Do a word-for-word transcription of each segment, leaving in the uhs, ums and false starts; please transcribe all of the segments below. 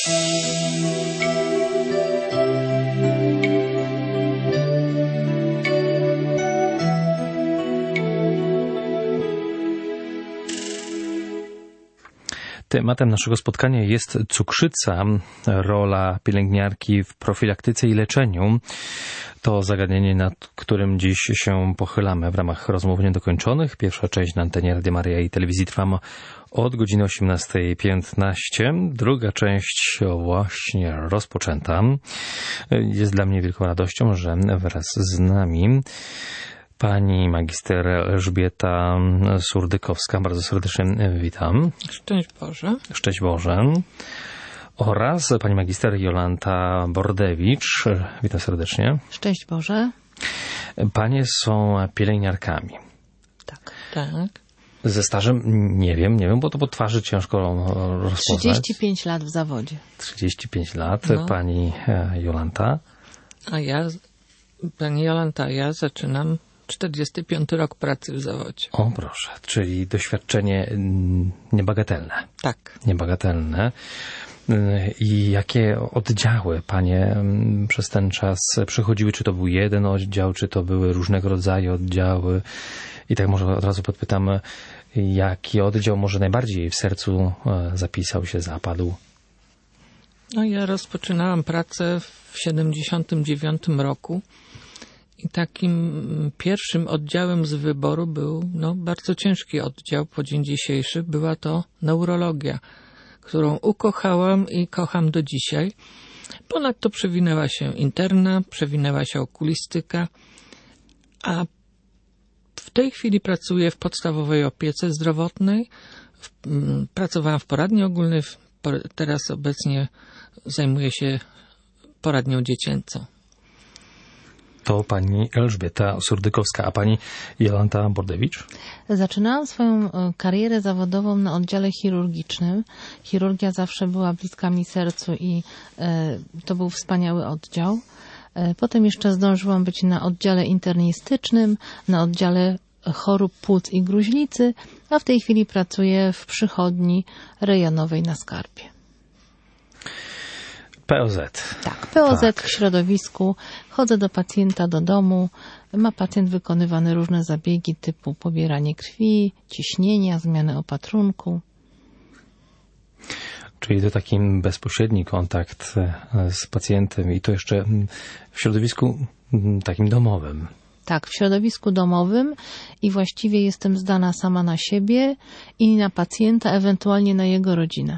Tematem naszego spotkania jest cukrzyca, rola pielęgniarki w profilaktyce i leczeniu. To zagadnienie, nad którym dziś się pochylamy w ramach rozmów niedokończonych. Pierwsza część na antenie Radia Maryja i telewizji trwa od godziny osiemnastej piętnaście. Druga część właśnie rozpoczęta. Jest dla mnie wielką radością, że wraz z nami pani magister Elżbieta Surdykowska. Bardzo serdecznie witam. Szczęść Boże. Szczęść Boże. Oraz pani magister Jolanta Bordewicz. Witam serdecznie. Szczęść Boże. Panie są pielęgniarkami. Tak. Tak. Ze stażem nie wiem, nie wiem, bo to po twarzy ciężko rozpoznać. trzydzieści pięć lat w zawodzie. trzydzieści pięć lat. No. Pani Jolanta. A ja, pani Jolanta, ja zaczynam czterdziesty piąty rok pracy w zawodzie. O proszę, czyli doświadczenie niebagatelne. Tak. Niebagatelne. I jakie oddziały panie przez ten czas przechodziły? Czy to był jeden oddział, czy to były różnego rodzaju oddziały? I tak może od razu podpytam, jaki oddział może najbardziej w sercu zapisał się, zapadł? No ja rozpoczynałam pracę w siedemdziesiątym dziewiątym roku i takim pierwszym oddziałem z wyboru był no, bardzo ciężki oddział po dzień dzisiejszy. Była to neurologia, którą ukochałam i kocham do dzisiaj. Ponadto przewinęła się interna, przewinęła się okulistyka, a w tej chwili pracuję w podstawowej opiece zdrowotnej. Pracowałam w poradni ogólnej, teraz obecnie zajmuję się poradnią dziecięcą. To pani Elżbieta Surdykowska, a pani Jolanta Bordewicz? Zaczynałam swoją karierę zawodową na oddziale chirurgicznym. Chirurgia zawsze była bliska mi sercu i e, to był wspaniały oddział. E, potem jeszcze zdążyłam być na oddziale internistycznym, na oddziale chorób płuc i gruźlicy, a w tej chwili pracuję w przychodni rejonowej na Skarpie. P O Z. Tak, P O Z tak. W środowisku. Chodzę do pacjenta do domu. Ma pacjent wykonywane różne zabiegi typu pobieranie krwi, ciśnienia, zmiany opatrunku. Czyli to taki bezpośredni kontakt z pacjentem i to jeszcze w środowisku takim domowym. Tak, w środowisku domowym i właściwie jestem zdana sama na siebie i na pacjenta, ewentualnie na jego rodzinę.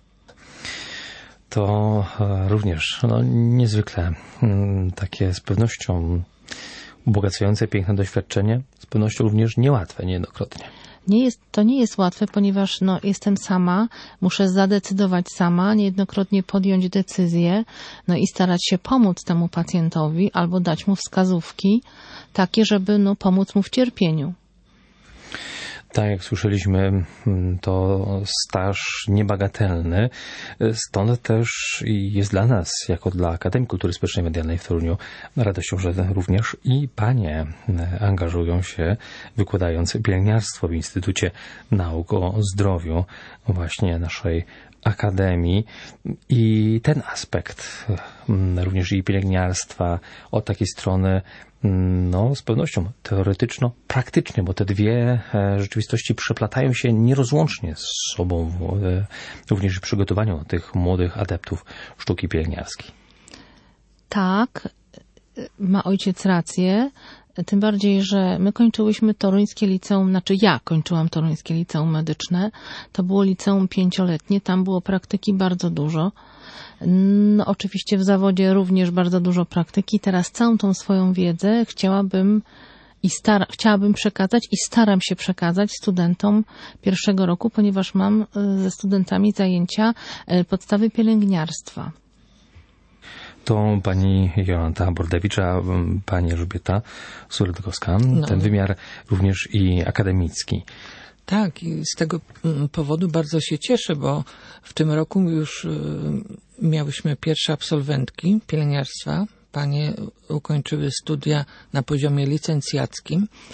To również no, niezwykle takie z pewnością ubogacające, piękne doświadczenie, z pewnością również niełatwe niejednokrotnie. Nie jest, to nie jest łatwe, ponieważ no, jestem sama, muszę zadecydować sama, niejednokrotnie podjąć decyzję, no i starać się pomóc temu pacjentowi albo dać mu wskazówki takie, żeby no, pomóc mu w cierpieniu. Tak jak słyszeliśmy, to staż niebagatelny, stąd też jest dla nas, jako dla Akademii Kultury Społecznej i Medialnej w Toruniu, radością, że również i panie angażują się, wykładając pielęgniarstwo w Instytucie Nauk o Zdrowiu właśnie naszej Akademii. I ten aspekt również i pielęgniarstwa od takiej strony no, z pewnością teoretyczno-praktycznie, bo te dwie rzeczywistości przeplatają się nierozłącznie z sobą, również w przygotowaniu tych młodych adeptów sztuki pielęgniarskiej. Tak, ma ojciec rację, tym bardziej, że my kończyłyśmy Toruńskie Liceum, znaczy ja kończyłam Toruńskie Liceum Medyczne, to było liceum pięcioletnie, tam było praktyki bardzo dużo. No, oczywiście w zawodzie również bardzo dużo praktyki. Teraz całą tą swoją wiedzę chciałabym i stara, chciałabym przekazać i staram się przekazać studentom pierwszego roku, ponieważ mam ze studentami zajęcia podstawy pielęgniarstwa. To pani Jolanta Bordewicz, a pani Elżbieta Surdykowska. No. Ten wymiar również i akademicki. Tak, i z tego powodu bardzo się cieszę, bo w tym roku już miałyśmy pierwsze absolwentki pielęgniarstwa. Panie ukończyły studia na poziomie licencjackim.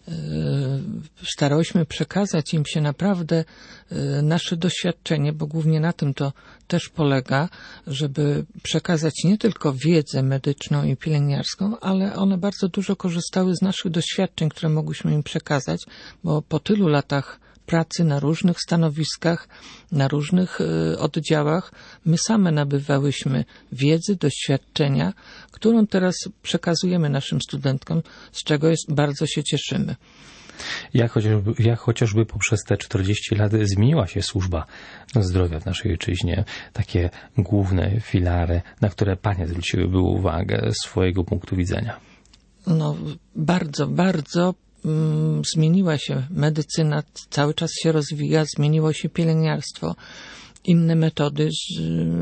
starałyśmy przekazać im się naprawdę nasze doświadczenie, bo głównie na tym to też polega, żeby przekazać nie tylko wiedzę medyczną i pielęgniarską, ale one bardzo dużo korzystały z naszych doświadczeń, które mogłyśmy im przekazać, bo po tylu latach pracy na różnych stanowiskach, na różnych y, oddziałach, my same nabywałyśmy wiedzy, doświadczenia, którą teraz przekazujemy naszym studentkom, z czego jest, bardzo się cieszymy. Jak chociażby, jak chociażby poprzez te czterdzieści lat zmieniła się służba zdrowia w naszej ojczyźnie? Takie główne filary, na które panie zwróciłyby uwagę z swojego punktu widzenia. No, bardzo, bardzo mm, zmieniła się medycyna, cały czas się rozwija, zmieniło się pielęgniarstwo, inne metody, z,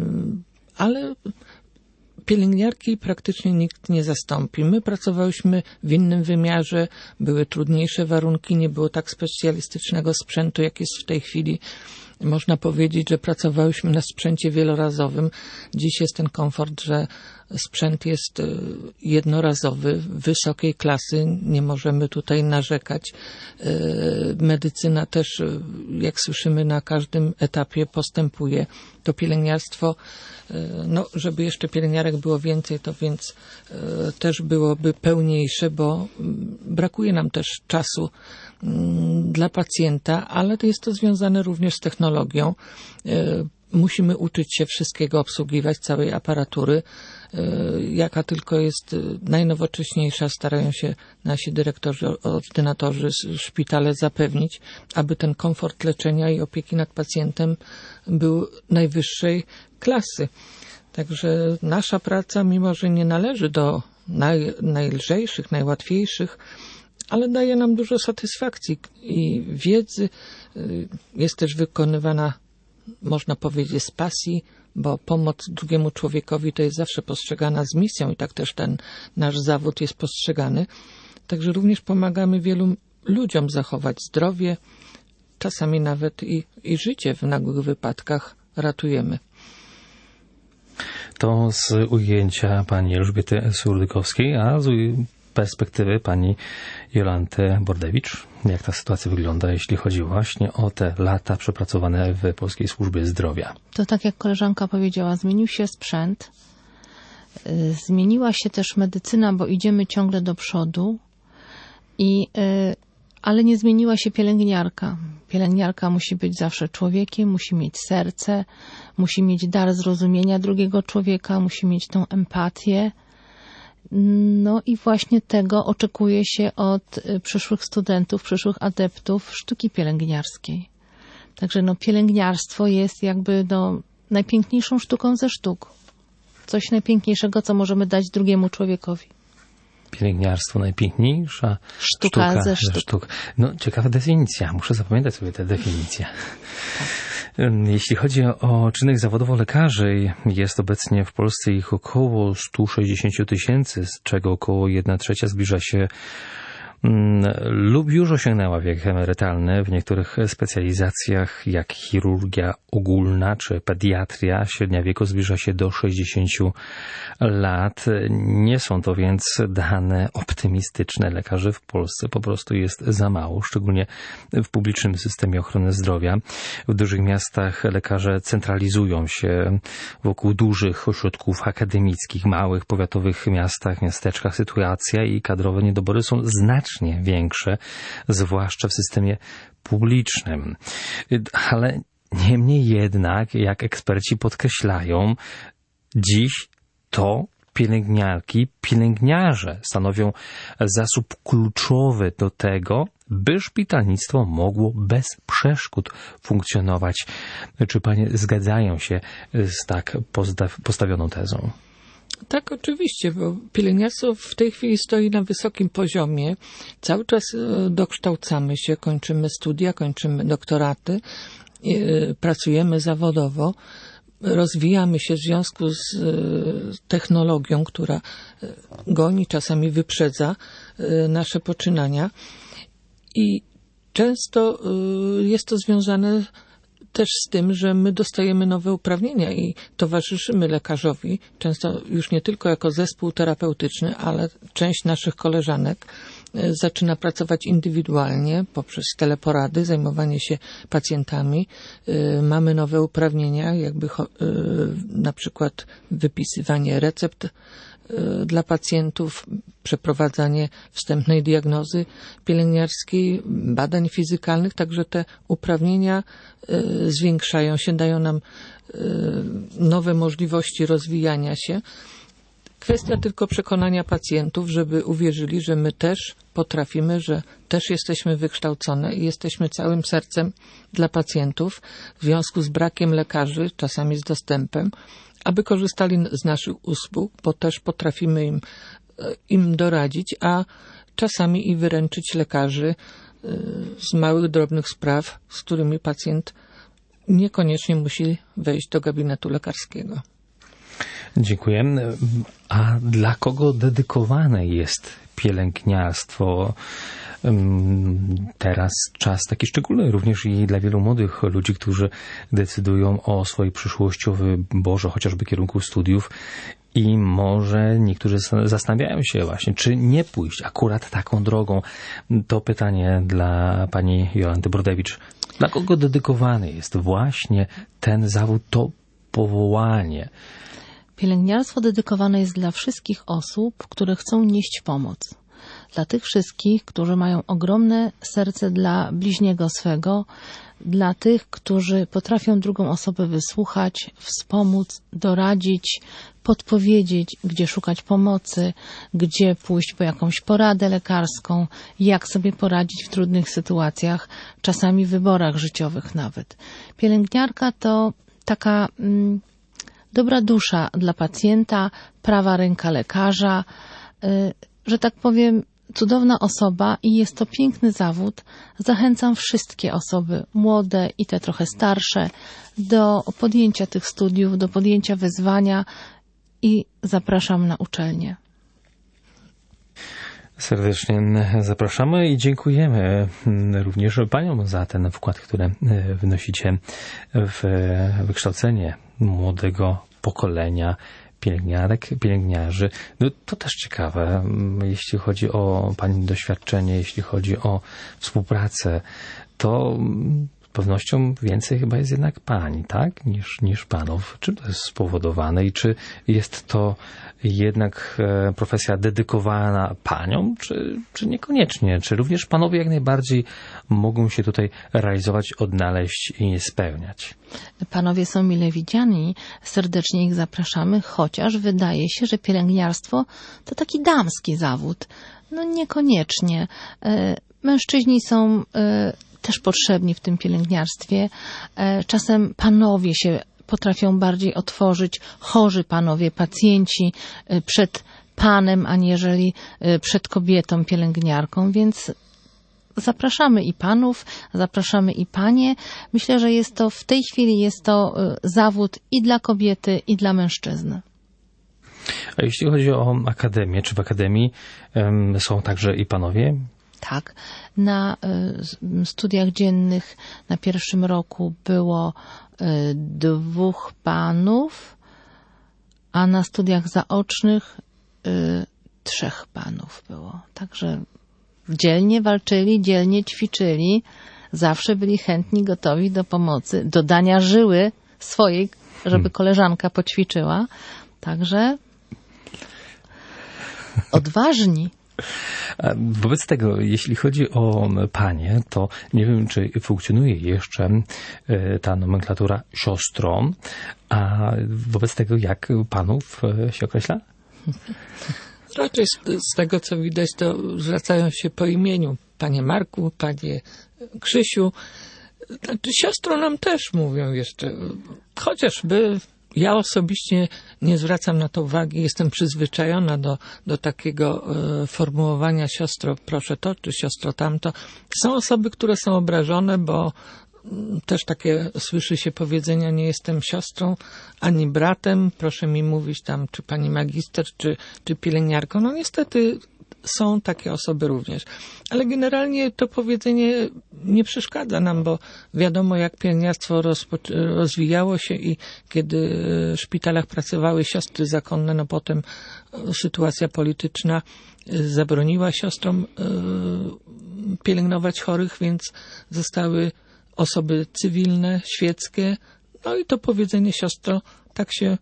ale pielęgniarki praktycznie nikt nie zastąpi. My pracowałyśmy w innym wymiarze, były trudniejsze warunki, nie było tak specjalistycznego sprzętu, jak jest w tej chwili. Można powiedzieć, że pracowałyśmy na sprzęcie wielorazowym. Dziś jest ten komfort, że sprzęt jest jednorazowy, wysokiej klasy, nie możemy tutaj narzekać. Medycyna też, jak słyszymy, na każdym etapie postępuje. To pielęgniarstwo, no, żeby jeszcze pielęgniarek było więcej, to więc też byłoby pełniejsze, bo brakuje nam też czasu dla pacjenta, ale to jest to związane również z technologią. Musimy uczyć się wszystkiego obsługiwać, całej aparatury, jaka tylko jest najnowocześniejsza, starają się nasi dyrektorzy, ordynatorzy, szpitale zapewnić, aby ten komfort leczenia i opieki nad pacjentem był najwyższej klasy. Także nasza praca, mimo że nie należy do naj, najlżejszych, najłatwiejszych, ale daje nam dużo satysfakcji i wiedzy. Jest też wykonywana, można powiedzieć, z pasji, bo pomoc drugiemu człowiekowi to jest zawsze postrzegana z misją i tak też ten nasz zawód jest postrzegany. Także również pomagamy wielu ludziom zachować zdrowie, czasami nawet i, i życie w nagłych wypadkach ratujemy. To z ujęcia pani Elżbiety Surdykowskiej, a z perspektywy pani Jolanty Bordewicz. Jak ta sytuacja wygląda, jeśli chodzi właśnie o te lata przepracowane w Polskiej Służbie Zdrowia? To tak jak koleżanka powiedziała, zmienił się sprzęt, zmieniła się też medycyna, bo idziemy ciągle do przodu, i, ale nie zmieniła się pielęgniarka. Pielęgniarka musi być zawsze człowiekiem, musi mieć serce, musi mieć dar zrozumienia drugiego człowieka, musi mieć tą empatię. No i właśnie tego oczekuje się od przyszłych studentów, przyszłych adeptów sztuki pielęgniarskiej. Także no, pielęgniarstwo jest jakby no, najpiękniejszą sztuką ze sztuk. Coś najpiękniejszego, co możemy dać drugiemu człowiekowi. Pielęgniarstwo najpiękniejsza sztuka, sztuka ze sztuk. sztuk. No, ciekawa definicja. Muszę zapamiętać sobie tę definicję. Jeśli chodzi o czynnych zawodowo lekarzy, jest obecnie w Polsce ich około sto sześćdziesiąt tysięcy, z czego około jedna trzecia zbliża się lub już osiągnęła wiek emerytalny. W niektórych specjalizacjach jak chirurgia ogólna czy pediatria średnia wieku zbliża się do sześćdziesięciu lat. Nie są to więc dane optymistyczne. Lekarzy w Polsce po prostu jest za mało, szczególnie w publicznym systemie ochrony zdrowia. W dużych miastach lekarze centralizują się wokół dużych ośrodków akademickich, małych powiatowych miastach, miasteczkach sytuacja i kadrowe niedobory są znacznie większe, zwłaszcza w systemie publicznym. Ale niemniej jednak, jak eksperci podkreślają, dziś to pielęgniarki, pielęgniarze stanowią zasób kluczowy do tego, by szpitalnictwo mogło bez przeszkód funkcjonować. Czy panie zgadzają się z tak postawioną tezą? Tak, oczywiście, bo pielęgniarstwo w tej chwili stoi na wysokim poziomie. Cały czas dokształcamy się, kończymy studia, kończymy doktoraty, pracujemy zawodowo, rozwijamy się w związku z technologią, która goni, czasami wyprzedza nasze poczynania i często jest to związane też z tym, że my dostajemy nowe uprawnienia i towarzyszymy lekarzowi, często już nie tylko jako zespół terapeutyczny, ale część naszych koleżanek zaczyna pracować indywidualnie poprzez teleporady, zajmowanie się pacjentami. Mamy nowe uprawnienia, jakby na przykład wypisywanie recept dla pacjentów, przeprowadzanie wstępnej diagnozy pielęgniarskiej, badań fizykalnych, także te uprawnienia zwiększają się, dają nam nowe możliwości rozwijania się. Kwestia tylko przekonania pacjentów, żeby uwierzyli, że my też potrafimy, że też jesteśmy wykształcone i jesteśmy całym sercem dla pacjentów w związku z brakiem lekarzy, czasami z dostępem, aby korzystali z naszych usług, bo też potrafimy im, im doradzić, a czasami i wyręczyć lekarzy z małych, drobnych spraw, z którymi pacjent niekoniecznie musi wejść do gabinetu lekarskiego. Dziękuję. A dla kogo dedykowane jest pielęgniarstwo? Teraz czas taki szczególny również i dla wielu młodych ludzi, którzy decydują o swojej przyszłości, o wyborze chociażby kierunku studiów i może niektórzy zastanawiają się właśnie, czy nie pójść akurat taką drogą. To pytanie dla pani Jolanty Brodewicz. Dla kogo dedykowany jest właśnie ten zawód, to powołanie? Pielęgniarstwo dedykowane jest dla wszystkich osób, które chcą nieść pomoc. Dla tych wszystkich, którzy mają ogromne serce dla bliźniego swego, dla tych, którzy potrafią drugą osobę wysłuchać, wspomóc, doradzić, podpowiedzieć, gdzie szukać pomocy, gdzie pójść po jakąś poradę lekarską, jak sobie poradzić w trudnych sytuacjach, czasami w wyborach życiowych nawet. Pielęgniarka to taka mm, dobra dusza dla pacjenta, prawa ręka lekarza, y, że tak powiem, cudowna osoba i jest to piękny zawód. Zachęcam wszystkie osoby, młode i te trochę starsze, do podjęcia tych studiów, do podjęcia wyzwania i zapraszam na uczelnię. Serdecznie zapraszamy i dziękujemy również paniom za ten wkład, który wnosicie w wykształcenie młodego pokolenia pielęgniarek, pielęgniarzy. No, to też ciekawe, jeśli chodzi o pani doświadczenie, jeśli chodzi o współpracę, to z pewnością więcej chyba jest jednak pań, tak, niż, niż panów. Czym to jest spowodowane i czy jest to jednak profesja dedykowana paniom, czy, czy niekoniecznie? Czy również panowie jak najbardziej mogą się tutaj realizować, odnaleźć i spełniać? Panowie są mile widziani, serdecznie ich zapraszamy, chociaż wydaje się, że pielęgniarstwo to taki damski zawód. No niekoniecznie. Mężczyźni są też potrzebni w tym pielęgniarstwie. Czasem panowie się potrafią bardziej otworzyć, chorzy panowie, pacjenci przed panem, aniżeli przed kobietą pielęgniarką, więc zapraszamy i panów, zapraszamy i panie. Myślę, że jest to w tej chwili jest to zawód i dla kobiety, i dla mężczyzny. A jeśli chodzi o akademię, czy w akademii um, są także i panowie? Tak. Na y, studiach dziennych na pierwszym roku było y, dwóch panów, a na studiach zaocznych y, trzech panów było. Także dzielnie walczyli, dzielnie ćwiczyli, zawsze byli chętni, gotowi do pomocy, do dania żyły swojej, żeby koleżanka poćwiczyła. Także odważni. Wobec tego, jeśli chodzi o panie, to nie wiem, czy funkcjonuje jeszcze ta nomenklatura siostro, a wobec tego jak panów się określa? Raczej z, z tego, co widać, to zwracają się po imieniu. Panie Marku, panie Krzysiu. Znaczy, siostro nam też mówią jeszcze. Chociażby ja osobiście nie zwracam na to uwagi. Jestem przyzwyczajona do, do takiego e, formułowania siostro proszę to, czy siostro tamto. Są osoby, które są obrażone, bo m, też takie słyszy się powiedzenia, nie jestem siostrą ani bratem. Proszę mi mówić tam, czy pani magister, czy, czy pielęgniarką. No niestety są takie osoby również. Ale generalnie to powiedzenie nie przeszkadza nam, bo wiadomo, jak pielęgniarstwo rozpo- rozwijało się i kiedy w szpitalach pracowały siostry zakonne, no potem sytuacja polityczna zabroniła siostrom pielęgnować chorych, więc zostały osoby cywilne, świeckie. No i to powiedzenie siostro tak się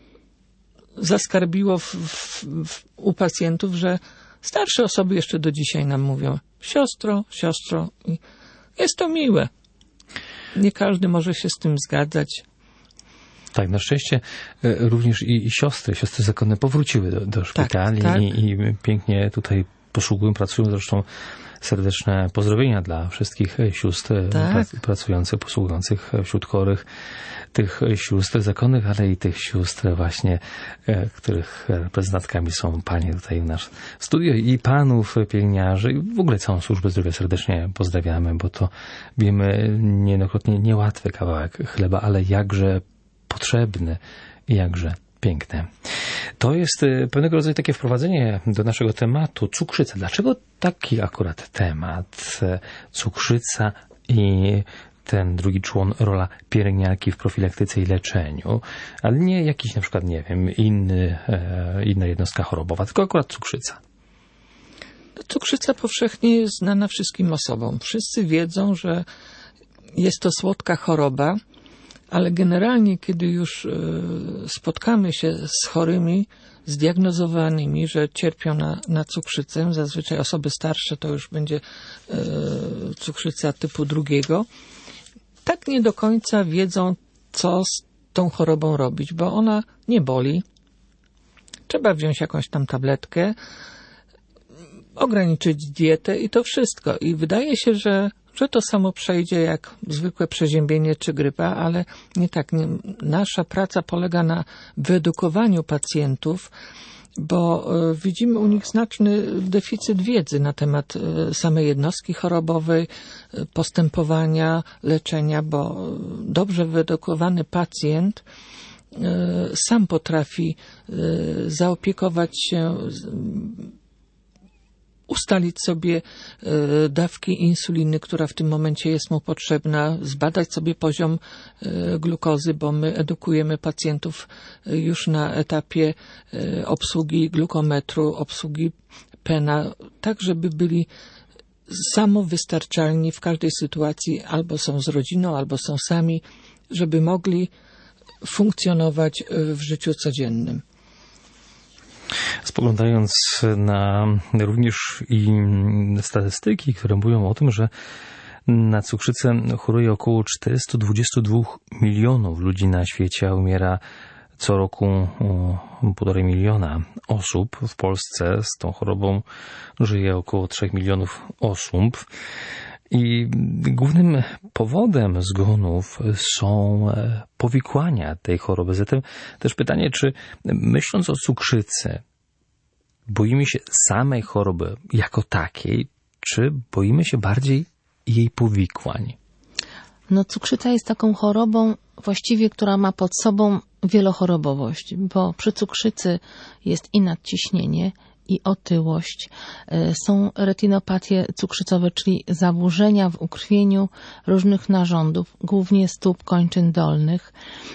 zaskarbiło w, w, w, u pacjentów, że starsze osoby jeszcze do dzisiaj nam mówią siostro, siostro. I jest to miłe. Nie każdy może się z tym zgadzać. Tak, na szczęście również i, i siostry, siostry zakonne powróciły do, do szpitali tak, tak. I, i pięknie tutaj poszukują, pracują. Zresztą serdeczne pozdrowienia dla wszystkich sióstr tak. pracujących, posługujących wśród chorych, tych sióstr zakonnych, ale i tych sióstr właśnie, których reprezentantkami są panie tutaj w nasz studio i panów pielęgniarzy i w ogóle całą służbę zdrowia serdecznie pozdrawiamy, bo to wiemy niejednokrotnie niełatwy kawałek chleba, ale jakże potrzebny i jakże piękne. To jest pewnego rodzaju takie wprowadzenie do naszego tematu cukrzyca. Dlaczego taki akurat temat? Cukrzyca i ten drugi człon, rola pielęgniarki w profilaktyce i leczeniu, ale nie jakiś na przykład, nie wiem, inny, inna jednostka chorobowa, tylko akurat cukrzyca. Cukrzyca powszechnie jest znana wszystkim osobom. Wszyscy wiedzą, że jest to słodka choroba, ale generalnie, kiedy już spotkamy się z chorymi, zdiagnozowanymi, że cierpią na, na cukrzycę, zazwyczaj osoby starsze to już będzie cukrzyca typu drugiego, tak nie do końca wiedzą, co z tą chorobą robić, bo ona nie boli. Trzeba wziąć jakąś tam tabletkę, ograniczyć dietę i to wszystko. I wydaje się, że że to samo przejdzie jak zwykłe przeziębienie czy grypa, ale nie tak. Nie. Nasza praca polega na wyedukowaniu pacjentów, bo widzimy u nich znaczny deficyt wiedzy na temat samej jednostki chorobowej, postępowania, leczenia, bo dobrze wyedukowany pacjent sam potrafi zaopiekować się, ustalić sobie dawki insuliny, która w tym momencie jest mu potrzebna, zbadać sobie poziom glukozy, bo my edukujemy pacjentów już na etapie obsługi glukometru, obsługi pena, tak żeby byli samowystarczalni w każdej sytuacji, albo są z rodziną, albo są sami, żeby mogli funkcjonować w życiu codziennym. Spoglądając na również i statystyki, które mówią o tym, że na cukrzycę choruje około czterysta dwadzieścia dwa milionów ludzi na świecie, a umiera co roku półtorej miliona osób. W Polsce z tą chorobą żyje około trzech milionów osób. I głównym powodem zgonów są powikłania tej choroby. Zatem też pytanie, czy myśląc o cukrzycy, boimy się samej choroby jako takiej, czy boimy się bardziej jej powikłań? No, cukrzyca jest taką chorobą właściwie, która ma pod sobą wielochorobowość, bo przy cukrzycy jest i nadciśnienie, i otyłość. Są retinopatie cukrzycowe, czyli zaburzenia w ukrwieniu różnych narządów, głównie stóp kończyn dolnych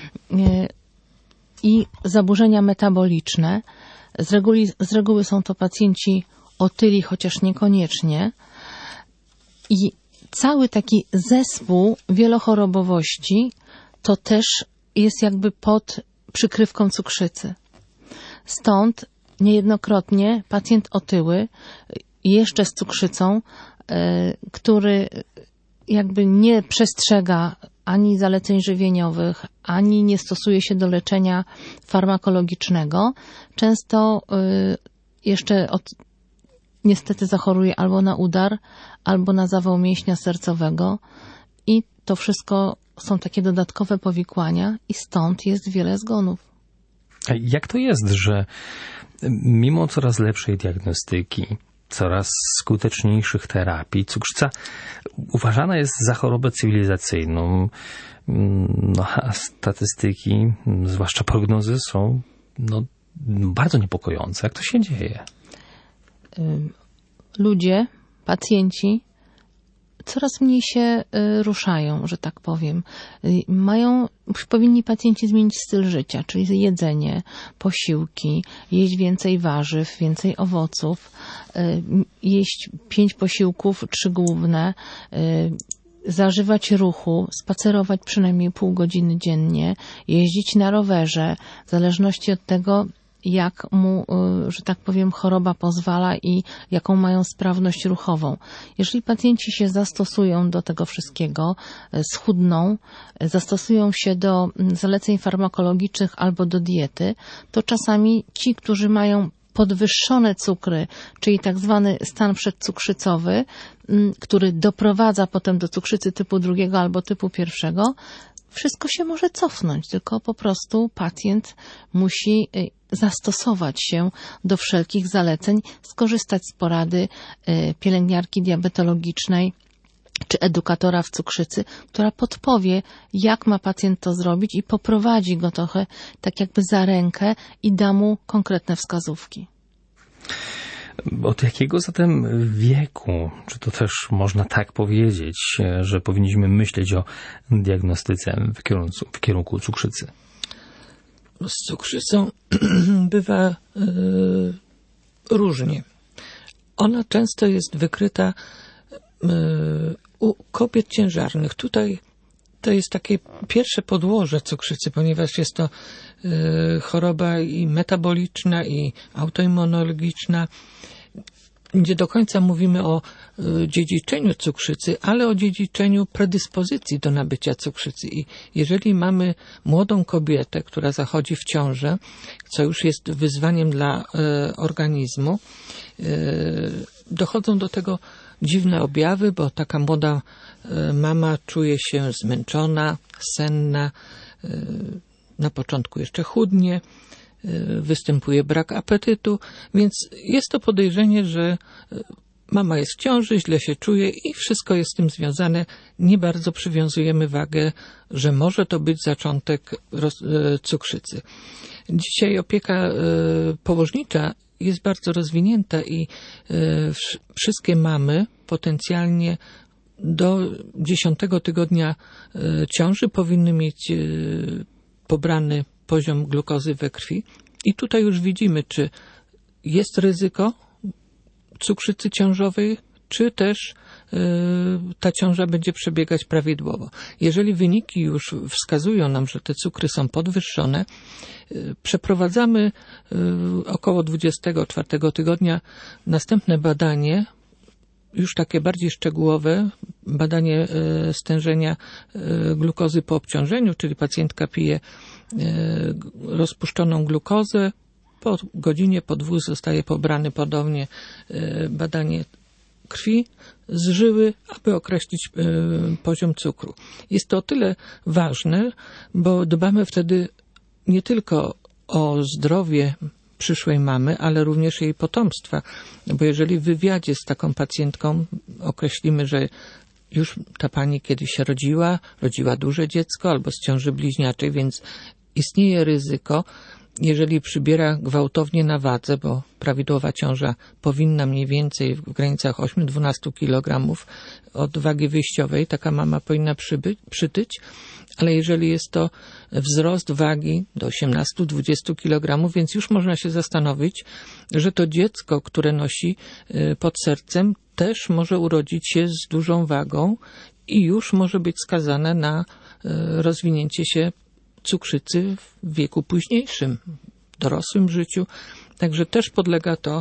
i zaburzenia metaboliczne. Z reguły, z reguły są to pacjenci otyli, chociaż niekoniecznie. I cały taki zespół wielochorobowości to też jest jakby pod przykrywką cukrzycy. Stąd niejednokrotnie pacjent otyły, jeszcze z cukrzycą, który jakby nie przestrzega ani zaleceń żywieniowych, ani nie stosuje się do leczenia farmakologicznego, często jeszcze od, niestety zachoruje albo na udar, albo na zawał mięśnia sercowego i to wszystko są takie dodatkowe powikłania i stąd jest wiele zgonów. A jak to jest, że mimo coraz lepszej diagnostyki, coraz skuteczniejszych terapii, cukrzyca uważana jest za chorobę cywilizacyjną, no, a statystyki, zwłaszcza prognozy, są no, bardzo niepokojące. Jak to się dzieje? ludzie, pacjenci coraz mniej się ruszają, że tak powiem. Mają, powinni pacjenci zmienić styl życia, czyli jedzenie, posiłki, jeść więcej warzyw, więcej owoców, jeść pięć posiłków, trzy główne, zażywać ruchu, spacerować przynajmniej pół godziny dziennie, jeździć na rowerze, w zależności od tego, jak mu, że tak powiem, choroba pozwala i jaką mają sprawność ruchową. Jeżeli pacjenci się zastosują do tego wszystkiego, schudną, zastosują się do zaleceń farmakologicznych albo do diety, to czasami ci, którzy mają podwyższone cukry, czyli tak zwany stan przedcukrzycowy, który doprowadza potem do cukrzycy typu drugiego albo typu pierwszego, wszystko się może cofnąć, tylko po prostu pacjent musi zastosować się do wszelkich zaleceń, skorzystać z porady pielęgniarki diabetologicznej czy edukatora w cukrzycy, która podpowie, jak ma pacjent to zrobić i poprowadzi go trochę tak jakby za rękę i da mu konkretne wskazówki. Od jakiego zatem wieku, czy to też można tak powiedzieć, że powinniśmy myśleć o diagnostyce w kierunku, w kierunku cukrzycy? Z cukrzycą bywa y, różnie. Ona często jest wykryta y, u kobiet ciężarnych. Tutaj to jest takie pierwsze podłoże cukrzycy, ponieważ jest to y, choroba i metaboliczna, i autoimmunologiczna. Nie do końca mówimy o y, dziedziczeniu cukrzycy, ale o dziedziczeniu predyspozycji do nabycia cukrzycy. I jeżeli mamy młodą kobietę, która zachodzi w ciążę, co już jest wyzwaniem dla y, organizmu, y, dochodzą do tego dziwne objawy, bo taka młoda y, mama czuje się zmęczona, senna, y, na początku jeszcze chudnie, występuje brak apetytu, więc jest to podejrzenie, że mama jest w ciąży, źle się czuje i wszystko jest z tym związane. Nie bardzo przywiązujemy wagę, że może to być zaczątek cukrzycy. Dzisiaj opieka położnicza jest bardzo rozwinięta i wszystkie mamy potencjalnie do dziesiątego tygodnia ciąży powinny mieć pobrany poziom glukozy we krwi i tutaj już widzimy, czy jest ryzyko cukrzycy ciążowej, czy też y, ta ciąża będzie przebiegać prawidłowo. Jeżeli wyniki już wskazują nam, że te cukry są podwyższone, y, przeprowadzamy y, około dwudziestego czwartego tygodnia następne badanie, już takie bardziej szczegółowe, badanie y, stężenia y, glukozy po obciążeniu, czyli pacjentka pije y, rozpuszczoną glukozę, po godzinie, po dwóch zostaje pobrany podobnie y, badanie krwi z żyły, aby określić y, poziom cukru. Jest to o tyle ważne, bo dbamy wtedy nie tylko o zdrowie przyszłej mamy, ale również jej potomstwa. Bo jeżeli w wywiadzie z taką pacjentką określimy, że już ta pani kiedyś się rodziła, rodziła duże dziecko albo z ciąży bliźniaczej, więc istnieje ryzyko, jeżeli przybiera gwałtownie na wadze, bo prawidłowa ciąża powinna mniej więcej w granicach osiem do dwunastu kilogramów od wagi wyjściowej, taka mama powinna przybyć, przytyć, ale jeżeli jest to wzrost wagi do osiemnastu do dwudziestu kilogramów, więc już można się zastanowić, że to dziecko, które nosi pod sercem, też może urodzić się z dużą wagą i już może być skazane na rozwinięcie się cukrzycy w wieku późniejszym, w dorosłym życiu. Także też podlega to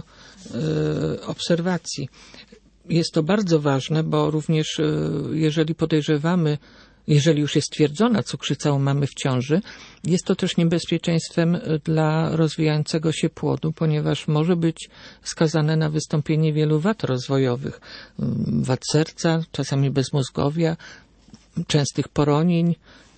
y, obserwacji. Jest to bardzo ważne, bo również y, jeżeli podejrzewamy, jeżeli już jest stwierdzona cukrzyca u mamy w ciąży, jest to też niebezpieczeństwem dla rozwijającego się płodu, ponieważ może być skazane na wystąpienie wielu wad rozwojowych. Wad serca, czasami bezmózgowia, częstych poronień,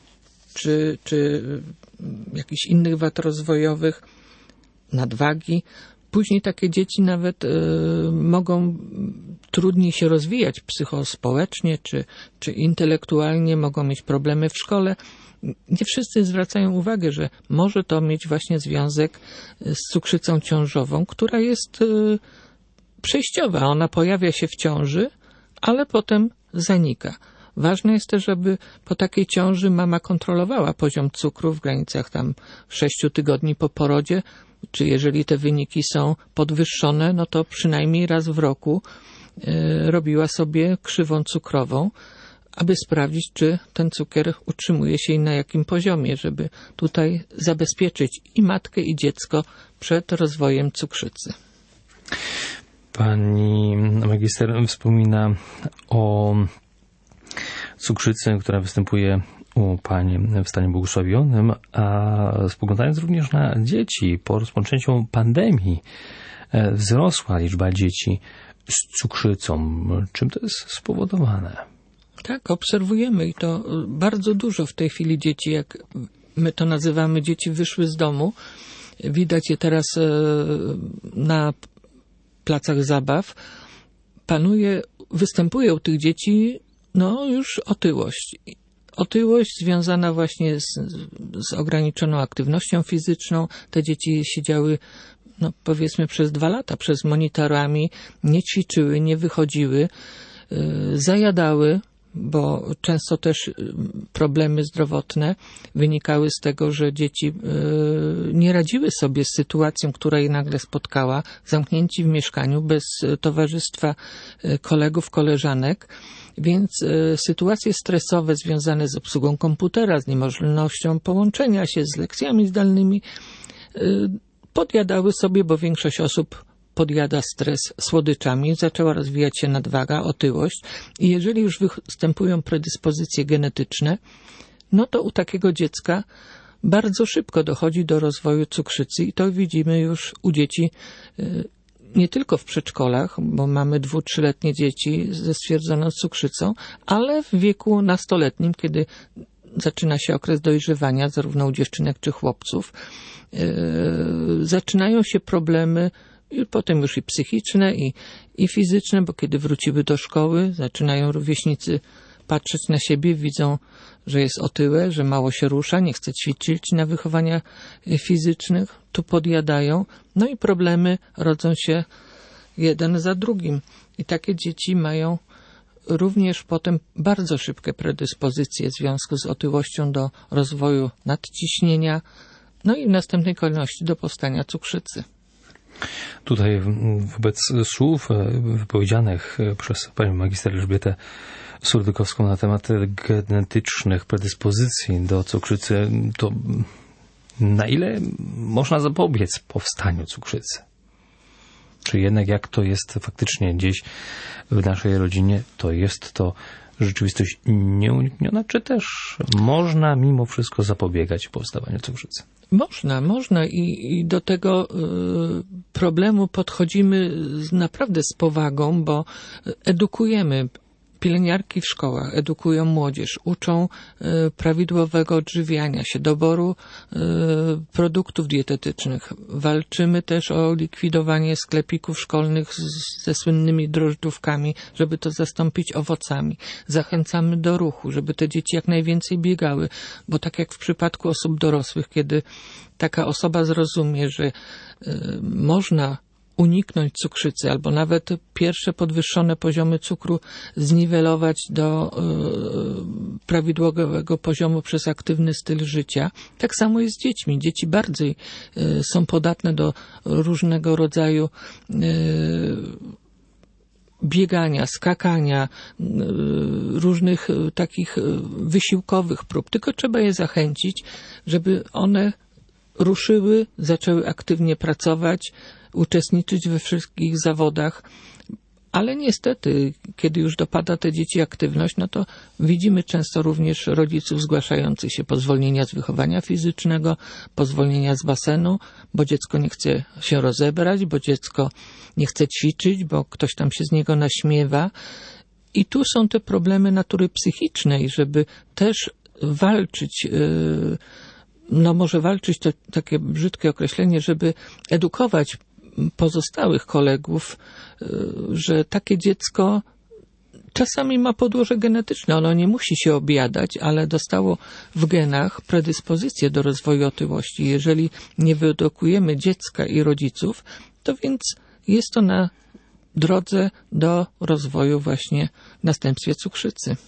czy, czy jakichś innych wad rozwojowych, nadwagi. Później takie dzieci nawet y, mogą trudniej się rozwijać psychospołecznie czy, czy intelektualnie, mogą mieć problemy w szkole. Nie wszyscy zwracają uwagę, że może to mieć właśnie związek z cukrzycą ciążową, która jest y, przejściowa. Ona pojawia się w ciąży, ale potem zanika. Ważne jest też, żeby po takiej ciąży mama kontrolowała poziom cukru w granicach tam sześciu tygodni po porodzie, czy jeżeli te wyniki są podwyższone, no to przynajmniej raz w roku y, robiła sobie krzywą cukrową, aby sprawdzić, czy ten cukier utrzymuje się i na jakim poziomie, żeby tutaj zabezpieczyć i matkę, i dziecko przed rozwojem cukrzycy. Pani magister wspomina o cukrzycy, która występuje u pani w stanie błogosławionym, a spoglądając również na dzieci, po rozpoczęciu pandemii wzrosła liczba dzieci z cukrzycą. Czym to jest spowodowane? Tak, obserwujemy i to bardzo dużo w tej chwili dzieci, jak my to nazywamy, dzieci wyszły z domu. Widać je teraz na placach zabaw. Panuje, występuje u tych dzieci no już otyłość. Otyłość związana właśnie z, z ograniczoną aktywnością fizyczną. Te dzieci siedziały, no powiedzmy, przez dwa lata przez monitorami, nie ćwiczyły, nie wychodziły, yy, zajadały, bo często też problemy zdrowotne wynikały z tego, że dzieci nie radziły sobie z sytuacją, która je nagle spotkała, zamknięci w mieszkaniu, bez towarzystwa kolegów, koleżanek. Więc sytuacje stresowe związane z obsługą komputera, z niemożnością połączenia się z lekcjami zdalnymi podjadały sobie, bo większość osób podjada stres słodyczami, zaczęła rozwijać się nadwaga, otyłość i jeżeli już występują predyspozycje genetyczne, no to u takiego dziecka bardzo szybko dochodzi do rozwoju cukrzycy i to widzimy już u dzieci nie tylko w przedszkolach, bo mamy dwu-, trzyletnie dzieci ze stwierdzoną cukrzycą, ale w wieku nastoletnim, kiedy zaczyna się okres dojrzewania zarówno u dziewczynek czy chłopców, yy, zaczynają się problemy i potem już i psychiczne, i, i fizyczne, bo kiedy wróciły do szkoły, zaczynają rówieśnicy patrzeć na siebie, widzą, że jest otyłe, że mało się rusza, nie chce ćwiczyć na wychowania fizycznych, tu podjadają, no i problemy rodzą się jeden za drugim. I takie dzieci mają również potem bardzo szybkie predyspozycje w związku z otyłością do rozwoju nadciśnienia, no i w następnej kolejności do powstania cukrzycy. Tutaj wobec słów wypowiedzianych przez panią magister Elżbietę Surdykowską na temat genetycznych predyspozycji do cukrzycy, to na ile można zapobiec powstaniu cukrzycy? Czy jednak jak to jest faktycznie gdzieś w naszej rodzinie, to jest to rzeczywistość nieunikniona, czy też można mimo wszystko zapobiegać powstawaniu cukrzycy? Można, można i, i do tego y, problemu podchodzimy z, naprawdę z powagą, bo edukujemy. Pielęgniarki w szkołach edukują młodzież, uczą y, prawidłowego odżywiania się, doboru y, produktów dietetycznych. Walczymy też o likwidowanie sklepików szkolnych z, ze słynnymi drożdżówkami, żeby to zastąpić owocami. Zachęcamy do ruchu, żeby te dzieci jak najwięcej biegały, bo tak jak w przypadku osób dorosłych, kiedy taka osoba zrozumie, że y, można uniknąć cukrzycy, albo nawet pierwsze podwyższone poziomy cukru zniwelować do y, prawidłowego poziomu przez aktywny styl życia. Tak samo jest z dziećmi. Dzieci bardziej y, są podatne do różnego rodzaju y, biegania, skakania, y, różnych y, takich y, wysiłkowych prób. Tylko trzeba je zachęcić, żeby one ruszyły, zaczęły aktywnie pracować, uczestniczyć we wszystkich zawodach, ale niestety, kiedy już dopada te dzieci aktywność, no to widzimy często również rodziców zgłaszających się po zwolnienia z wychowania fizycznego, po zwolnienia z basenu, bo dziecko nie chce się rozebrać, bo dziecko nie chce ćwiczyć, bo ktoś tam się z niego naśmiewa. I tu są te problemy natury psychicznej, żeby też walczyć, yy, no może walczyć to takie brzydkie określenie, żeby edukować pozostałych kolegów, że takie dziecko czasami ma podłoże genetyczne. Ono nie musi się objadać, ale dostało w genach predyspozycję do rozwoju otyłości. Jeżeli nie wyedukujemy dziecka i rodziców, to więc jest to na drodze do rozwoju właśnie w następstwie cukrzycy.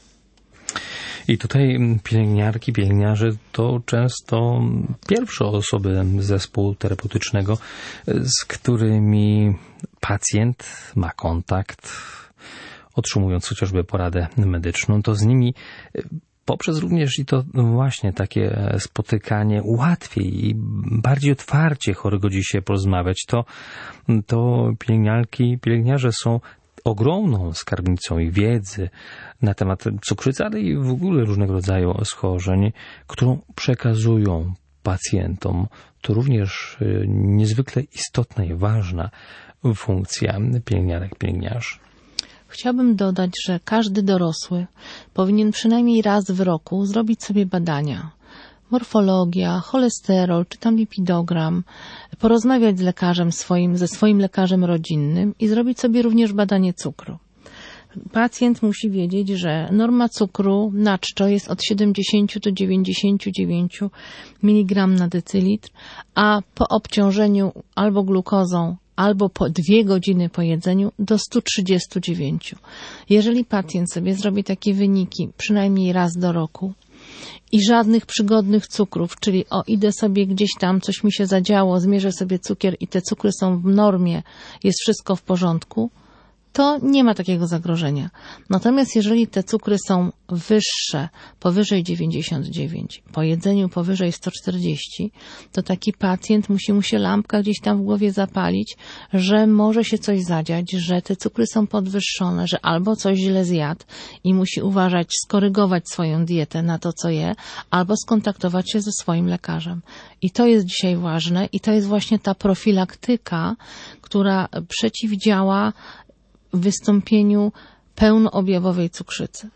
I tutaj pielęgniarki, pielęgniarze to często pierwsze osoby zespołu terapeutycznego, z którymi pacjent ma kontakt, otrzymując chociażby poradę medyczną, to z nimi poprzez również i to właśnie takie spotykanie łatwiej i bardziej otwarcie chory godzi się porozmawiać, to, to pielęgniarki, pielęgniarze są ogromną skarbnicą i wiedzy na temat cukrzycy, ale i w ogóle różnego rodzaju schorzeń, którą przekazują pacjentom. To również niezwykle istotna i ważna funkcja pielęgniarek, pielęgniarzy. Chciałabym dodać, że każdy dorosły powinien przynajmniej raz w roku zrobić sobie badania. Morfologia, cholesterol, czy tam lipidogram, porozmawiać z lekarzem swoim, ze swoim lekarzem rodzinnym i zrobić sobie również badanie cukru. Pacjent musi wiedzieć, że norma cukru na czczo jest od siedemdziesiąt do dziewięćdziesięciu dziewięciu miligramów na decylitr, a po obciążeniu albo glukozą, albo po dwie godziny po jedzeniu do stu trzydziestu dziewięciu. Jeżeli pacjent sobie zrobi takie wyniki przynajmniej raz do roku i żadnych przygodnych cukrów, czyli o idę sobie gdzieś tam, coś mi się zadziało, zmierzę sobie cukier i te cukry są w normie, jest wszystko w porządku, to nie ma takiego zagrożenia. Natomiast jeżeli te cukry są wyższe, powyżej dziewięćdziesiąt dziewięć, po jedzeniu powyżej sto czterdzieści, to taki pacjent musi mu się lampka gdzieś tam w głowie zapalić, że może się coś zadziać, że te cukry są podwyższone, że albo coś źle zjadł i musi uważać, skorygować swoją dietę na to, co je, albo skontaktować się ze swoim lekarzem. I to jest dzisiaj ważne i to jest właśnie ta profilaktyka, która przeciwdziała wystąpieniu pełnoobjawowej cukrzycy.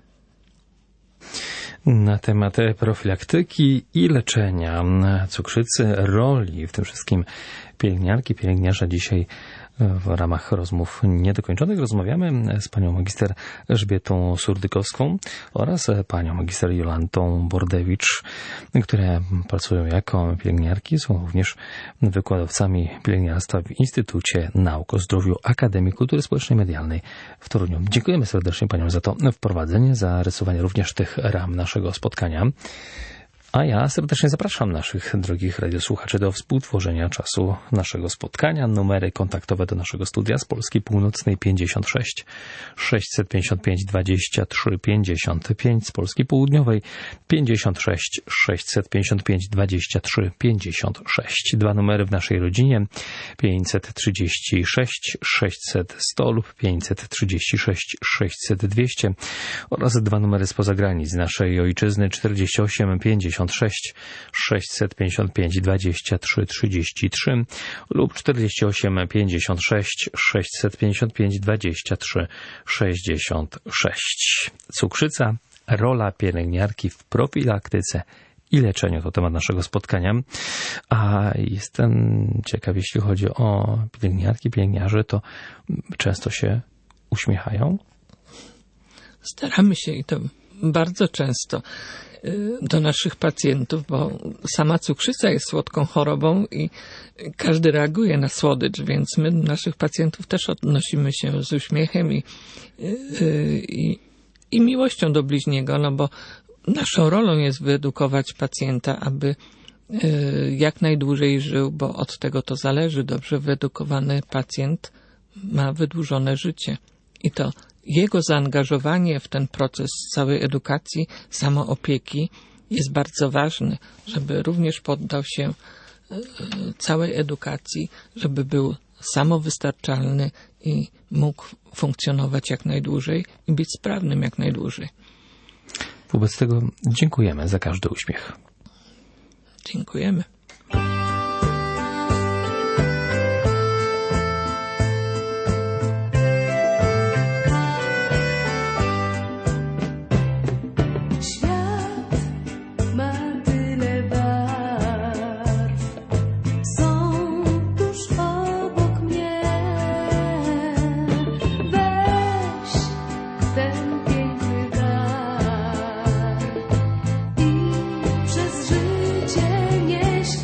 Na temat profilaktyki i leczenia cukrzycy, roli w tym wszystkim pielęgniarki, pielęgniarza dzisiaj w ramach rozmów niedokończonych rozmawiamy z panią magister Elżbietą Surdykowską oraz panią magister Jolantą Bordewicz, które pracują jako pielęgniarki, są również wykładowcami pielęgniarstwa w Instytucie Nauk o Zdrowiu Akademii Kultury Społecznej i Medialnej w Toruniu. Dziękujemy serdecznie paniom za to wprowadzenie, za rysowanie również tych ram naszego spotkania. A ja serdecznie zapraszam naszych drogich radiosłuchaczy do współtworzenia czasu naszego spotkania. Numery kontaktowe do naszego studia z Polski Północnej pięćdziesiąt sześć sześćset pięćdziesiąt pięć dwadzieścia trzy pięćdziesiąt pięć, z Polski Południowej pięćdziesiąt sześć sześćset pięćdziesiąt pięć dwadzieścia trzy pięćdziesiąt sześć. Dwa numery w naszej rodzinie pięćset trzydzieści sześć sześćset sto lub pięćset trzydzieści sześć sześćset dwieście oraz dwa numery spoza granic naszej ojczyzny czterdzieści osiem pięćdziesiąt sześć sześćset pięćdziesiąt pięć dwadzieścia trzy trzydzieści trzy lub czterdzieści osiem pięćdziesiąt sześć sześćset pięćdziesiąt pięć dwadzieścia trzy sześćdziesiąt sześć. Cukrzyca, rola pielęgniarki w profilaktyce i leczeniu to temat naszego spotkania. A jestem ciekaw, jeśli chodzi o pielęgniarki, pielęgniarzy, to często się uśmiechają? Staramy się i to bardzo często do naszych pacjentów, bo sama cukrzyca jest słodką chorobą i każdy reaguje na słodycz, więc my naszych pacjentów też odnosimy się z uśmiechem i, i, i miłością do bliźniego, no bo naszą rolą jest wyedukować pacjenta, aby jak najdłużej żył, bo od tego to zależy. Dobrze wyedukowany pacjent ma wydłużone życie i to jego zaangażowanie w ten proces całej edukacji, samoopieki jest bardzo ważne, żeby również poddał się całej edukacji, żeby był samowystarczalny i mógł funkcjonować jak najdłużej i być sprawnym jak najdłużej. Wobec tego dziękujemy za każdy uśmiech. Dziękujemy. Przez życie nieś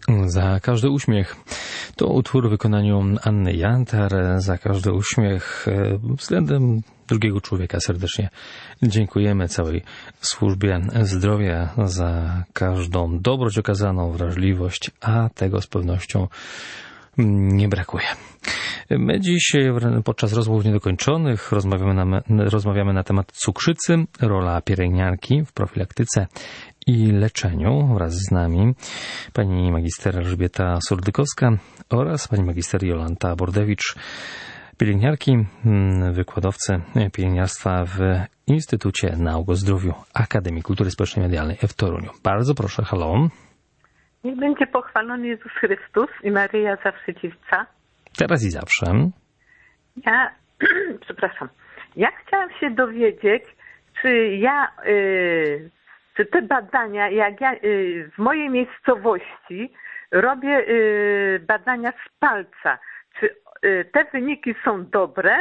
Za każdy uśmiech to utwór w wykonaniu Anny Jantar. Za każdy uśmiech względem drugiego człowieka serdecznie dziękujemy całej służbie zdrowia za każdą dobroć okazaną, wrażliwość, a tego z pewnością nie brakuje. My dziś podczas rozmów niedokończonych rozmawiamy na, rozmawiamy na temat cukrzycy, rola pielęgniarki w profilaktyce i leczeniu. Wraz z nami pani magister Elżbieta Surdykowska oraz pani magister Jolanta Bordewicz, pielęgniarki, wykładowcy pielęgniarstwa w Instytucie Nauk o Zdrowiu Akademii Kultury Społecznej i Medialnej w Toruniu. Bardzo proszę, halo. Niech będzie pochwalony Jezus Chrystus i Maryja zawsze dziewca. Teraz i zawsze. Ja, przepraszam, ja chciałam się dowiedzieć, czy ja, y, czy te badania, jak ja y, w mojej miejscowości robię y, badania z palca, czy y, te wyniki są dobre?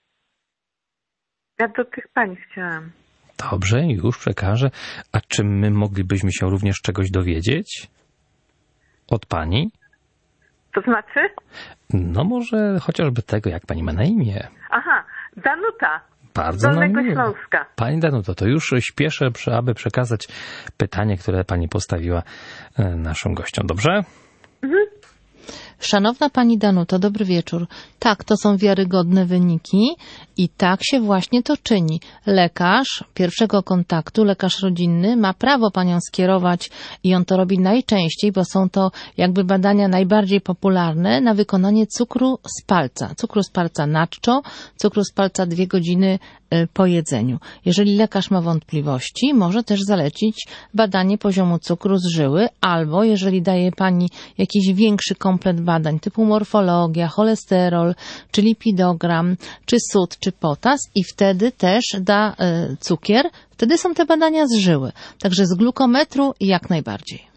Ja do tych pań chciałam. Dobrze, już przekażę. A czy my moglibyśmy się również czegoś dowiedzieć? Od pani? To znaczy? No może chociażby tego, jak pani ma na imię. Aha, Danuta. Bardzo z Dolnego nam miło. Śląska. Pani Danuto, to już śpieszę, aby przekazać pytanie, które pani postawiła naszym gościom. Dobrze? Mhm. Szanowna pani Danuto, dobry wieczór. Tak, to są wiarygodne wyniki i tak się właśnie to czyni. Lekarz pierwszego kontaktu, lekarz rodzinny ma prawo panią skierować i on to robi najczęściej, bo są to jakby badania najbardziej popularne na wykonanie cukru z palca. Cukru z palca naczczo, cukru z palca dwie godziny po jedzeniu. Jeżeli lekarz ma wątpliwości, może też zalecić badanie poziomu cukru z żyły, albo jeżeli daje pani jakiś większy komplet badań typu morfologia, cholesterol, czy lipidogram, czy sód, czy potas i wtedy też da y, cukier. Wtedy są te badania z żyły. Także z glukometru jak najbardziej.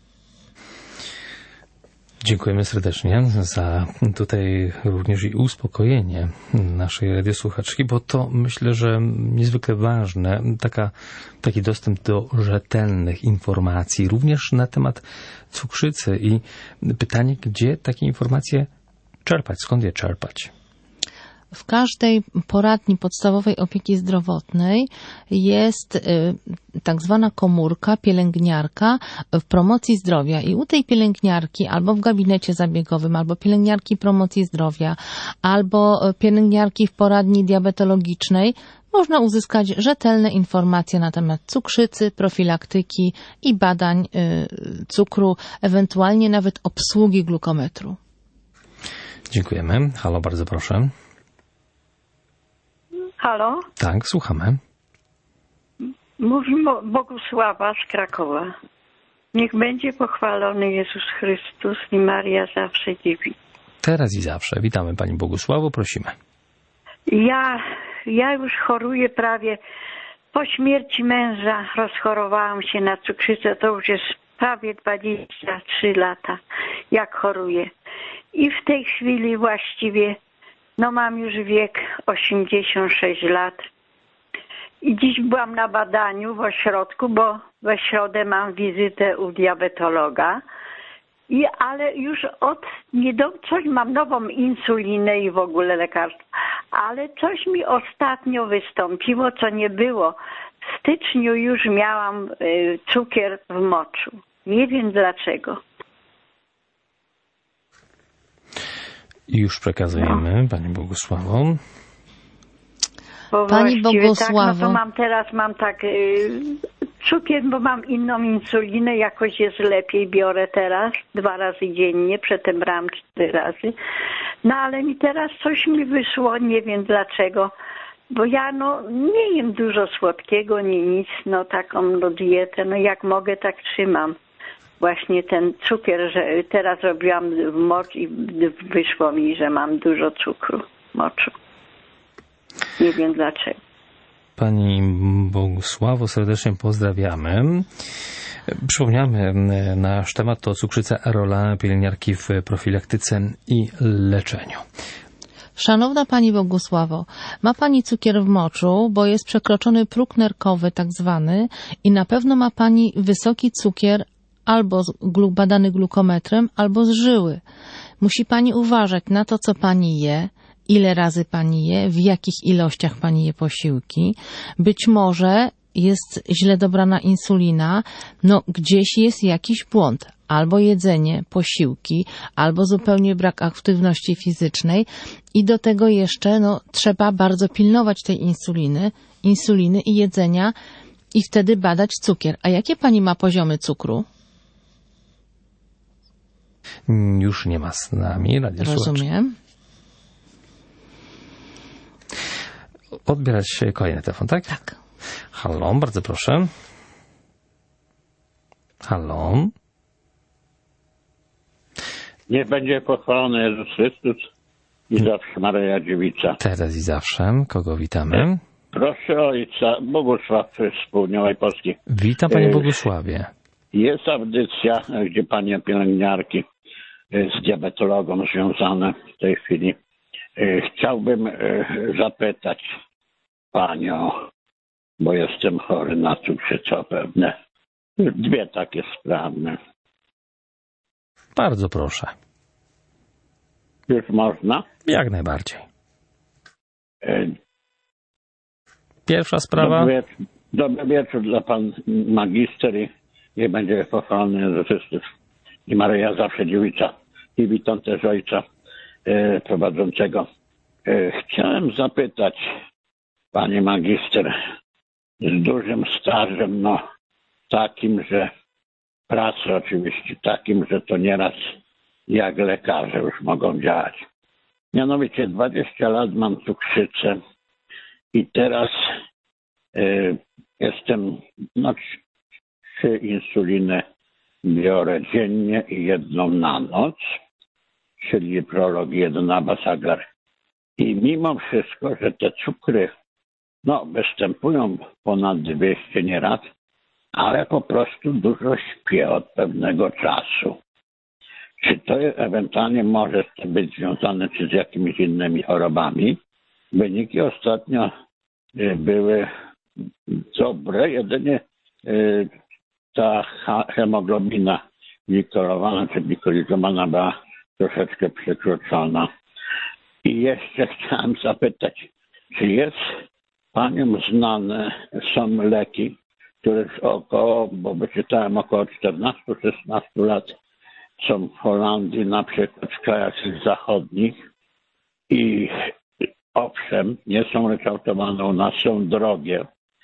Dziękujemy serdecznie za tutaj również i uspokojenie naszej radiosłuchaczki, bo to myślę, że niezwykle ważne, taka, taki dostęp do rzetelnych informacji, również na temat cukrzycy i pytanie, gdzie takie informacje czerpać, skąd je czerpać? W każdej poradni podstawowej opieki zdrowotnej jest y, tak zwana komórka, pielęgniarka w promocji zdrowia i u tej pielęgniarki albo w gabinecie zabiegowym, albo pielęgniarki promocji zdrowia, albo pielęgniarki w poradni diabetologicznej można uzyskać rzetelne informacje na temat cukrzycy, profilaktyki i badań y, cukru, ewentualnie nawet obsługi glukometru. Dziękujemy. Halo, bardzo proszę. Halo? Tak, słuchamy. Mówi Bogusława z Krakowa. Niech będzie pochwalony Jezus Chrystus i Maria zawsze dziewica. Teraz i zawsze. Witamy pani Bogusławo, prosimy. Ja, ja już choruję prawie po śmierci męża. Rozchorowałam się na cukrzycę. To już jest prawie dwadzieścia trzy lata, jak choruję. I w tej chwili właściwie no mam już wiek osiemdziesiąt sześć lat. I dziś byłam na badaniu w ośrodku, bo we środę mam wizytę u diabetologa. I, ale już od niedo, coś mam nową insulinę i w ogóle lekarstwo. Ale coś mi ostatnio wystąpiło, co nie było. W styczniu już miałam y, cukier w moczu. Nie wiem dlaczego. I już przekazujemy, no. Pani Bogusławo. Bo Pani Bogusławo. Tak, no to mam teraz, mam tak y, cukier, bo mam inną insulinę, jakoś jest lepiej, biorę teraz dwa razy dziennie, przedtem brałam cztery razy. No ale mi teraz coś mi wyszło, nie wiem dlaczego, bo ja no nie jem dużo słodkiego, nie nic, no taką no, dietę, no jak mogę, tak trzymam. Właśnie ten cukier, że teraz robiłam w mocz i wyszło mi, że mam dużo cukru w moczu. Nie wiem dlaczego. Pani Bogusławo, serdecznie pozdrawiamy. Przypomniamy, nasz temat to cukrzyca, rola pielęgniarki w profilaktyce i leczeniu. Szanowna Pani Bogusławo, ma Pani cukier w moczu, bo jest przekroczony próg nerkowy tak zwany i na pewno ma Pani wysoki cukier, albo z glu, badany glukometrem, albo z żyły. Musi pani uważać na to, co pani je, ile razy pani je, w jakich ilościach pani je posiłki. Być może jest źle dobrana insulina, no gdzieś jest jakiś błąd. Albo jedzenie, posiłki, albo zupełnie brak aktywności fizycznej i do tego jeszcze no, trzeba bardzo pilnować tej insuliny, insuliny i jedzenia i wtedy badać cukier. A jakie pani ma poziomy cukru? Już nie ma z nami. Rozumiem. Odbierać kolejny telefon, tak? Tak. Halo, bardzo proszę. Halo. Niech będzie pochwalony Jezus Chrystus i zawsze Maryja Dziewica. Teraz i zawsze. Kogo witamy? Proszę Ojca, Bogusław z Południowej Polski. Witam Panie Bogusławie. Jest audycja, gdzie Panie pielęgniarki z diabetologą związane w tej chwili. Chciałbym zapytać Panią, bo jestem chory na cukrzycę pewne. Dwie takie sprawy. Bardzo proszę. Już można? Jak najbardziej. Pierwsza sprawa. Dobry wieczór, dobry wieczór dla Pan magister i niech będzie pochwalony Jezus Chrystus i Maryja zawsze Dziewica. I witam też Ojca e, prowadzącego. E, chciałem zapytać Pani magister z dużym stażem, no takim, że pracy oczywiście takim, że to nieraz jak lekarze już mogą działać. Mianowicie dwadzieścia lat mam cukrzycę i teraz y, jestem, no trzy insuliny biorę dziennie i jedną na noc, czyli Prolog, jedna Basagar. I mimo wszystko, że te cukry no, występują ponad dwieście nieraz, ale po prostu dużo śpię od pewnego czasu. Czy to ewentualnie może być związane czy z jakimiś innymi chorobami? Wyniki ostatnio były dobre, jedynie ta hemoglobina glikolowana czy glikolizowana była troszeczkę przekroczona. I jeszcze chciałem zapytać, czy jest Paniom znane są leki, które już około, bo wyczytałem około czternaście szesnaście lat są w Holandii, na przykład w krajach zachodnich i owszem, nie są ryczałtowane u nas, są drogie,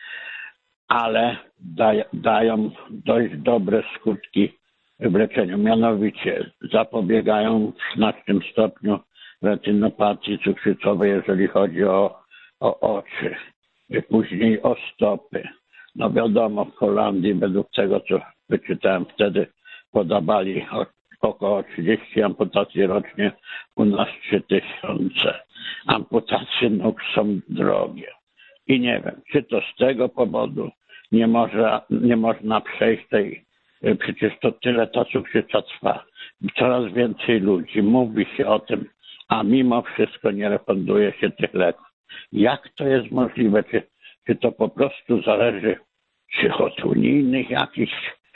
ale daj, dają dość dobre skutki w leczeniu. Mianowicie zapobiegają w znacznym stopniu retinopatii cukrzycowej, jeżeli chodzi o, o oczy, później o stopy. No wiadomo, w Holandii według tego, co wyczytałem wtedy, podawali około trzydzieści amputacji rocznie, u nas trzy tysiące. Amputacje nóg są drogie. I nie wiem, czy to z tego powodu nie, może, nie można przejść tej, przecież to tyle ta cukrzyca trwa. Coraz więcej ludzi mówi się o tym, a mimo wszystko nie refunduje się tych leków. Jak to jest możliwe? Czy, czy to po prostu zależy czy od unijnych jakichś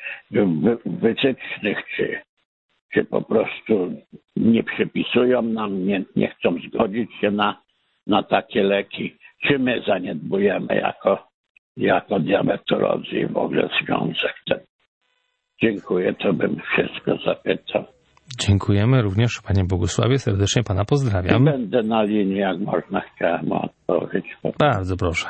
wytycznych, czy, czy po prostu nie przypisują nam, nie, nie chcą zgodzić się na, na takie leki, czy my zaniedbujemy jako, jako diabetolodzy i w ogóle związek ten. Dziękuję, to bym wszystko zapytał. Dziękujemy również Panie Bogusławie, serdecznie Pana pozdrawiam. I będę na linii, jak można, chciałem odpowiedzieć. Bardzo proszę.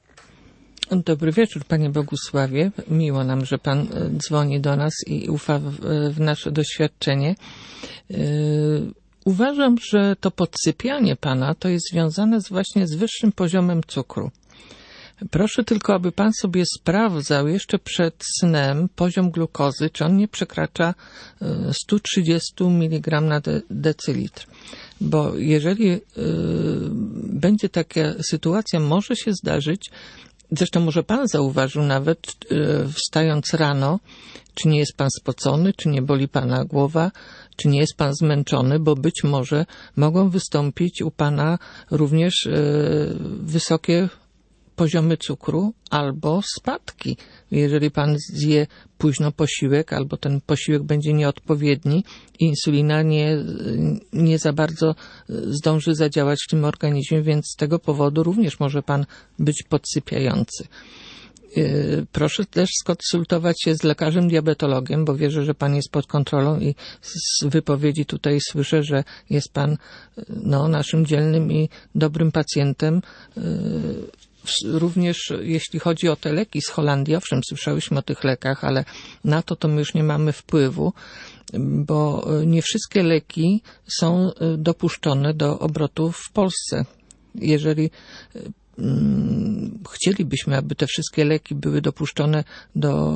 Dobry wieczór, Panie Bogusławie. Miło nam, że Pan dzwoni do nas i ufa w, w nasze doświadczenie. Yy, uważam, że to podsypianie Pana to jest związane z właśnie z wyższym poziomem cukru. Proszę tylko, aby Pan sobie sprawdzał jeszcze przed snem poziom glukozy, czy on nie przekracza sto trzydzieści miligramów na de- decylitr. Bo jeżeli yy, będzie taka sytuacja, może się zdarzyć, zresztą może Pan zauważył nawet, yy, wstając rano, czy nie jest Pan spocony, czy nie boli Pana głowa, czy nie jest Pan zmęczony, bo być może mogą wystąpić u Pana również yy, wysokie poziomy cukru albo spadki. Jeżeli pan zje późno posiłek albo ten posiłek będzie nieodpowiedni, insulina nie, nie za bardzo zdąży zadziałać w tym organizmie, więc z tego powodu również może pan być podsypiający. Proszę też skonsultować się z lekarzem diabetologiem, bo wierzę, że pan jest pod kontrolą i z wypowiedzi tutaj słyszę, że jest pan no, naszym dzielnym i dobrym pacjentem. Również jeśli chodzi o te leki z Holandii, owszem, słyszałyśmy o tych lekach, ale na to to my już nie mamy wpływu, bo nie wszystkie leki są dopuszczone do obrotu w Polsce. Jeżeli chcielibyśmy, aby te wszystkie leki były dopuszczone do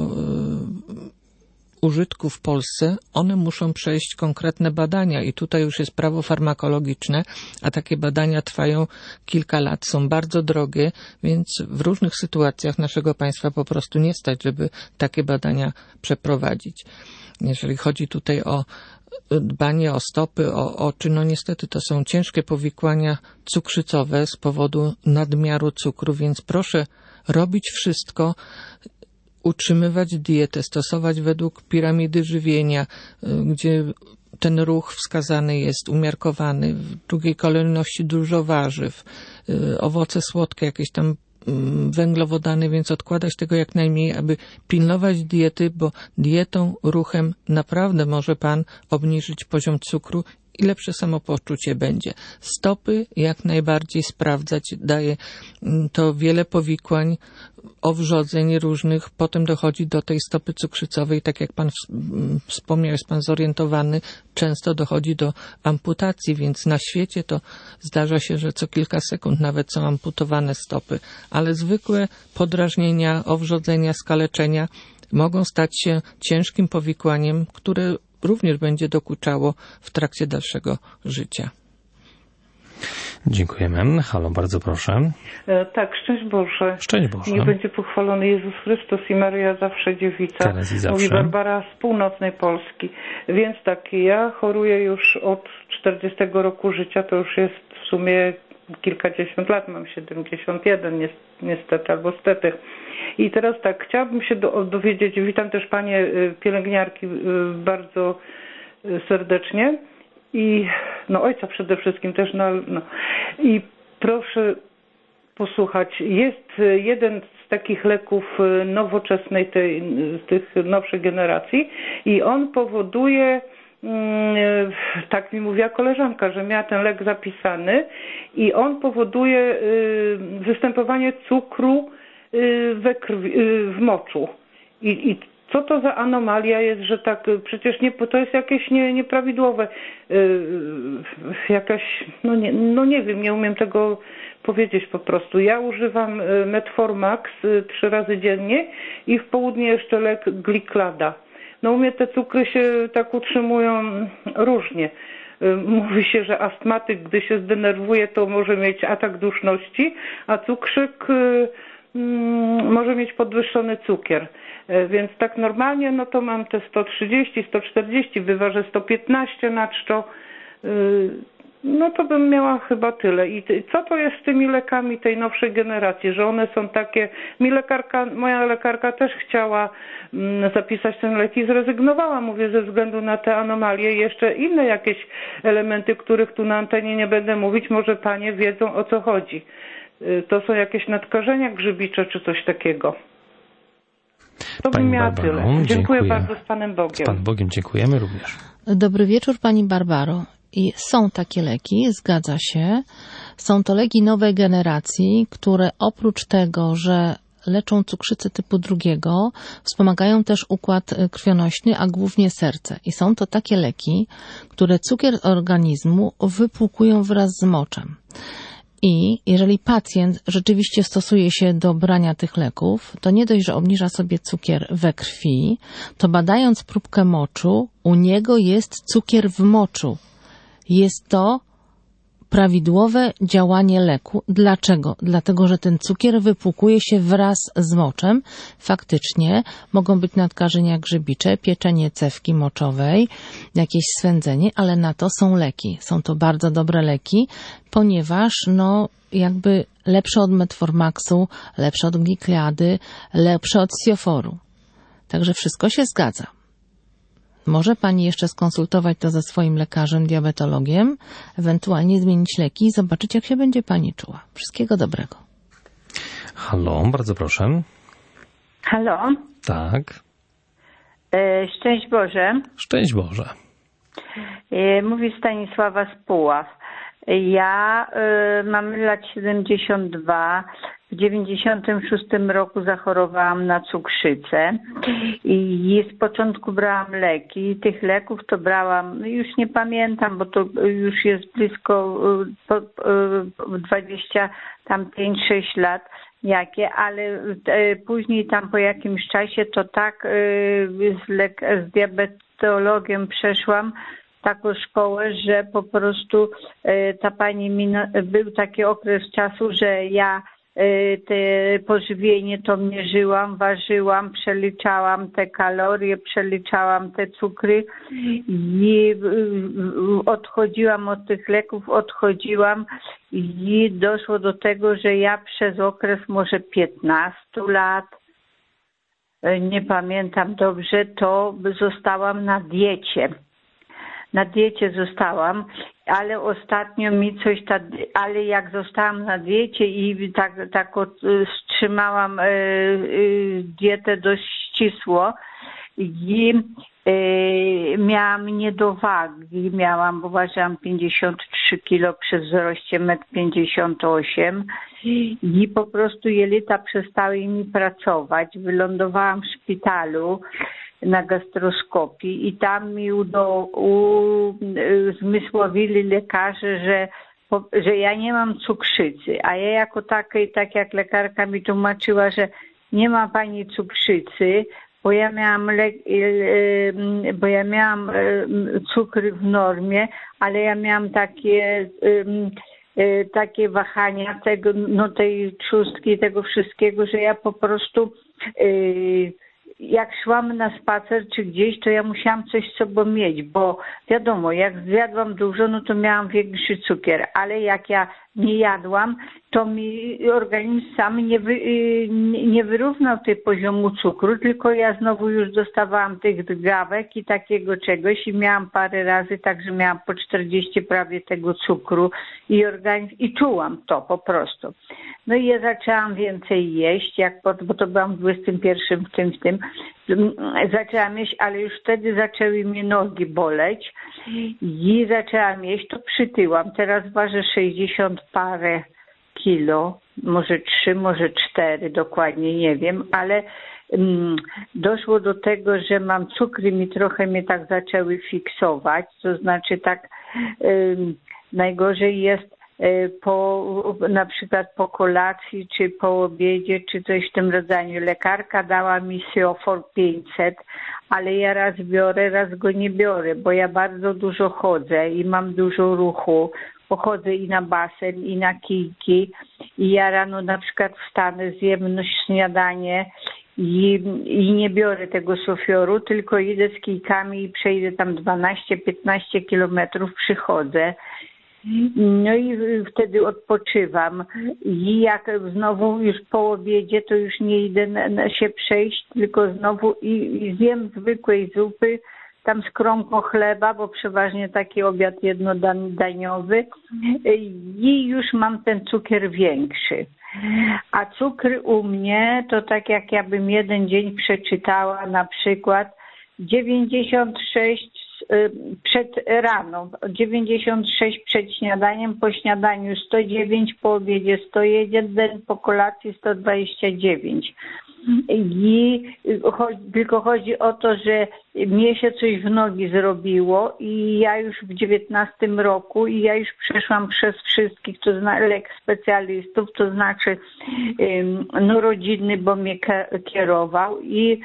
użytku w Polsce, one muszą przejść konkretne badania i tutaj już jest prawo farmakologiczne, a takie badania trwają kilka lat, są bardzo drogie, więc w różnych sytuacjach naszego państwa po prostu nie stać, żeby takie badania przeprowadzić. Jeżeli chodzi tutaj o dbanie o stopy, o oczy, no niestety to są ciężkie powikłania cukrzycowe z powodu nadmiaru cukru, więc proszę robić wszystko, utrzymywać dietę, stosować według piramidy żywienia, gdzie ten ruch wskazany jest umiarkowany, w drugiej kolejności dużo warzyw, owoce słodkie, jakieś tam węglowodany, więc odkładać tego jak najmniej, aby pilnować diety, bo dietą, ruchem naprawdę może pan obniżyć poziom cukru i lepsze samopoczucie będzie. Stopy jak najbardziej sprawdzać, daje to wiele powikłań, owrzodzeń różnych, potem dochodzi do tej stopy cukrzycowej, tak jak pan wspomniał, jest pan zorientowany, często dochodzi do amputacji, więc na świecie to zdarza się, że co kilka sekund nawet są amputowane stopy, ale zwykłe podrażnienia, owrzodzenia, skaleczenia mogą stać się ciężkim powikłaniem, które również będzie dokuczało w trakcie dalszego życia. Dziękujemy. Halo, bardzo proszę. E, tak, szczęść Boże. Szczęść Boże. Niech będzie pochwalony Jezus Chrystus i Maryja zawsze dziewica. Teraz i zawsze. Mówi Barbara z północnej Polski. Więc tak, ja choruję już od czterdziestego roku życia, to już jest w sumie kilkadziesiąt lat, mam siedemdziesiąt jeden niestety, albo stety. I teraz tak, chciałabym się do, dowiedzieć, witam też panie pielęgniarki bardzo serdecznie i no ojca przede wszystkim też, no, no. I proszę posłuchać, jest jeden z takich leków nowoczesnej, tej, tych nowszych generacji i on powoduje, tak mi mówiła koleżanka, że miała ten lek zapisany i on powoduje występowanie cukru we krwi, w moczu. I, I co to za anomalia jest, że tak, przecież nie, to jest jakieś nie, nieprawidłowe, jakaś, no nie, no nie wiem, nie umiem tego powiedzieć po prostu. Ja używam Metformax trzy razy dziennie i w południe jeszcze lek Gliklada. No u mnie te cukry się tak utrzymują różnie. Mówi się, że astmatyk, gdy się zdenerwuje, to może mieć atak duszności, a cukrzyk może mieć podwyższony cukier. Więc tak normalnie, no to mam te sto trzydzieści, sto czterdzieści, wyważę sto piętnaście na czczo. No to bym miała chyba tyle. I co to jest z tymi lekami tej nowszej generacji, że one są takie... Mi lekarka, moja lekarka też chciała zapisać ten lek i zrezygnowała, mówię, ze względu na te anomalie i jeszcze inne jakieś elementy, których tu na antenie nie będę mówić, może panie wiedzą, o co chodzi. To są jakieś nadkażenia grzybicze czy coś takiego. To bym miała tyle. Dziękuję, dziękuję bardzo, z Panem Bogiem. Z Panem Bogiem dziękujemy również. Dobry wieczór pani Barbaro. I są takie leki, zgadza się. Są to leki nowej generacji, które oprócz tego, że leczą cukrzycę typu drugiego, wspomagają też układ krwionośny, a głównie serce. I są to takie leki, które cukier organizmu wypłukują wraz z moczem. I jeżeli pacjent rzeczywiście stosuje się do brania tych leków, to nie dość, że obniża sobie cukier we krwi, to badając próbkę moczu, u niego jest cukier w moczu. Jest to prawidłowe działanie leku. Dlaczego? Dlatego, że ten cukier wypłukuje się wraz z moczem. Faktycznie mogą być nadkażenia grzybicze, pieczenie cewki moczowej, jakieś swędzenie, ale na to są leki. Są to bardzo dobre leki, ponieważ no jakby lepsze od Metformaxu, lepsze od Glikliady, lepsze od Sioforu. Także wszystko się zgadza. Może pani jeszcze skonsultować to ze swoim lekarzem, diabetologiem, ewentualnie zmienić leki i zobaczyć, jak się będzie pani czuła. Wszystkiego dobrego. Halo, bardzo proszę. Halo? Tak. E, szczęść Boże. Szczęść Boże. E, mówi Stanisława z Puław. Ja e, mam lat siedemdziesiąt dwa. W dziewięćdziesiątym szóstym roku zachorowałam na cukrzycę i z początku brałam leki. Tych leków to brałam, już nie pamiętam, bo to już jest blisko dwadzieścia pięć sześć lat jakie, ale później tam po jakimś czasie to tak z, lek- z diabetologiem przeszłam taką szkołę, że po prostu ta pani mi, był taki okres czasu, że ja te pożywienie to mierzyłam, ważyłam, przeliczałam te kalorie, przeliczałam te cukry i odchodziłam od tych leków, odchodziłam i doszło do tego, że ja przez okres może piętnaście lat, nie pamiętam dobrze, to zostałam na diecie. Na diecie zostałam, ale ostatnio mi coś, ta, ale jak zostałam na diecie i tak, tak wstrzymałam e, e, dietę dość ścisło i e, miałam niedowagi, miałam, bo ważyłam pięćdziesiąt trzy kilo przy wzroście metr pięćdziesiąt osiem i po prostu jelita przestały mi pracować. Wylądowałam w szpitalu na gastroskopii i tam mi udo, uzmysłowili lekarze, że, że ja nie mam cukrzycy, a ja jako takiej, tak jak lekarka mi tłumaczyła, że nie ma pani cukrzycy, bo ja miałam, le, bo ja miałam cukry w normie, ale ja miałam takie takie wahania tego, no tej trzustki, tego wszystkiego, że ja po prostu jak szłam na spacer czy gdzieś, to ja musiałam coś z sobą mieć, bo wiadomo, jak zjadłam dużo, no to miałam większy cukier, ale jak ja nie jadłam, to mi organizm sam nie, wy, nie wyrównał tej poziomu cukru, tylko ja znowu już dostawałam tych drgawek i takiego czegoś i miałam parę razy, także miałam po czterdzieści prawie tego cukru i organizm, i czułam to po prostu. No i ja zaczęłam więcej jeść, jak po, bo to byłam w dwudziestym pierwszym w tym, w tym, zaczęłam jeść, ale już wtedy zaczęły mnie nogi boleć i zaczęłam jeść, to przytyłam. Teraz ważę sześćdziesiąt parę kilo, może trzy, może cztery, dokładnie nie wiem, ale um, doszło do tego, że mam cukry, mi trochę mnie tak zaczęły fiksować, to znaczy tak um, najgorzej jest po, na przykład po kolacji, czy po obiedzie, czy coś w tym rodzaju. Lekarka dała mi Siofor pięćset, ale ja raz biorę, raz go nie biorę, bo ja bardzo dużo chodzę i mam dużo ruchu. Pochodzę i na basen, i na kijki i ja rano na przykład wstanę, zjem śniadanie i, i nie biorę tego Siofioru, tylko idę z kijkami i przejdę tam dwanaście piętnaście kilometrów, przychodzę. No i wtedy odpoczywam i jak znowu już po obiedzie, to już nie idę na, na się przejść, tylko znowu i, i zjem zwykłej zupy, tam z kromką chleba, bo przeważnie taki obiad jednodaniowy i już mam ten cukier większy. A cukry u mnie to tak jak ja bym jeden dzień przeczytała na przykład dziewięćdziesiąt sześć przed rano, dziewięćdziesiąt sześć przed śniadaniem, po śniadaniu sto dziewięć, po obiedzie sto jeden, po kolacji sto dwadzieścia dziewięć. I tylko chodzi o to, że mnie się coś w nogi zrobiło i ja już w dziewiętnastym roku i ja już przeszłam przez wszystkich, to znaczy lek specjalistów, to znaczy no rodzinny, bo mnie kierował i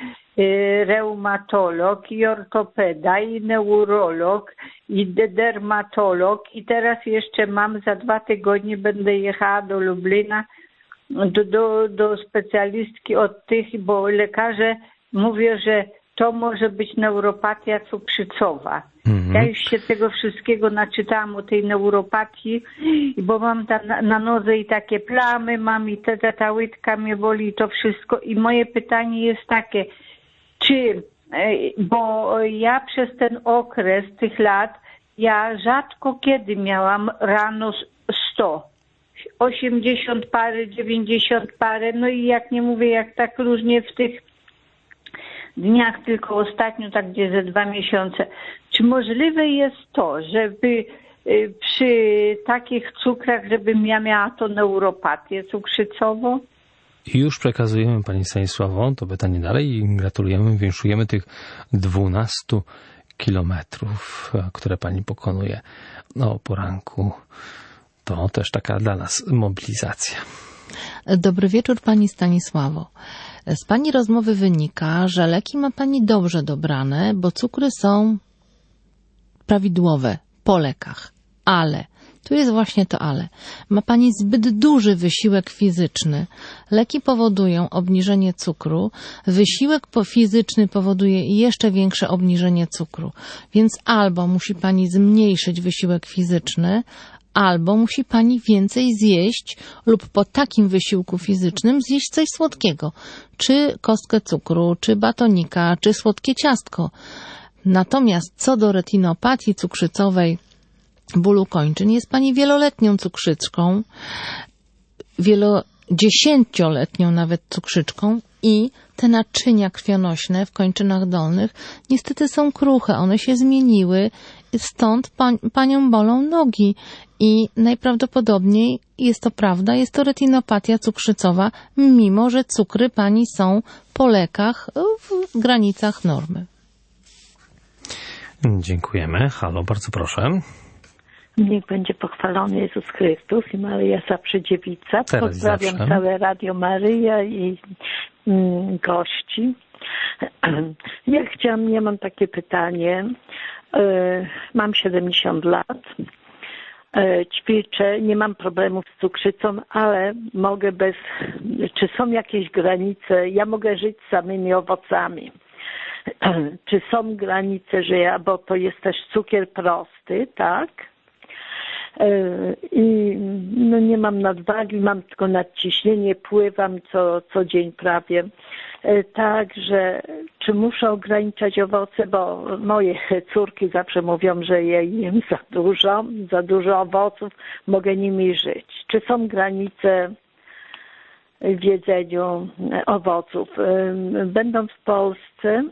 reumatolog i ortopeda i neurolog i dermatolog i teraz jeszcze mam za dwa tygodnie będę jechała do Lublina do, do, do specjalistki od tych, bo lekarze mówią, że to może być neuropatia cukrzycowa. Mhm. Ja już się tego wszystkiego naczytałam o tej neuropatii, bo mam tam na, na nodze i takie plamy, mam i te, te, ta łydka mnie boli i to wszystko. I moje pytanie jest takie, czy, bo ja przez ten okres tych lat, ja rzadko kiedy miałam rano sto, osiemdziesiąt parę, dziewięćdziesiąt parę, no i jak nie mówię, jak tak różnie w tych dniach, tylko ostatnio tak gdzie ze dwa miesiące. Czy możliwe jest to, żeby przy takich cukrach, żebym ja miała to neuropatię cukrzycową? I już przekazujemy Pani Stanisławo to pytanie dalej i gratulujemy, winszujemy tych dwunastu kilometrów, które Pani pokonuje o poranku. To też taka dla nas mobilizacja. Dobry wieczór Pani Stanisławo. Z Pani rozmowy wynika, że leki ma Pani dobrze dobrane, bo cukry są prawidłowe po lekach. Ale, tu jest właśnie to ale, ma Pani zbyt duży wysiłek fizyczny. Leki powodują obniżenie cukru, wysiłek fizyczny powoduje jeszcze większe obniżenie cukru. Więc albo musi Pani zmniejszyć wysiłek fizyczny, albo musi Pani więcej zjeść lub po takim wysiłku fizycznym zjeść coś słodkiego, czy kostkę cukru, czy batonika, czy słodkie ciastko. Natomiast co do retinopatii cukrzycowej bólu kończyn, jest Pani wieloletnią cukrzyczką, wielodziesięcioletnią nawet cukrzyczką i te naczynia krwionośne w kończynach dolnych niestety są kruche, one się zmieniły, stąd pań, Panią bolą nogi i najprawdopodobniej jest to prawda, jest to retinopatia cukrzycowa, mimo że cukry Pani są po lekach w granicach normy. Dziękujemy. Halo, bardzo proszę. Niech będzie pochwalony Jezus Chrystus i Maryja zawsze dziewica. Teraz Pozdrawiam zawsze. całe Radio Maryja i mm, gości. Ja chciałam, ja mam takie pytanie. E, mam siedemdziesiąt lat. E, ćwiczę, nie mam problemów z cukrzycą, ale mogę bez... Czy są jakieś granice? Ja mogę żyć z samymi owocami. Czy są granice, że ja, bo to jest też cukier prosty, tak? I no nie mam nadwagi, mam tylko nadciśnienie, pływam co, co dzień prawie. Także czy muszę ograniczać owoce, bo moje córki zawsze mówią, że ja jem za dużo, za dużo owoców, mogę nimi żyć. Czy są granice w jedzeniu owoców? Będąc w Polsce,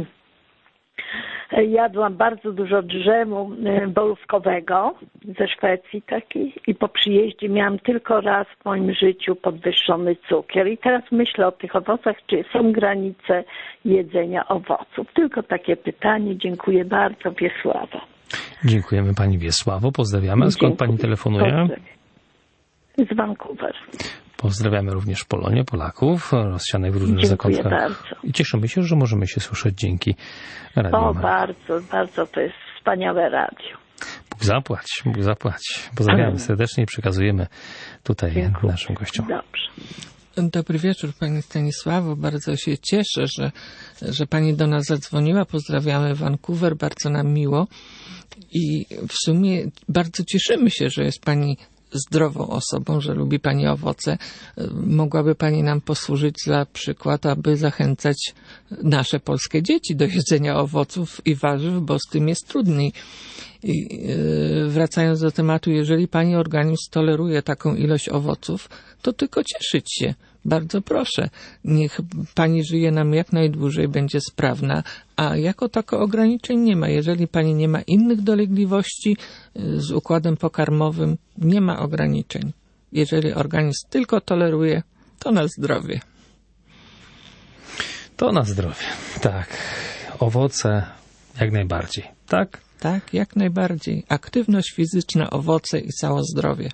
jadłam bardzo dużo drzemu bolówkowego ze Szwecji taki i po przyjeździe miałam tylko raz w moim życiu podwyższony cukier. I teraz myślę o tych owocach, czy są granice jedzenia owoców. Tylko takie pytanie. Dziękuję bardzo. Wiesława. Dziękujemy Pani Wiesławo. Pozdrawiamy. A skąd Pani telefonuje? Z Vancouver. Pozdrawiamy również Polonię, Polaków rozsianych w różnych Dziękuję zakątkach. bardzo. I cieszymy się, że możemy się słyszeć dzięki Radiu O, Maryja. bardzo, bardzo to jest wspaniałe radio. Bóg zapłać, Bóg zapłać. Pozdrawiamy serdecznie i przekazujemy tutaj Dziękuję. naszym gościom. Dobrze. Dobry wieczór Pani Stanisławo. Bardzo się cieszę, że, że Pani do nas zadzwoniła. Pozdrawiamy Vancouver, bardzo nam miło. I w sumie bardzo cieszymy się, że jest Pani zdrową osobą, że lubi Pani owoce. Mogłaby Pani nam posłużyć za przykład, aby zachęcać nasze polskie dzieci do jedzenia owoców i warzyw, bo z tym jest trudniej. I wracając do tematu, jeżeli Pani organizm toleruje taką ilość owoców, to tylko cieszyć się. Bardzo proszę, niech Pani żyje nam jak najdłużej, będzie sprawna, a jako tako ograniczeń nie ma. Jeżeli Pani nie ma innych dolegliwości z układem pokarmowym, nie ma ograniczeń. Jeżeli organizm tylko toleruje, to na zdrowie. To na zdrowie, tak. Owoce jak najbardziej, tak? Tak, jak najbardziej. Aktywność fizyczna, owoce i całe zdrowie.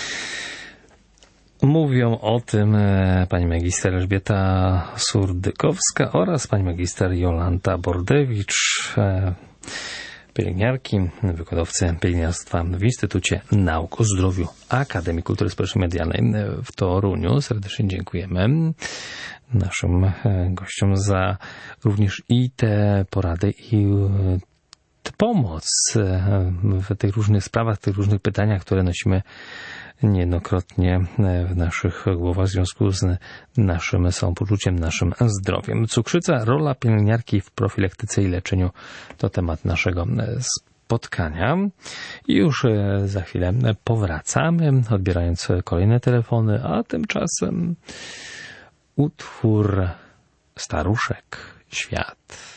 Mówią o tym pani magister Elżbieta Surdykowska oraz pani magister Jolanta Bordewicz. pielęgniarki, wykładowcy pielęgniarstwa w Instytucie Nauk o Zdrowiu Akademii Kultury Społecznej i Medialnej w Toruniu. Serdecznie dziękujemy naszym gościom za również i te porady, i tę pomoc w tych różnych sprawach, w tych różnych pytaniach, które nosimy niejednokrotnie w naszych głowach w związku z naszym samopoczuciem, naszym zdrowiem. Cukrzyca, rola pielęgniarki w profilaktyce i leczeniu to temat naszego spotkania. I już za chwilę powracamy, odbierając kolejne telefony, a tymczasem utwór Staruszek Świat.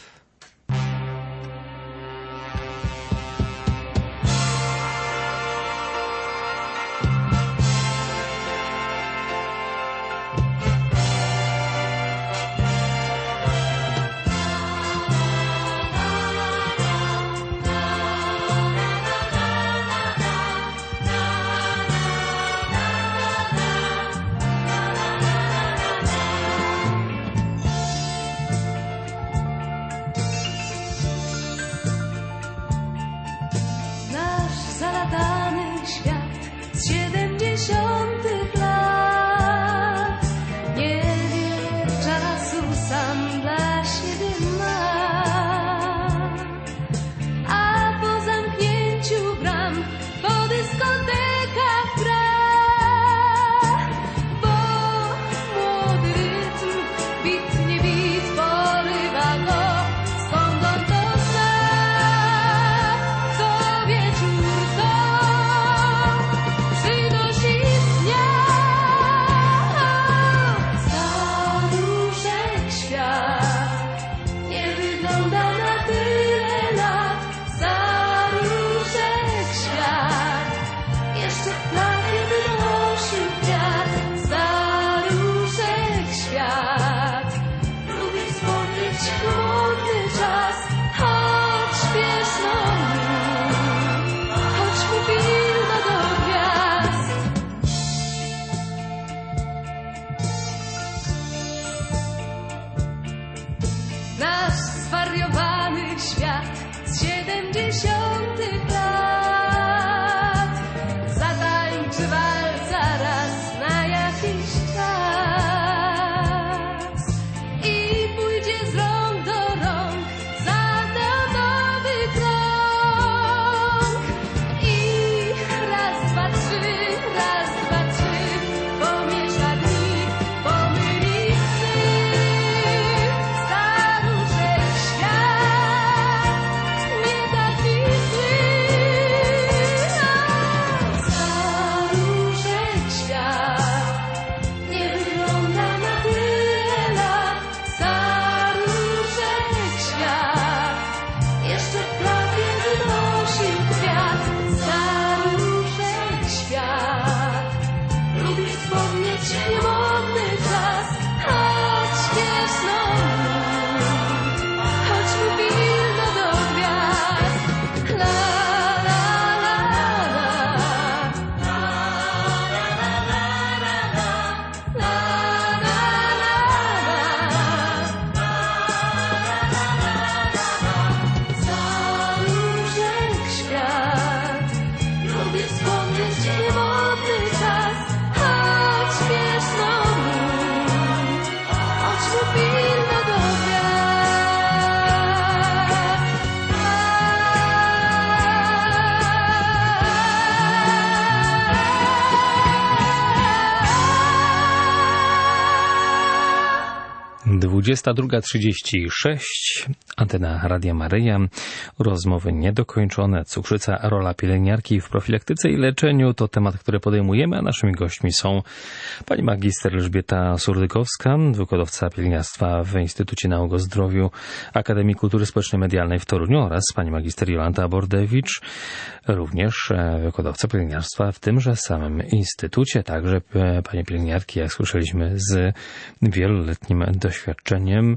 dwudziesta druga trzydzieści sześć, antena Radia Maryja, rozmowy niedokończone, cukrzyca, rola pielęgniarki w profilaktyce i leczeniu to temat, który podejmujemy, a naszymi gośćmi są pani magister Elżbieta Surdykowska, wykładowca pielęgniarstwa w Instytucie Nauk o Zdrowiu Akademii Kultury Społecznej i Medialnej w Toruniu oraz pani magister Jolanta Bordewicz, również wykładowca pielęgniarstwa w tymże samym instytucie, także panie pielęgniarki, jak słyszeliśmy, z wieloletnim doświadczeniem,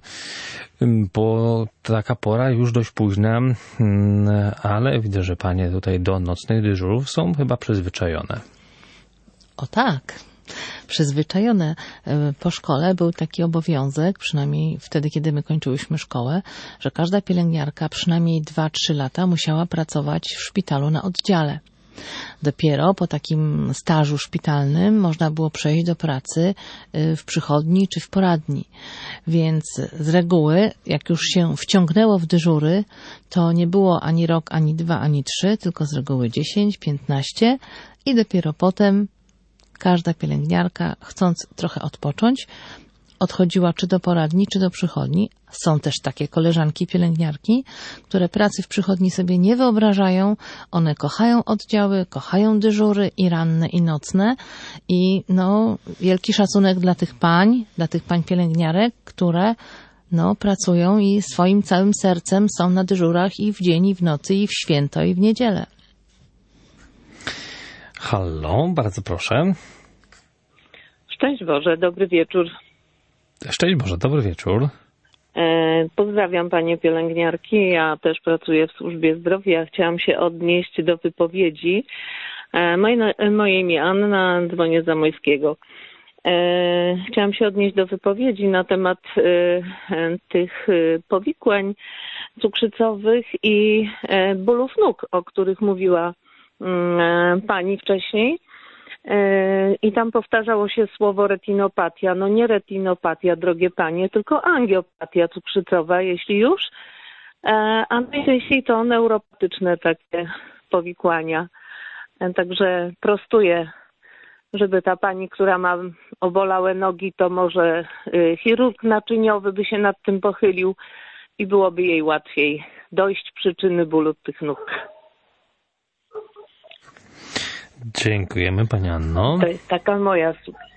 bo taka pora już dość późna, ale widzę, że panie tutaj do nocnych dyżurów są chyba przyzwyczajone. O tak. Przyzwyczajone po szkole był taki obowiązek, przynajmniej wtedy, kiedy my kończyłyśmy szkołę, że każda pielęgniarka przynajmniej dwa trzy lata musiała pracować w szpitalu na oddziale. Dopiero po takim stażu szpitalnym można było przejść do pracy w przychodni czy w poradni. Więc z reguły, jak już się wciągnęło w dyżury, to nie było ani rok, ani dwa, ani trzy, tylko z reguły dziesięć, piętnaście i dopiero potem każda pielęgniarka, chcąc trochę odpocząć, odchodziła czy do poradni, czy do przychodni. Są też takie koleżanki pielęgniarki, które pracy w przychodni sobie nie wyobrażają. One kochają oddziały, kochają dyżury i ranne, i nocne. I no, wielki szacunek dla tych pań, dla tych pań pielęgniarek, które no, pracują i swoim całym sercem są na dyżurach i w dzień, i w nocy, i w święto, i w niedzielę. Halo, bardzo proszę. Szczęść Boże, dobry wieczór. Szczęść Boże, dobry wieczór. Pozdrawiam panie pielęgniarki, ja też pracuję w służbie zdrowia. Chciałam się odnieść do wypowiedzi. Moje, moje imię Anna, dzwonię z Zamojskiego. Chciałam się odnieść do wypowiedzi na temat tych powikłań cukrzycowych i bólów nóg, o których mówiła pani wcześniej. I tam powtarzało się słowo retinopatia. No nie retinopatia, drogie panie, tylko angiopatia cukrzycowa, jeśli już. A najczęściej to neuropatyczne takie powikłania. Także prostuję, żeby ta pani, która ma obolałe nogi, to może chirurg naczyniowy by się nad tym pochylił i byłoby jej łatwiej dojść przyczyny bólu tych nóg. Dziękujemy pani Anno. To jest taka moja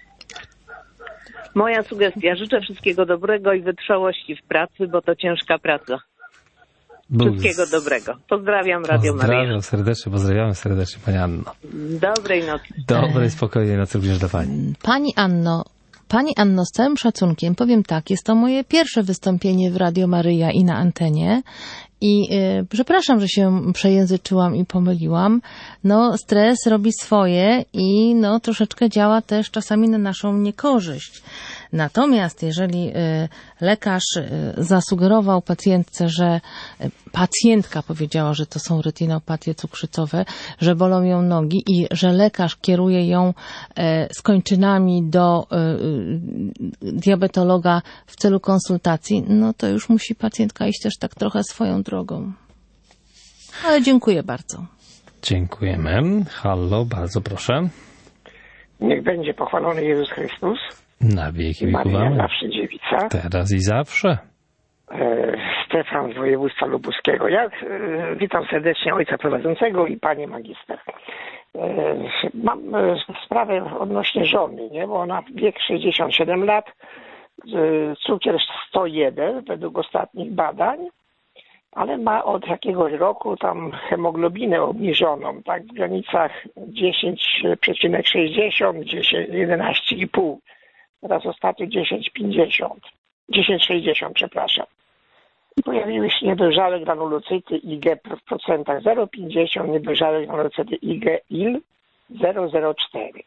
moja sugestia. Życzę wszystkiego dobrego i wytrwałości w pracy, bo to ciężka praca. Wszystkiego Buz... dobrego. Pozdrawiam Radio Maryja. Pozdrawiam serdecznie, pozdrawiamy serdecznie pani Anno. Dobrej nocy. Dobrej, spokojnej nocy również dla pani. Pani Anno, Pani Anno, z całym szacunkiem powiem tak, jest to moje pierwsze wystąpienie w Radio Maryja i na antenie. I y, przepraszam, że się przejęzyczyłam i pomyliłam. No, stres robi swoje i no, troszeczkę działa też czasami na naszą niekorzyść. Natomiast jeżeli y, lekarz y, zasugerował pacjentce, że y, pacjentka powiedziała, że to są retinopatie cukrzycowe, że bolą ją nogi i że lekarz kieruje ją y, z kończynami do y, y, diabetologa w celu konsultacji, no to już musi pacjentka iść też tak trochę swoją drogą. Ale dziękuję bardzo. Dziękujemy. Halo, bardzo proszę. Niech będzie pochwalony Jezus Chrystus. Na wieki wieków. Maria zawsze dziewica. Teraz i zawsze. E, Stefan z województwa lubuskiego. Ja e, witam serdecznie ojca prowadzącego i panię magister. E, mam e, sprawę odnośnie żony, nie? Bo ona wiek sześćdziesiąt siedem lat, e, cukier sto jeden według ostatnich badań, ale ma od jakiegoś roku tam hemoglobinę obniżoną, tak w granicach dziesięć przecinek sześćdziesiąt, jedenaście i pół. Teraz ostatnio dziesięć pięćdziesiąt, dziesięć sześćdziesiąt, przepraszam. I pojawiły się niedojrzałe granulocyty I G w procentach zero przecinek pięćdziesiąt, niedojrzałe granulocyty I G I L zero przecinek zero cztery.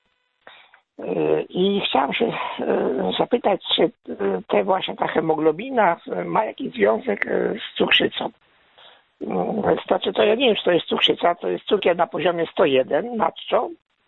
I chciałam się zapytać, czy te właśnie ta hemoglobina ma jakiś związek z cukrzycą. Znaczy, to ja nie wiem, czy to jest cukrzyca, to jest cukier na poziomie sto jeden nadto.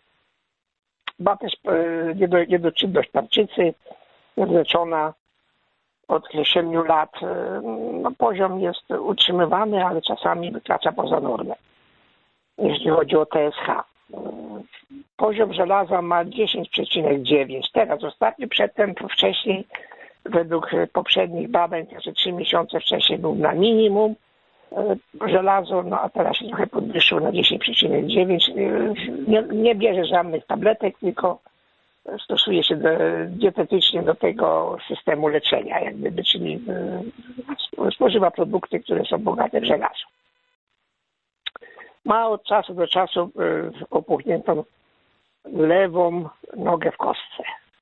Ma też niedoczynność tarczycy, leczona od siedmiu lat. No, poziom jest utrzymywany, ale czasami wykracza poza normę, jeśli chodzi o T S H. Poziom żelaza ma dziesięć przecinek dziewięć. Teraz ostatnio, przedtem, wcześniej, według poprzednich badań, znaczy trzy miesiące wcześniej był na minimum żelazo, no a teraz się trochę podwyższył na dziesięć przecinek dziewięć. Nie, nie bierze żadnych tabletek, tylko stosuje się do, dietetycznie do tego systemu leczenia, jak gdyby, czyli spożywa produkty, które są bogate w żelazo. Ma od czasu do czasu opuchniętą lewą nogę w kostce.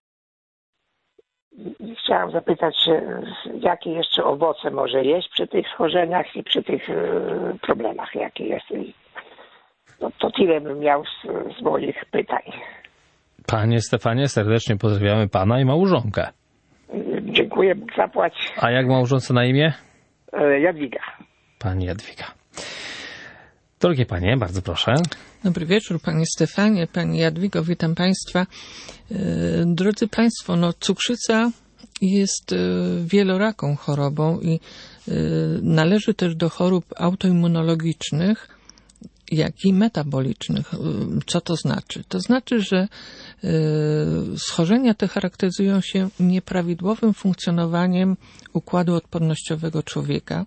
I chciałem zapytać, jakie jeszcze owoce może jeść przy tych schorzeniach i przy tych problemach, jakie jest. No, to tyle bym miał z, z moich pytań. Panie Stefanie, serdecznie pozdrawiamy pana i małżonkę. Dziękuję, Bóg zapłać. A jak małżonce na imię? Jadwiga. Pani Jadwiga. Drogie panie, bardzo proszę. Dobry wieczór, panie Stefanie, pani Jadwigo, witam państwa. Drodzy państwo, no cukrzyca jest wieloraką chorobą i należy też do chorób autoimmunologicznych, jak i metabolicznych. Co to znaczy? To znaczy, że schorzenia te charakteryzują się nieprawidłowym funkcjonowaniem układu odpornościowego człowieka.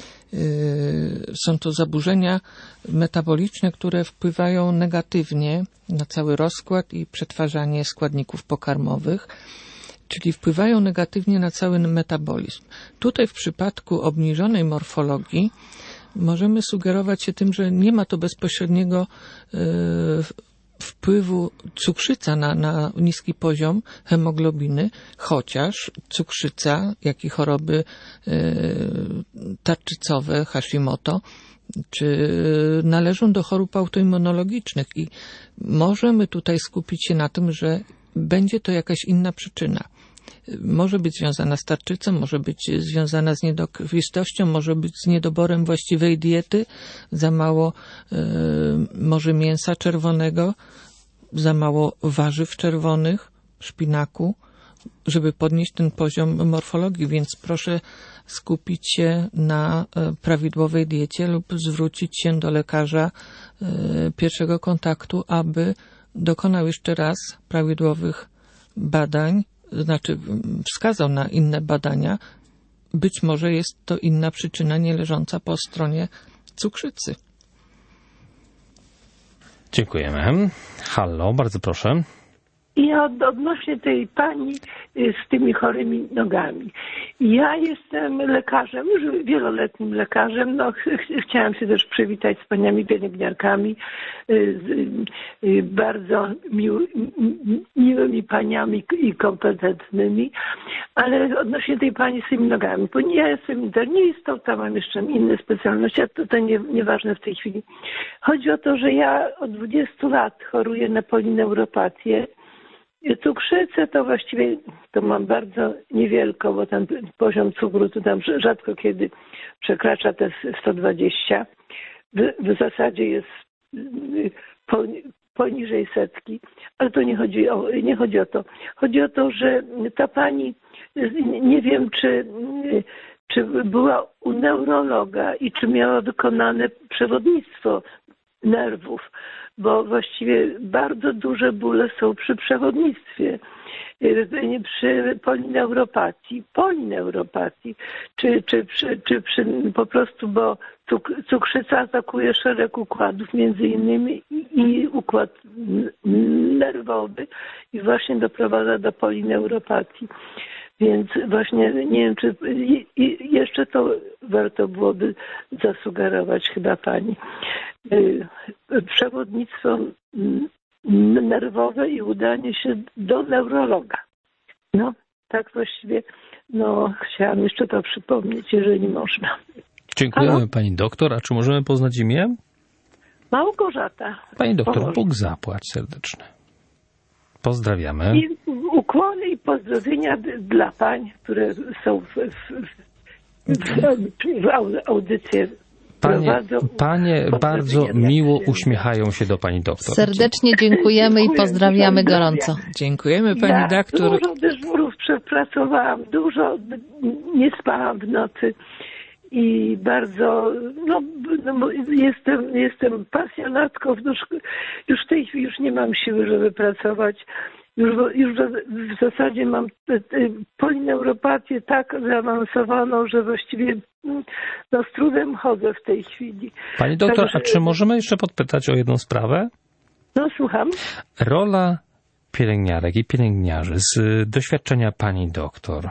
Są to zaburzenia metaboliczne, które wpływają negatywnie na cały rozkład i przetwarzanie składników pokarmowych, czyli wpływają negatywnie na cały metabolizm. Tutaj w przypadku obniżonej morfologii możemy sugerować się tym, że nie ma to bezpośredniego y, wpływu cukrzyca na, na niski poziom hemoglobiny, chociaż cukrzyca, jak i choroby y, tarczycowe, Hashimoto, czy należą do chorób autoimmunologicznych i możemy tutaj skupić się na tym, że będzie to jakaś inna przyczyna. Może być związana z tarczycą, może być związana z niedokrwistością, może być z niedoborem właściwej diety, za mało y, może mięsa czerwonego, za mało warzyw czerwonych, szpinaku, żeby podnieść ten poziom morfologii, więc proszę skupić się na prawidłowej diecie lub zwrócić się do lekarza y, pierwszego kontaktu, aby dokonał jeszcze raz prawidłowych badań, znaczy wskazał na inne badania. Być może jest to inna przyczyna nie leżąca po stronie cukrzycy. Dziękujemy. Hallo, bardzo proszę. Ja od, odnośnie tej pani z tymi chorymi nogami. Ja jestem lekarzem, już wieloletnim lekarzem. No, ch chciałam się też przywitać z paniami pielęgniarkami, z, z bardzo miły, miłymi paniami i kompetentnymi. Ale odnośnie tej pani z tymi nogami, bo ja jestem internistą, tam mam jeszcze inne specjalności, a to, to nie, nieważne w tej chwili. Chodzi o to, że ja od dwudziestu lat choruję na polineuropatię. Cukrzycę to właściwie to mam bardzo niewielką, bo ten poziom cukru to tam rzadko kiedy przekracza te sto dwadzieścia. W, w zasadzie jest poniżej setki, ale to nie chodzi o, nie chodzi o to. Chodzi o to, że ta pani, nie wiem czy, czy była u neurologa i czy miała wykonane przewodnictwo nerwów, bo właściwie bardzo duże bóle są przy przewodnictwie, przy polineuropatii, polineuropatii, czy, czy, czy, czy przy, po prostu, bo cukrzyca atakuje szereg układów, między innymi i, i układ nerwowy i właśnie doprowadza do polineuropatii. Więc właśnie nie wiem, czy jeszcze to warto byłoby zasugerować chyba pani. Przewodnictwo nerwowe i udanie się do neurologa. No, tak właściwie, no, chciałam jeszcze to przypomnieć, jeżeli można. Dziękujemy Halo? pani doktor. A czy możemy poznać imię? Małgorzata. Pani doktor, Pomoże. Bóg zapłać serdeczny. Pozdrawiamy. I ukłony i pozdrowienia d- dla pań, które są w, w, w, w, w audycję Panie, prowadzą. panie bardzo Pozdrowienia miło dla uśmiechają się do pani doktor. Serdecznie dziękujemy i pozdrawiamy gorąco. Dziękujemy pani Ja doktor. dużo dyżurów przepracowałam, dużo nie spałam w nocy i bardzo, no, no jestem, jestem pasjonatką, już, już w tej chwili już nie mam siły, żeby pracować. Już, już w zasadzie mam polineuropatię tak zaawansowaną, że właściwie no, z trudem chodzę w tej chwili. Pani doktor, Także, a czy możemy jeszcze podpytać o jedną sprawę? No słucham. Rola pielęgniarek i pielęgniarzy z doświadczenia pani doktor.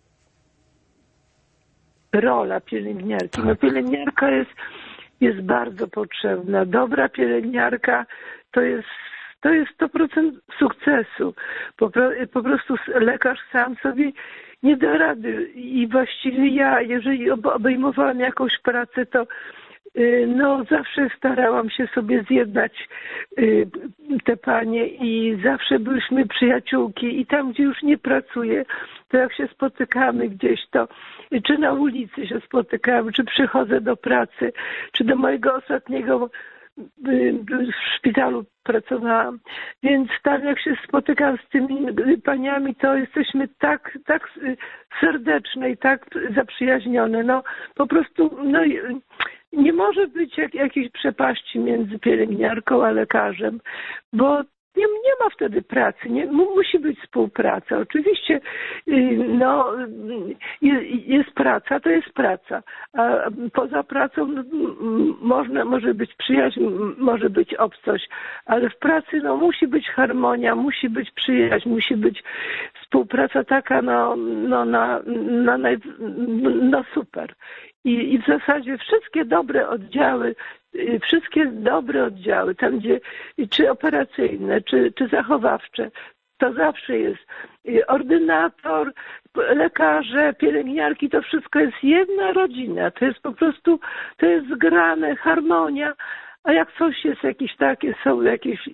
Rola pielęgniarki. Tak. No pielęgniarka jest, jest bardzo potrzebna. Dobra pielęgniarka to jest to jest sto procent sukcesu. Po, po prostu lekarz sam sobie nie da rady i właściwie ja, jeżeli obejmowałam jakąś pracę, to no zawsze starałam się sobie zjednać te panie i zawsze byliśmy przyjaciółki i tam, gdzie już nie pracuję, to jak się spotykamy gdzieś, to czy na ulicy się spotykamy, czy przychodzę do pracy, czy do mojego ostatniego w szpitalu pracowałam, więc tam jak się spotykam z tymi paniami, to jesteśmy tak, tak serdeczne i tak zaprzyjaźnione. No po prostu no, nie może być jak, jakiejś przepaści między pielęgniarką a lekarzem, bo nie, nie ma wtedy pracy, nie, musi być współpraca. Oczywiście no, jest praca, to jest praca, a poza pracą no, można, może być przyjaźń, może być obcość, ale w pracy no, musi być harmonia, musi być przyjaźń, musi być współpraca taka no, no, na, na, na, no super. I, I w zasadzie wszystkie dobre oddziały, wszystkie dobre oddziały, tam gdzie czy operacyjne, czy, czy zachowawcze, to zawsze jest ordynator, lekarze, pielęgniarki, to wszystko jest jedna rodzina. To jest po prostu, to jest zgrane, harmonia. A jak coś jest jakieś takie, są jakieś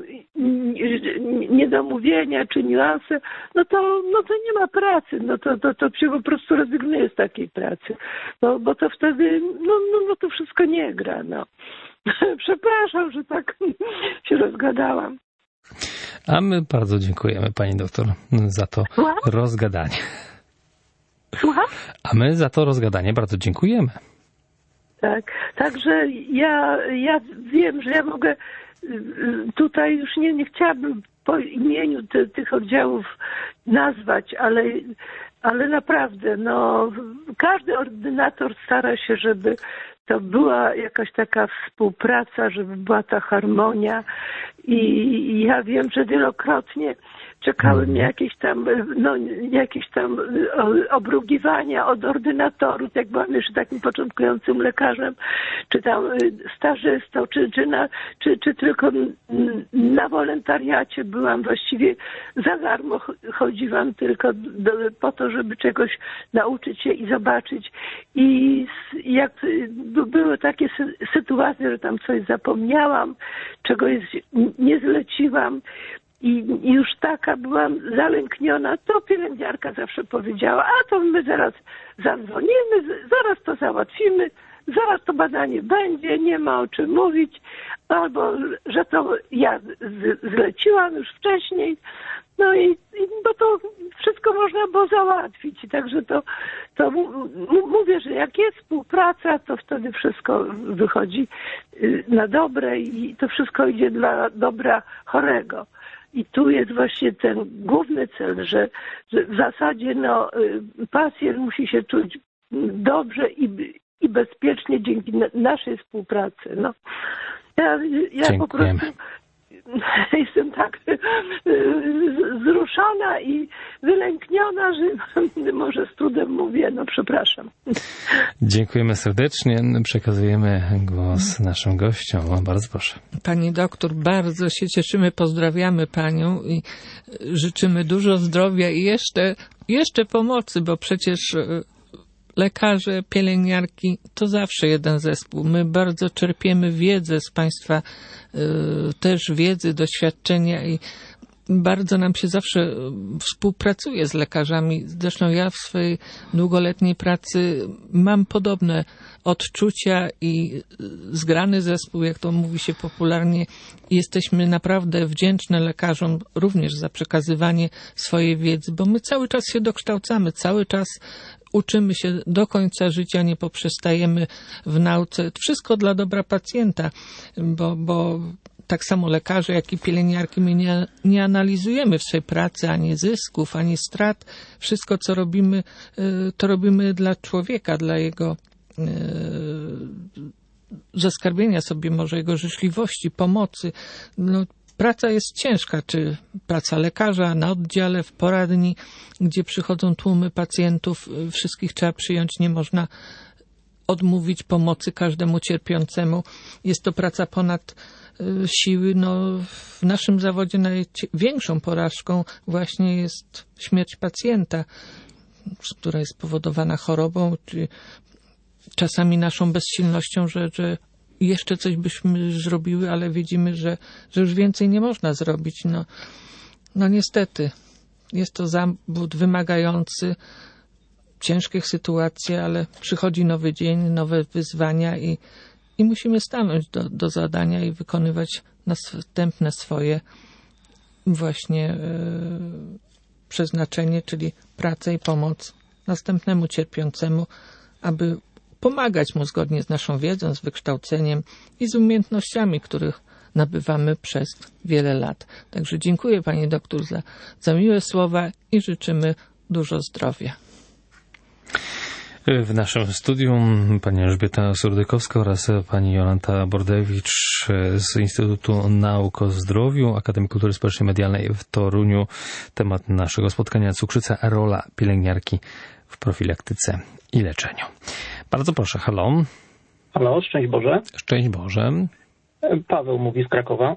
niedomówienia czy niuanse, no to, no to nie ma pracy, no to, to, to się po prostu rezygnuje z takiej pracy, no, bo to wtedy, no, no, no to wszystko nie gra, no. Przepraszam, że tak się rozgadałam. A my bardzo dziękujemy pani doktor za to Słucham? rozgadanie. Słucham? A my za to rozgadanie bardzo dziękujemy. Tak, także ja, ja wiem, że ja mogę tutaj już nie, nie chciałabym po imieniu te, tych oddziałów nazwać, ale, ale naprawdę no, każdy ordynator stara się, żeby to była jakaś taka współpraca, żeby była ta harmonia i, i ja wiem, że wielokrotnie czekały mnie jakieś tam, no, jakieś tam obrugiwania od ordynatorów, jak byłam jeszcze takim początkującym lekarzem, czy tam stażystą, czy, czy, na, czy, czy tylko na wolontariacie byłam, właściwie za darmo chodziłam tylko do, po to, żeby czegoś nauczyć się i zobaczyć. I jak były takie sytuacje, że tam coś zapomniałam, czegoś nie zleciłam, I już taka byłam zalękniona, to pielęgniarka zawsze powiedziała, a to my zaraz zadzwonimy, zaraz to załatwimy, zaraz to badanie będzie, nie ma o czym mówić, albo że to ja zleciłam już wcześniej, no i, i bo to wszystko można było załatwić. Także to, to mówię, że jak jest współpraca, to wtedy wszystko wychodzi na dobre i to wszystko idzie dla dobra chorego. I tu jest właśnie ten główny cel, że, że w zasadzie no, pacjent musi się czuć dobrze i, i bezpiecznie dzięki naszej współpracy. No. Ja, ja po prostu jestem tak wzruszona i wylękniona, że może z trudem mówię, no przepraszam. Dziękujemy serdecznie. Przekazujemy głos naszym gościom. Bardzo proszę. Pani doktor, bardzo się cieszymy, pozdrawiamy panią i życzymy dużo zdrowia i jeszcze, jeszcze pomocy, bo przecież lekarze, pielęgniarki to zawsze jeden zespół. My bardzo czerpiemy wiedzę z państwa, też wiedzy, doświadczenia i bardzo nam się zawsze współpracuje z lekarzami. Zresztą ja w swojej długoletniej pracy mam podobne odczucia i zgrany zespół, jak to mówi się popularnie. Jesteśmy naprawdę wdzięczne lekarzom również za przekazywanie swojej wiedzy, bo my cały czas się dokształcamy, cały czas uczymy się do końca życia, nie poprzestajemy w nauce. Wszystko dla dobra pacjenta, bo, bo tak samo lekarze, jak i pielęgniarki, my nie, nie analizujemy w swojej pracy ani zysków, ani strat. Wszystko, co robimy, to robimy dla człowieka, dla jego zaskarbienia sobie może jego życzliwości, pomocy. No, praca jest ciężka, czy praca lekarza na oddziale, w poradni, gdzie przychodzą tłumy pacjentów, wszystkich trzeba przyjąć, nie można odmówić pomocy każdemu cierpiącemu. Jest to praca ponad siły. No, w naszym zawodzie największą porażką właśnie jest śmierć pacjenta, która jest spowodowana chorobą, czy czasami naszą bezsilnością, że, że jeszcze coś byśmy zrobiły, ale widzimy, że, że już więcej nie można zrobić. No, no niestety, jest to zawód wymagający ciężkich sytuacji, ale przychodzi nowy dzień, nowe wyzwania i, i musimy stanąć do, do zadania i wykonywać następne swoje właśnie e, przeznaczenie, czyli pracę i pomoc następnemu cierpiącemu, aby pomagać mu zgodnie z naszą wiedzą, z wykształceniem i z umiejętnościami, których nabywamy przez wiele lat. Także dziękuję pani doktor za, za miłe słowa i życzymy dużo zdrowia. W naszym studium pani Elżbieta Surdykowska oraz pani Jolanta Bordewicz z Instytutu Nauk o Zdrowiu Akademii Kultury Społecznej i Medialnej w Toruniu. Temat naszego spotkania: cukrzyca, rola pielęgniarki w profilaktyce i leczeniu. Bardzo proszę, halo. Halo, szczęść Boże. Szczęść Boże. Paweł mówi z Krakowa.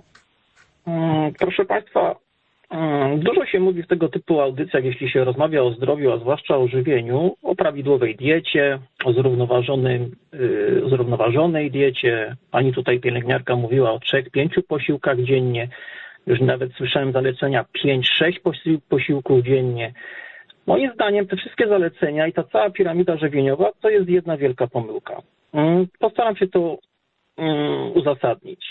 Proszę Państwa, dużo się mówi w tego typu audycjach, jeśli się rozmawia o zdrowiu, a zwłaszcza o żywieniu, o prawidłowej diecie, o zrównoważonym, zrównoważonej diecie. Pani tutaj pielęgniarka mówiła o trzech, pięciu posiłkach dziennie. Już nawet słyszałem zalecenia pięć, sześć posiłków dziennie. Moim zdaniem te wszystkie zalecenia i ta cała piramida żywieniowa to jest jedna wielka pomyłka. Postaram się to uzasadnić.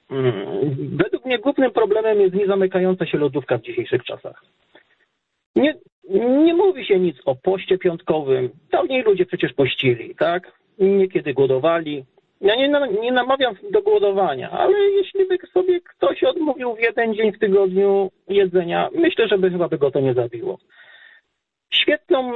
Według mnie głównym problemem jest niezamykająca się lodówka w dzisiejszych czasach. Nie, nie mówi się nic o poście piątkowym. Dawniej ludzie przecież pościli, tak? Niekiedy głodowali. Ja nie, nie namawiam do głodowania, ale jeśli by sobie ktoś odmówił w jeden dzień w tygodniu jedzenia, myślę, że by chyba by go to nie zabiło. Świetną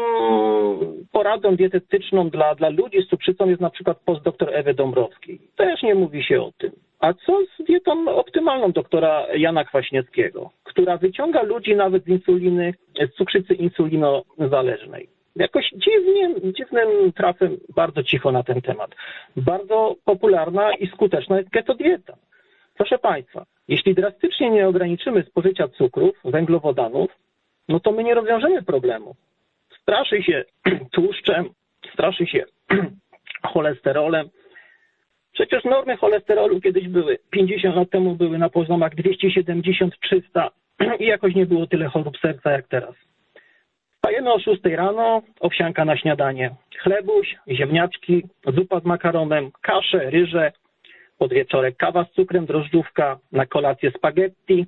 poradą dietetyczną dla, dla ludzi z cukrzycą jest na przykład post doktor Ewy Dąbrowskiej. Też nie mówi się o tym. A co z dietą optymalną doktora Jana Kwaśniewskiego, która wyciąga ludzi nawet z insuliny, z cukrzycy insulinozależnej? Jakoś dziwnie, dziwnym trafem bardzo cicho na ten temat. Bardzo popularna i skuteczna jest keto dieta. Proszę Państwa, jeśli drastycznie nie ograniczymy spożycia cukrów, węglowodanów, no to my nie rozwiążemy problemu. Straszy się tłuszczem, straszy się cholesterolem. Przecież normy cholesterolu kiedyś były, pięćdziesiąt lat temu były na poziomach dwieście siedemdziesiąt trzysta i jakoś nie było tyle chorób serca jak teraz. Wstajemy o szóstej rano, owsianka na śniadanie, chlebuś, ziemniaczki, zupa z makaronem, kasze, ryże, podwieczorek kawa z cukrem, drożdżówka, na kolację spaghetti.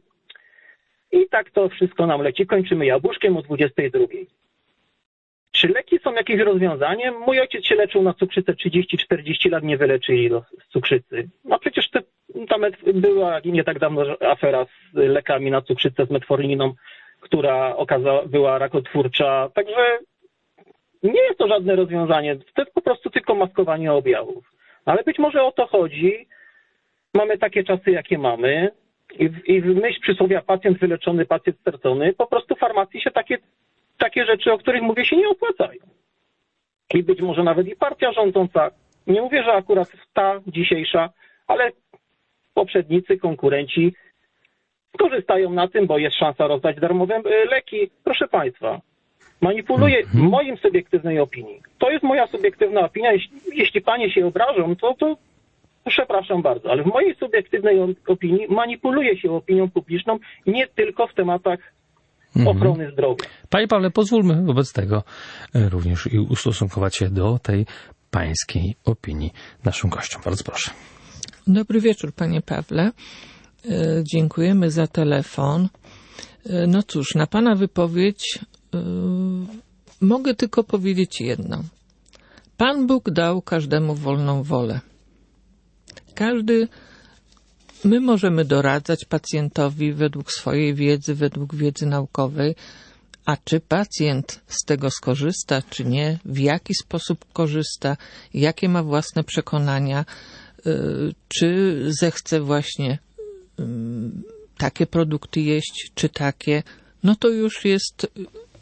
I tak to wszystko nam leci. Kończymy jabłuszkiem o dwudziestej drugiej. Czy leki są jakimś rozwiązaniem? Mój ojciec się leczył na cukrzycę trzydzieści czterdzieści lat, nie wyleczyli go z cukrzycy. No przecież te, tam była nie tak dawno afera z lekami na cukrzycę, z metforminą, która okazała, była rakotwórcza. Także nie jest to żadne rozwiązanie. To jest po prostu tylko maskowanie objawów. Ale być może o to chodzi. Mamy takie czasy, jakie mamy. I w, I w myśl przysłowia pacjent wyleczony, pacjent stracony, po prostu w farmacji się takie, takie rzeczy, o których mówię, się nie opłacają. I być może nawet i partia rządząca, nie mówię, że akurat ta dzisiejsza, ale poprzednicy, konkurenci korzystają na tym, bo jest szansa rozdać darmowe leki. Proszę Państwa, manipuluję mm-hmm. moim subiektywnej opinii. To jest moja subiektywna opinia. Jeśli, jeśli Panie się obrażą, to... to przepraszam bardzo, ale w mojej subiektywnej opinii manipuluje się opinią publiczną nie tylko w tematach mm-hmm. ochrony zdrowia. Panie Pawle, pozwólmy wobec tego również i ustosunkować się do tej pańskiej opinii naszym gościom. Bardzo proszę. Dobry wieczór, panie Pawle. E, dziękujemy za telefon. E, no cóż, na pana wypowiedź e, mogę tylko powiedzieć jedno. Pan Bóg dał każdemu wolną wolę. Każdy, my możemy doradzać pacjentowi według swojej wiedzy, według wiedzy naukowej, a czy pacjent z tego skorzysta, czy nie, w jaki sposób korzysta, jakie ma własne przekonania, czy zechce właśnie takie produkty jeść, czy takie, no to już jest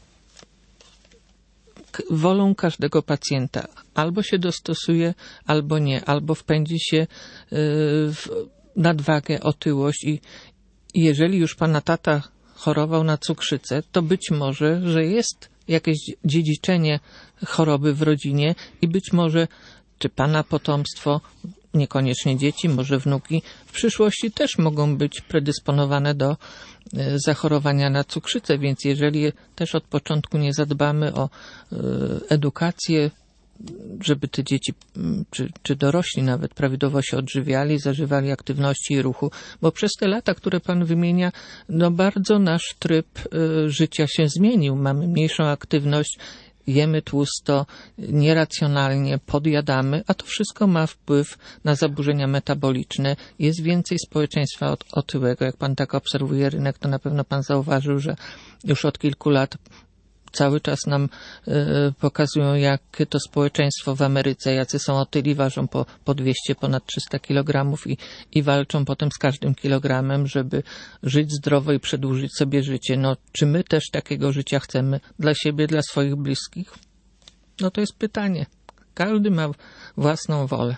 wolą każdego pacjenta. Albo się dostosuje, albo nie. Albo wpędzi się w nadwagę, otyłość i jeżeli już pana tata chorował na cukrzycę, to być może, że jest jakieś dziedziczenie choroby w rodzinie i być może czy pana potomstwo, niekoniecznie dzieci, może wnuki, w przyszłości też mogą być predysponowane do zachorowania na cukrzycę, więc jeżeli też od początku nie zadbamy o edukację, żeby te dzieci, czy, czy dorośli nawet prawidłowo się odżywiali, zażywali aktywności i ruchu, bo przez te lata, które pan wymienia, no bardzo nasz tryb życia się zmienił. Mamy mniejszą aktywność, jemy tłusto, nieracjonalnie, podjadamy, a to wszystko ma wpływ na zaburzenia metaboliczne. Jest więcej społeczeństwa otyłego. Jak pan tak obserwuje rynek, to na pewno pan zauważył, że już od kilku lat cały czas nam y, pokazują, jak to społeczeństwo w Ameryce, jacy są otyli, ważą po, po dwieście, ponad trzysta kilogramów i, i walczą potem z każdym kilogramem, żeby żyć zdrowo i przedłużyć sobie życie. No, czy my też takiego życia chcemy dla siebie, dla swoich bliskich? No to jest pytanie. Każdy ma własną wolę.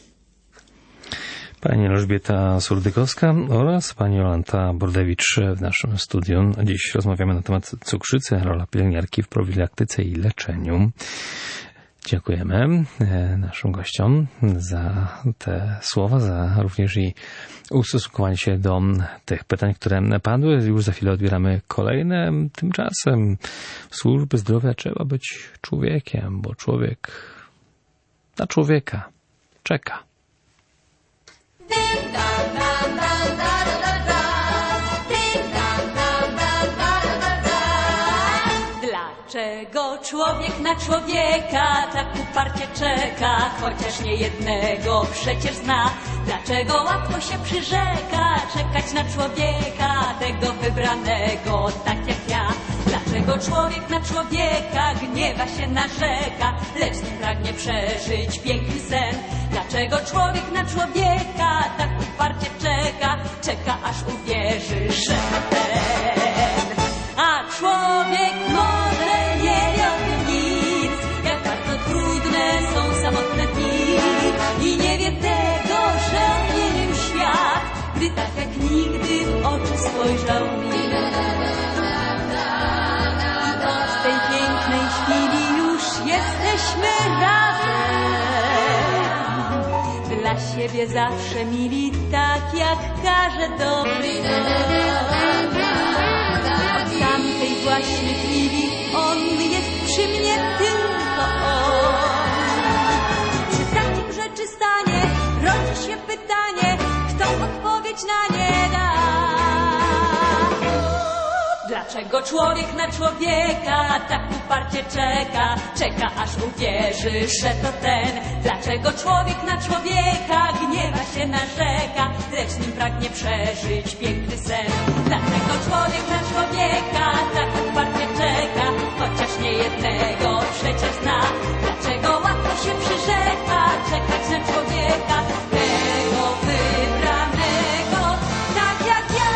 Pani Elżbieta Surdykowska oraz pani Jolanta Bordewicz w naszym studiu. Dziś rozmawiamy na temat cukrzycy, rola pielęgniarki w profilaktyce i leczeniu. Dziękujemy naszym gościom za te słowa, za również i ustosunkowanie się do tych pytań, które padły. Już za chwilę odbieramy kolejne. Tymczasem w służbie zdrowia trzeba być człowiekiem, bo człowiek na człowieka czeka. Dlaczego człowiek na człowieka tak uparcie czeka, chociaż nie jednego przecież zna? Dlaczego łatwo się przyrzeka czekać na człowieka, tego wybranego, tak jak ja? Dlaczego człowiek na człowieka gniewa się, narzeka, lecz z nim pragnie przeżyć piękny sen? Dlaczego człowiek na człowieka tak uparcie czeka, czeka aż uwierzy, że ten? A człowiek może nie wie o tym nic, jak bardzo trudne są samotne dni, i nie wie tego, że odmienił świat, gdy tak jak nigdy w oczy spojrzał mi. I od tej pięknej chwili już jesteśmy razem, dla siebie zawsze mili, tak jak każe dobry Bóg. Od tamtej właśnie chwili on jest przy mnie, tylko on. Przy takim rzeczy stanie rodzi się pytanie, kto odpowiedź na nie da. Dlaczego człowiek na człowieka tak uparcie czeka, czeka aż uwierzy, że to ten? Dlaczego człowiek na człowieka gniewa się, narzeka, lecz z nim pragnie przeżyć piękny sen? Dlaczego człowiek na człowieka tak uparcie czeka, chociaż nie jednego przecież zna? Dlaczego łatwo się przyrzeka czekać na człowieka, tego wybranego, tak jak ja?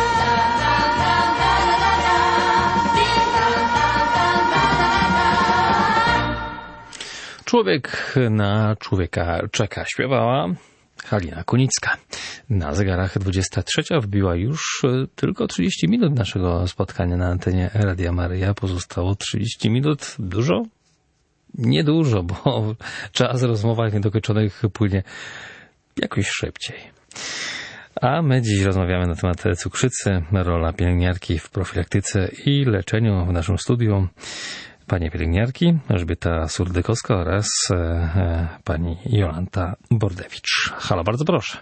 Człowiek na człowieka czeka, śpiewała Halina Kunicka. Na zegarach dwudziesta trzecia wbiła już tylko trzydzieści minut naszego spotkania na antenie Radia Maryja. Pozostało trzydzieści minut. Dużo? Niedużo, bo czas w rozmowach niedokończonych płynie jakoś szybciej. A my dziś rozmawiamy na temat cukrzycy, rola pielęgniarki w profilaktyce i leczeniu w naszym studiu. Panie pielęgniarki Elżbieta Surdykowska oraz e, e, pani Jolanta Bordewicz. Halo, bardzo proszę.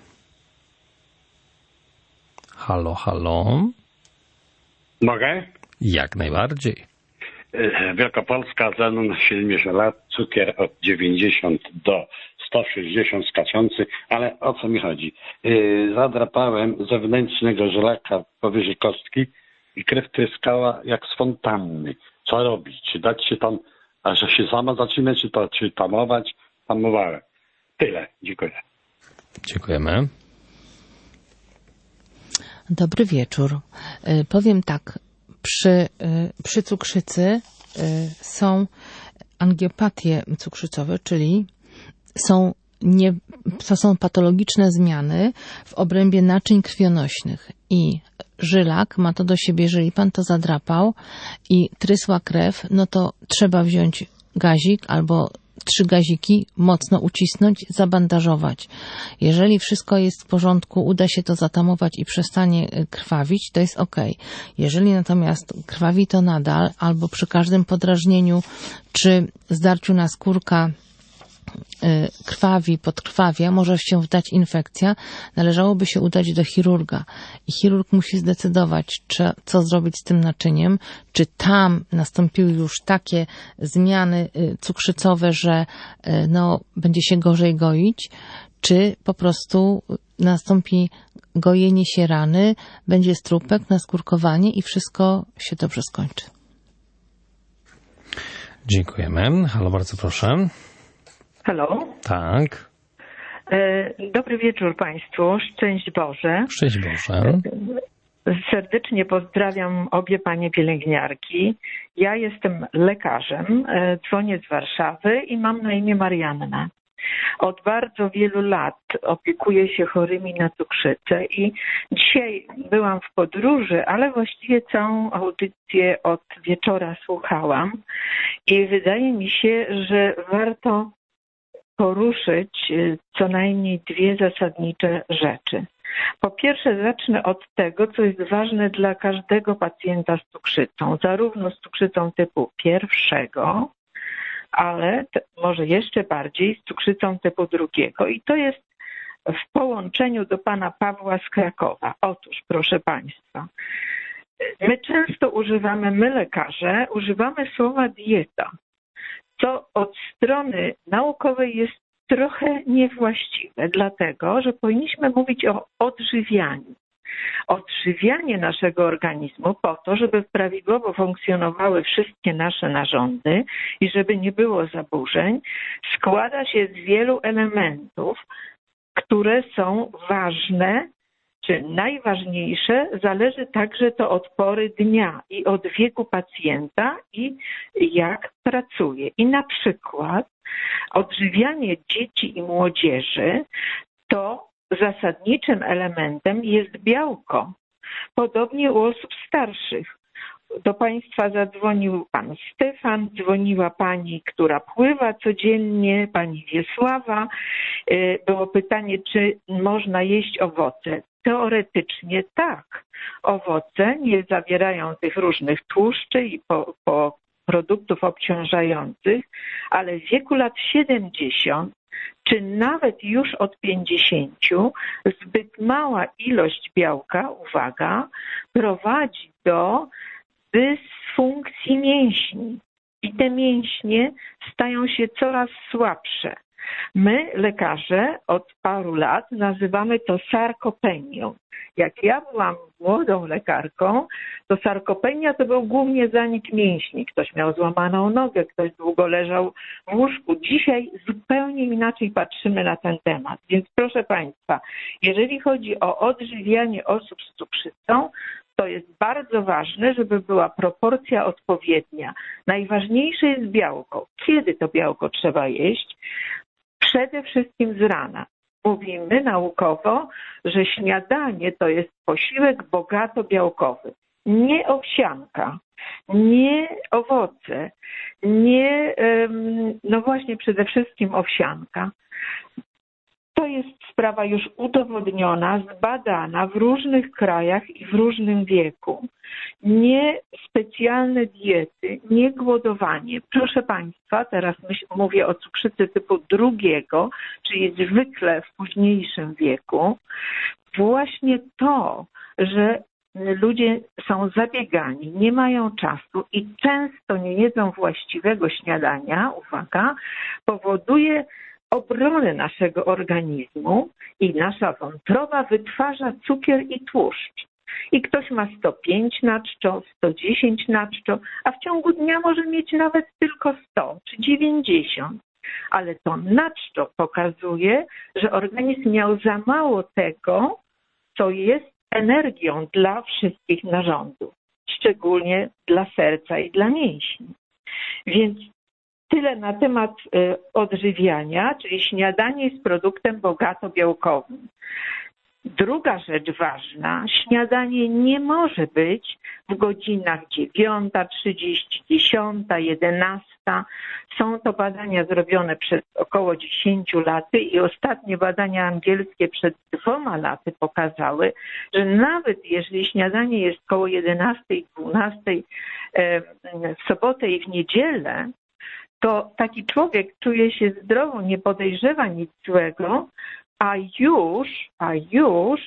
Halo, halo. Mogę? Jak najbardziej. Wielkopolska, Zenon, siedemdziesiąt lat, cukier od dziewięćdziesiąt do sto sześćdziesiąt skaczący, ale o co mi chodzi? Yy, zadrapałem zewnętrznego żylaka powyżej kostki i krew tryskała jak z fontanny. Co robić? Czy dać się tam, a że się sama zaczyna, czy to, czy tamować? Tamowałem. Tyle. Dziękuję. Dziękujemy. Dobry wieczór. Powiem tak, przy, przy cukrzycy są angiopatie cukrzycowe, czyli są, nie, to są patologiczne zmiany w obrębie naczyń krwionośnych i żylak ma to do siebie, jeżeli pan to zadrapał i trysła krew, no to trzeba wziąć gazik albo trzy gaziki, mocno ucisnąć, zabandażować. Jeżeli wszystko jest w porządku, uda się to zatamować i przestanie krwawić, to jest ok. Jeżeli natomiast krwawi to nadal, albo przy każdym podrażnieniu czy zdarciu naskórka krwawi, podkrwawia, może się wdać infekcja, należałoby się udać do chirurga. I chirurg musi zdecydować, czy, co zrobić z tym naczyniem, czy tam nastąpiły już takie zmiany cukrzycowe, że no, będzie się gorzej goić, czy po prostu nastąpi gojenie się rany, będzie strupek, naskórkowanie i wszystko się dobrze skończy. Dziękujemy. Halo, bardzo proszę. Halo? Tak. Dobry wieczór Państwu. Szczęść Boże. Szczęść Boże. Serdecznie pozdrawiam obie panie pielęgniarki. Ja jestem lekarzem, dzwonię z Warszawy i mam na imię Marianna. Od bardzo wielu lat opiekuję się chorymi na cukrzycę i dzisiaj byłam w podróży, ale właściwie całą audycję od wieczora słuchałam i wydaje mi się, że warto poruszyć co najmniej dwie zasadnicze rzeczy. Po pierwsze zacznę od tego, co jest ważne dla każdego pacjenta z cukrzycą, zarówno z cukrzycą typu pierwszego, ale może jeszcze bardziej z cukrzycą typu drugiego. I to jest w połączeniu do pana Pawła z Krakowa. Otóż, proszę państwa, my często używamy, my lekarze, używamy słowa dieta, co od strony naukowej jest trochę niewłaściwe, dlatego że powinniśmy mówić o odżywianiu. Odżywianie naszego organizmu po to, żeby prawidłowo funkcjonowały wszystkie nasze narządy i żeby nie było zaburzeń, składa się z wielu elementów, które są ważne, czy najważniejsze, zależy także to od pory dnia i od wieku pacjenta i jak pracuje. I na przykład odżywianie dzieci i młodzieży to zasadniczym elementem jest białko. Podobnie u osób starszych. Do Państwa zadzwonił pan Stefan, dzwoniła pani, która pływa codziennie, pani Wiesława. Było pytanie, czy można jeść owoce. Teoretycznie tak. Owoce nie zawierają tych różnych tłuszczy i po, po produktów obciążających, ale w wieku lat siedemdziesięciu czy nawet już od pięćdziesięciu zbyt mała ilość białka, uwaga, prowadzi do dysfunkcji mięśni. I te mięśnie stają się coraz słabsze. My, lekarze, od paru lat nazywamy to sarkopenią. Jak ja byłam młodą lekarką, to sarkopenia to był głównie zanik mięśni. Ktoś miał złamaną nogę, ktoś długo leżał w łóżku. Dzisiaj zupełnie inaczej patrzymy na ten temat. Więc proszę Państwa, jeżeli chodzi o odżywianie osób z cukrzycą, to jest bardzo ważne, żeby była proporcja odpowiednia. Najważniejsze jest białko. Kiedy to białko trzeba jeść? Przede wszystkim z rana. Mówimy naukowo, że śniadanie to jest posiłek bogato białkowy. Nie owsianka, nie owoce, nie, no właśnie przede wszystkim owsianka. To jest sprawa już udowodniona, zbadana w różnych krajach i w różnym wieku. Nie specjalne diety, nie głodowanie. Proszę Państwa, teraz myśl, mówię o cukrzycy typu drugiego, czyli zwykle w późniejszym wieku. Właśnie to, że ludzie są zabiegani, nie mają czasu i często nie jedzą właściwego śniadania, uwaga, powoduje obronę naszego organizmu i nasza wątroba wytwarza cukier i tłuszcz. I ktoś ma sto pięć na czczo, sto dziesięć na czczo, a w ciągu dnia może mieć nawet tylko sto czy dziewięćdziesiąt. Ale to na czczo pokazuje, że organizm miał za mało tego, co jest energią dla wszystkich narządów, szczególnie dla serca i dla mięśni. Więc tyle na temat odżywiania, czyli śniadanie jest produktem bogato białkowym. Druga rzecz ważna, śniadanie nie może być w godzinach dziewiąta trzydzieści, dziesiąta, jedenasta. lata. Są to badania zrobione przez około dziesięć lat i ostatnie badania angielskie przed dwoma laty pokazały, że nawet jeżeli śniadanie jest koło jedenastej, dwunastej w sobotę i w niedzielę, to taki człowiek czuje się zdrowo, nie podejrzewa nic złego, a już, a już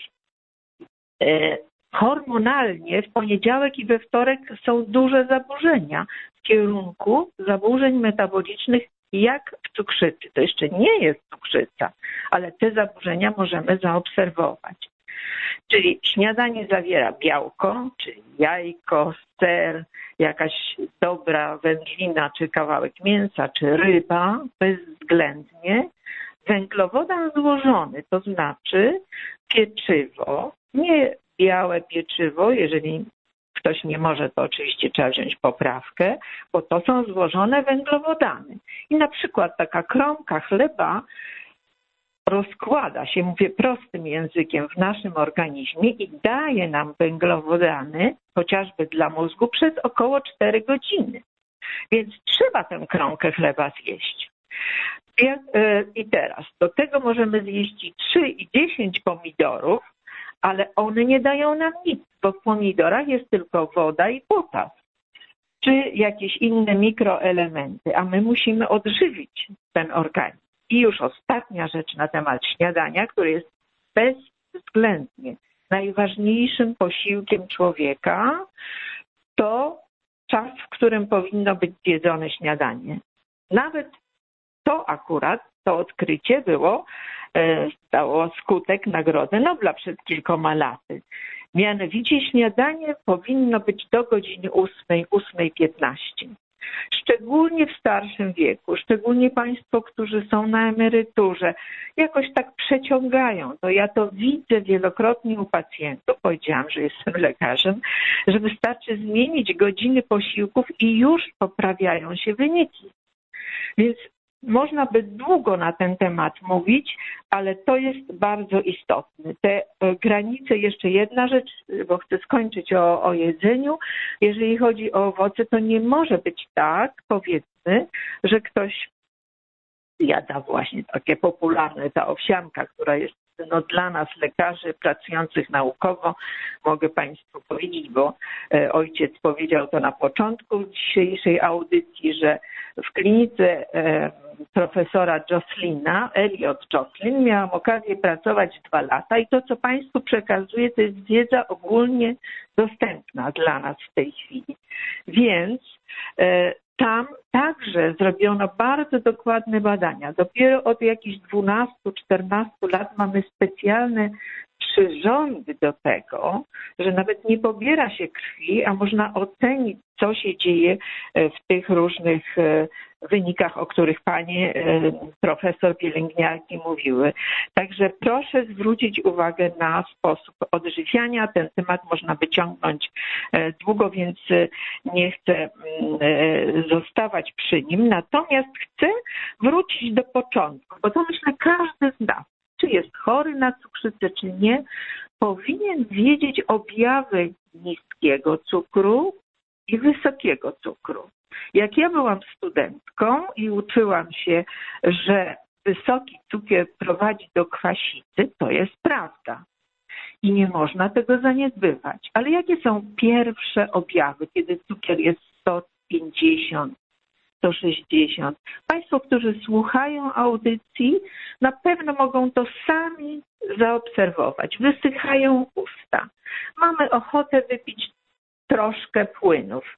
e, hormonalnie w poniedziałek i we wtorek są duże zaburzenia w kierunku zaburzeń metabolicznych jak w cukrzycy. To jeszcze nie jest cukrzyca, ale te zaburzenia możemy zaobserwować. Czyli śniadanie zawiera białko, czyli jajko, ser, jakaś dobra wędlina, czy kawałek mięsa, czy ryba, bezwzględnie. Węglowodan złożony, to znaczy pieczywo, nie białe pieczywo, jeżeli ktoś nie może, to oczywiście trzeba wziąć poprawkę, bo to są złożone węglowodany. I na przykład taka kromka chleba rozkłada się, mówię prostym językiem, w naszym organizmie i daje nam węglowodany, chociażby dla mózgu, przez około cztery godziny. Więc trzeba tę kromkę chleba zjeść. I teraz do tego możemy zjeść i trzy i dziesięć pomidorów, ale one nie dają nam nic, bo w pomidorach jest tylko woda i potas, czy jakieś inne mikroelementy, a my musimy odżywić ten organizm. I już ostatnia rzecz na temat śniadania, który jest bezwzględnie najważniejszym posiłkiem człowieka, to czas, w którym powinno być zjedzone śniadanie. Nawet to akurat, to odkrycie było, dało skutek Nagrody Nobla przed kilkoma laty. Mianowicie śniadanie powinno być do godziny ósmej, ósmej piętnaście. Szczególnie w starszym wieku, szczególnie Państwo, którzy są na emeryturze, jakoś tak przeciągają. To ja to widzę wielokrotnie u pacjentów, powiedziałam, że jestem lekarzem, że wystarczy zmienić godziny posiłków i już poprawiają się wyniki. Więc można by długo na ten temat mówić, ale to jest bardzo istotne. Te granice, jeszcze jedna rzecz, bo chcę skończyć o, o jedzeniu. Jeżeli chodzi o owoce, to nie może być tak, powiedzmy, że ktoś jada właśnie takie popularne, ta owsianka, która jest no, dla nas lekarzy pracujących naukowo, mogę Państwu powiedzieć, bo e, ojciec powiedział to na początku dzisiejszej audycji, że w klinice e, profesora Joslina, Elliot Joslin, miałam okazję pracować dwa lata i to, co Państwu przekazuję, to jest wiedza ogólnie dostępna dla nas w tej chwili. Więc e, tam także zrobiono bardzo dokładne badania. Dopiero od jakichś dwunastu czternastu lat mamy specjalne przyrządy do tego, że nawet nie pobiera się krwi, a można ocenić, co się dzieje w tych różnych wynikach, o których panie profesor, pielęgniarki mówiły. Także proszę zwrócić uwagę na sposób odżywiania. Ten temat można by ciągnąć długo, więc nie chcę zostawać przy nim. Natomiast chcę wrócić do początku, bo to myślę każdy z nas, czy jest chory na cukrzycę, czy nie, powinien wiedzieć objawy niskiego cukru i wysokiego cukru. Jak ja byłam studentką i uczyłam się, że wysoki cukier prowadzi do kwasicy, to jest prawda. I nie można tego zaniedbywać. Ale jakie są pierwsze objawy, kiedy cukier jest sto pięćdziesiąt, sto sześćdziesiąt? Państwo, którzy słuchają audycji, na pewno mogą to sami zaobserwować. Wysychają usta. Mamy ochotę wypić troszkę płynów.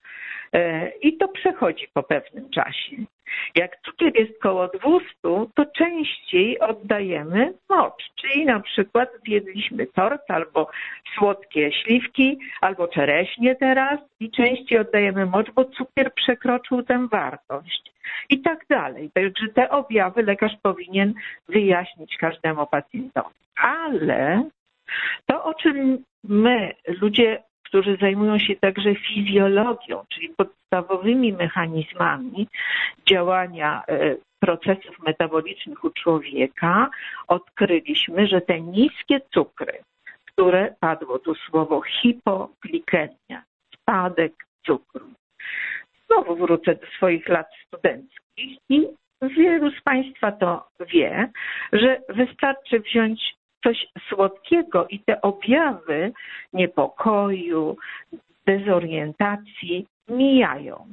I to przechodzi po pewnym czasie. Jak cukier jest koło dwieście, to częściej oddajemy mocz. Czyli na przykład zjedliśmy tort albo słodkie śliwki, albo czereśnie teraz i częściej oddajemy mocz, bo cukier przekroczył tę wartość. I tak dalej. Także te objawy lekarz powinien wyjaśnić każdemu pacjentowi. Ale to, o czym my, ludzie, którzy zajmują się także fizjologią, czyli podstawowymi mechanizmami działania procesów metabolicznych u człowieka, odkryliśmy, że te niskie cukry, które padło tu słowo hipoglikemia, spadek cukru, znowu wrócę do swoich lat studenckich i wielu z Państwa to wie, że wystarczy wziąć coś słodkiego i te objawy niepokoju, dezorientacji mijają.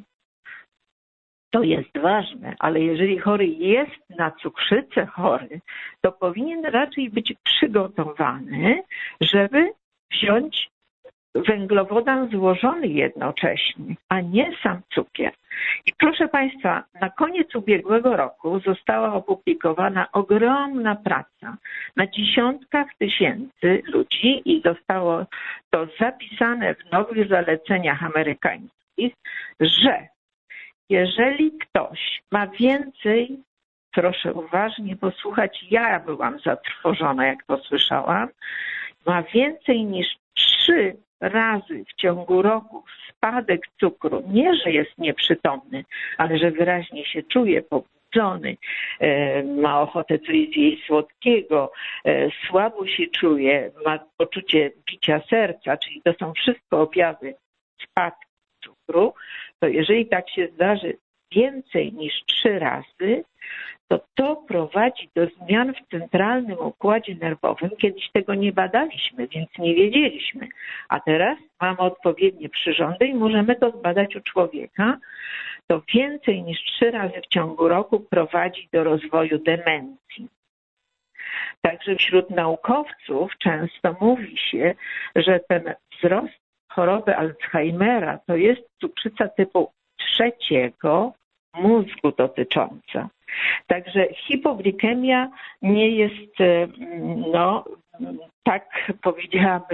To jest ważne, ale jeżeli chory jest na cukrzycę chory, to powinien raczej być przygotowany, żeby wziąć węglowodan złożony jednocześnie, a nie sam cukier. I proszę Państwa, na koniec ubiegłego roku została opublikowana ogromna praca na dziesiątkach tysięcy ludzi i zostało to zapisane w nowych zaleceniach amerykańskich, że jeżeli ktoś ma więcej, proszę uważnie posłuchać, ja byłam zatrwożona, jak to słyszałam, ma więcej niż trzy razy w ciągu roku spadek cukru, nie, że jest nieprzytomny, ale że wyraźnie się czuje pobudzony, ma ochotę coś zjeść słodkiego, słabo się czuje, ma poczucie bicia serca, czyli to są wszystko objawy spadku cukru, to jeżeli tak się zdarzy więcej niż trzy razy, to to prowadzi do zmian w centralnym układzie nerwowym. Kiedyś tego nie badaliśmy, więc nie wiedzieliśmy. A teraz mamy odpowiednie przyrządy i możemy to zbadać u człowieka. To więcej niż trzy razy w ciągu roku prowadzi do rozwoju demencji. Także wśród naukowców często mówi się, że ten wzrost choroby Alzheimera to jest cukrzyca typu trzeciego mózgu dotycząca. Także hipoglikemia nie jest, no, tak powiedziałabym,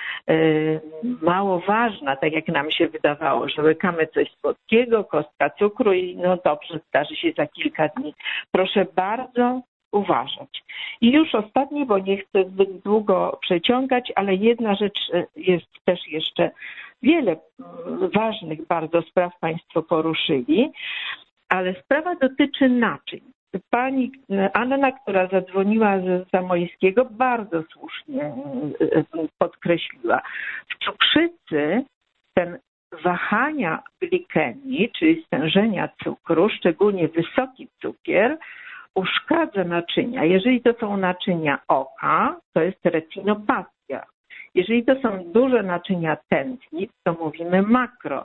mało ważna, tak jak nam się wydawało, że łykamy coś słodkiego, kostka cukru i no dobrze, zdarzy się za kilka dni. Proszę bardzo uważać. I już ostatnie, bo nie chcę zbyt długo przeciągać, ale jedna rzecz jest też jeszcze, wiele ważnych bardzo spraw Państwo poruszyli, ale sprawa dotyczy naczyń. Pani Anna, która zadzwoniła z Zamojskiego, bardzo słusznie podkreśliła. W cukrzycy ten wahania glikemii, czyli stężenia cukru, szczególnie wysoki cukier, uszkadza naczynia. Jeżeli to są naczynia oka, to jest retinopatia. Jeżeli to są duże naczynia tętnic, to mówimy makro.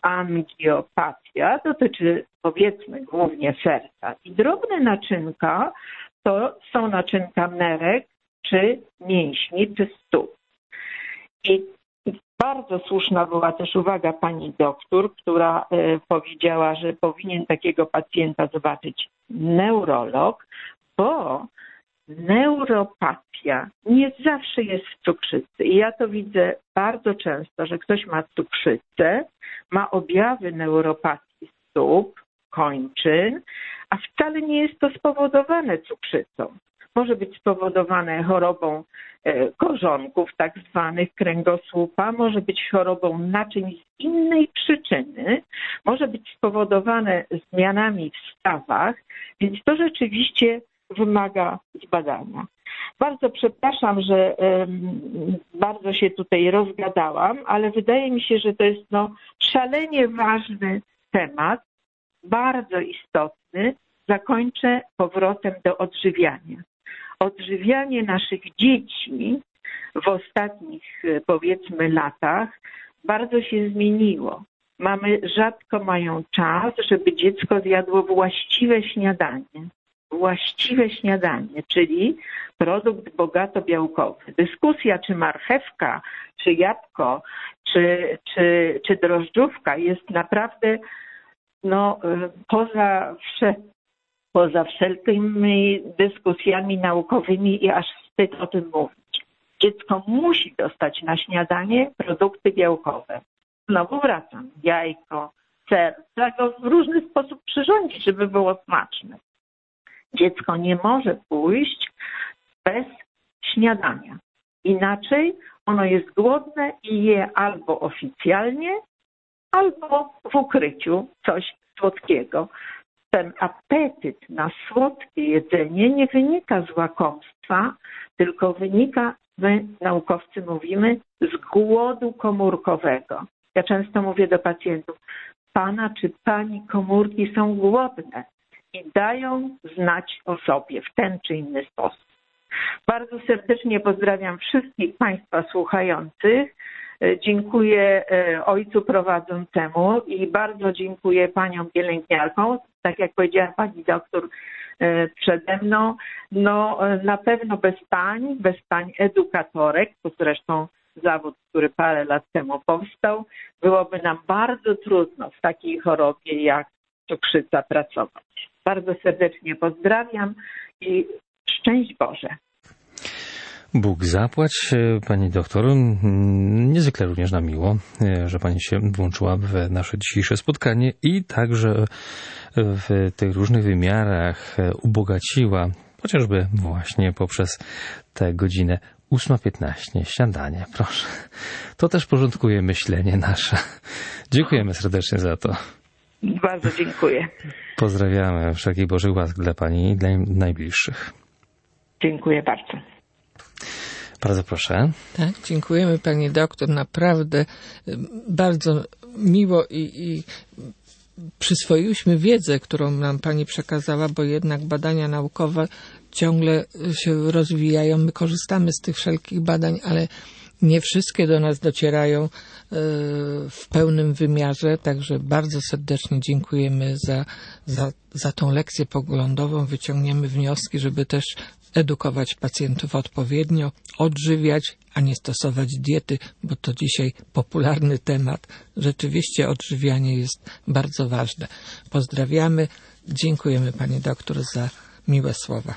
Angiopatia dotyczy, powiedzmy, głównie serca. I drobne naczynka to są naczynka nerek, czy mięśni, czy stóp. I bardzo słuszna była też uwaga pani doktor, która powiedziała, że powinien takiego pacjenta zobaczyć neurolog, bo neuropatia nie zawsze jest w cukrzycy. I ja to widzę bardzo często, że ktoś ma cukrzycę, ma objawy neuropatii stóp, kończyn, a wcale nie jest to spowodowane cukrzycą. Może być spowodowane chorobą korzonków, tak zwanych kręgosłupa, może być chorobą naczyń z innej przyczyny, może być spowodowane zmianami w stawach, więc to rzeczywiście wymaga zbadania. Bardzo przepraszam, że um, bardzo się tutaj rozgadałam, ale wydaje mi się, że to jest no, szalenie ważny temat, bardzo istotny. Zakończę powrotem do odżywiania. Odżywianie naszych dzieci w ostatnich, powiedzmy, latach bardzo się zmieniło. Mamy, rzadko mają czas, żeby dziecko zjadło właściwe śniadanie. Właściwe śniadanie, czyli produkt bogato białkowy. Dyskusja, czy marchewka, czy jabłko, czy, czy, czy drożdżówka jest naprawdę no, poza, wsze, poza wszelkimi dyskusjami naukowymi i aż wstyd o tym mówić. Dziecko musi dostać na śniadanie produkty białkowe. Znowu wracam. Jajko, ser. Trzeba go w różny sposób przyrządzić, żeby było smaczne. Dziecko nie może pójść bez śniadania. Inaczej ono jest głodne i je albo oficjalnie, albo w ukryciu coś słodkiego. Ten apetyt na słodkie jedzenie nie wynika z łakomstwa, tylko wynika, my naukowcy mówimy, z głodu komórkowego. Ja często mówię do pacjentów, pana czy pani komórki są głodne i dają znać o sobie w ten czy inny sposób. Bardzo serdecznie pozdrawiam wszystkich państwa słuchających. Dziękuję ojcu prowadzącemu i bardzo dziękuję paniom pielęgniarkom. Tak jak powiedziała pani doktor przede mną, no na pewno bez pań, bez pań edukatorek, to zresztą zawód, który parę lat temu powstał, byłoby nam bardzo trudno w takiej chorobie jak cukrzyca pracować. Bardzo serdecznie pozdrawiam i szczęść Boże. Bóg zapłać, pani doktor. Niezwykle również nam miło, że pani się włączyła w nasze dzisiejsze spotkanie i także w tych różnych wymiarach ubogaciła, chociażby właśnie poprzez tę godzinę ósma piętnaście, śniadanie, proszę. To też porządkuje myślenie nasze. Dziękujemy serdecznie za to. Bardzo dziękuję. Pozdrawiamy wszelkich Bożych łask dla pani i dla najbliższych. Dziękuję bardzo. Bardzo proszę. Tak, dziękujemy pani doktor. Naprawdę bardzo miło i, i przyswoiliśmy wiedzę, którą nam pani przekazała, bo jednak badania naukowe ciągle się rozwijają. My korzystamy z tych wszelkich badań, ale nie wszystkie do nas docierają w pełnym wymiarze, także bardzo serdecznie dziękujemy za, za, za tą lekcję poglądową. Wyciągniemy wnioski, żeby też edukować pacjentów odpowiednio, odżywiać, a nie stosować diety, bo to dzisiaj popularny temat. Rzeczywiście odżywianie jest bardzo ważne. Pozdrawiamy. Dziękujemy pani doktor za miłe słowa.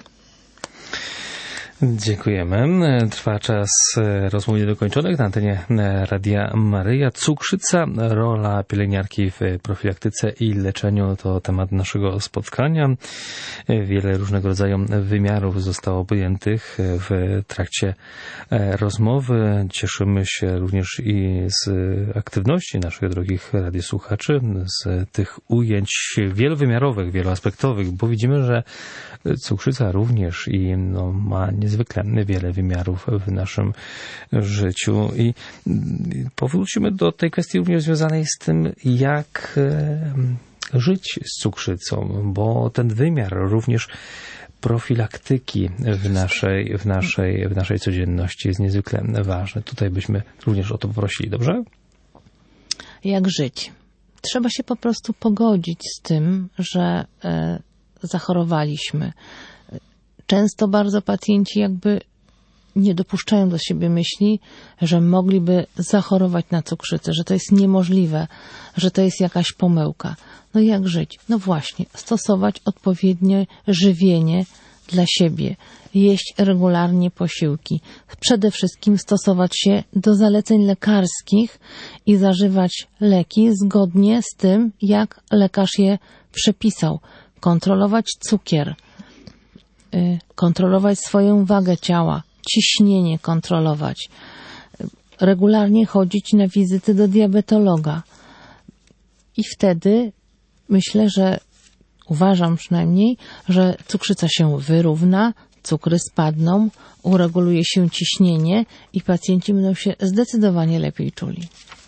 Dziękujemy. Trwa czas rozmów niedokończonych na antenie Radia Maryja. Cukrzyca, rola pielęgniarki w profilaktyce i leczeniu to temat naszego spotkania. Wiele różnego rodzaju wymiarów zostało podjętych w trakcie rozmowy. Cieszymy się również i z aktywności naszych drogich radiosłuchaczy, z tych ujęć wielowymiarowych, wieloaspektowych, bo widzimy, że cukrzyca również i no, ma niezwykle wiele wymiarów w naszym życiu. I powrócimy do tej kwestii również związanej z tym, jak żyć z cukrzycą, bo ten wymiar również profilaktyki w naszej, w naszej, w naszej codzienności jest niezwykle ważny. Tutaj byśmy również o to poprosili, dobrze? Jak żyć? Trzeba się po prostu pogodzić z tym, że e, zachorowaliśmy. Często bardzo pacjenci jakby nie dopuszczają do siebie myśli, że mogliby zachorować na cukrzycę, że to jest niemożliwe, że to jest jakaś pomyłka. No jak żyć? No właśnie, stosować odpowiednie żywienie dla siebie, jeść regularnie posiłki. Przede wszystkim stosować się do zaleceń lekarskich i zażywać leki zgodnie z tym, jak lekarz je przepisał. Kontrolować cukier, kontrolować swoją wagę ciała, ciśnienie kontrolować, regularnie chodzić na wizyty do diabetologa. I wtedy myślę, że uważam przynajmniej, że cukrzyca się wyrówna, cukry spadną, ureguluje się ciśnienie i pacjenci będą się zdecydowanie lepiej czuli.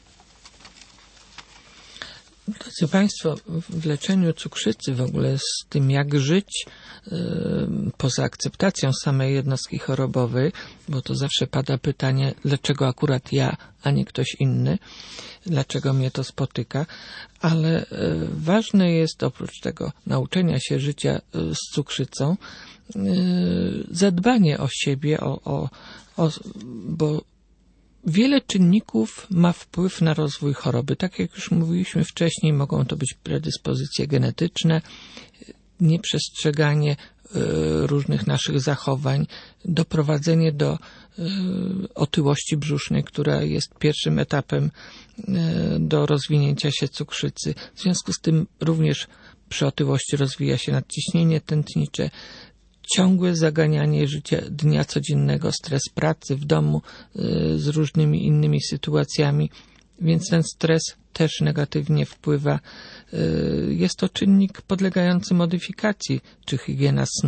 Drodzy Państwo, w leczeniu cukrzycy, w ogóle z tym jak żyć, poza akceptacją samej jednostki chorobowej, bo to zawsze pada pytanie, dlaczego akurat ja, a nie ktoś inny, dlaczego mnie to spotyka, ale ważne jest oprócz tego nauczenia się życia z cukrzycą, zadbanie o siebie, o, o, o, bo wiele czynników ma wpływ na rozwój choroby. Tak jak już mówiliśmy wcześniej, mogą to być predyspozycje genetyczne, nieprzestrzeganie różnych naszych zachowań, doprowadzenie do otyłości brzusznej, która jest pierwszym etapem do rozwinięcia się cukrzycy. W związku z tym również przy otyłości rozwija się nadciśnienie tętnicze, ciągłe zaganianie życia dnia codziennego, stres pracy w domu z różnymi innymi sytuacjami, więc ten stres też negatywnie wpływa. Jest to czynnik podlegający modyfikacji, czy higiena snu,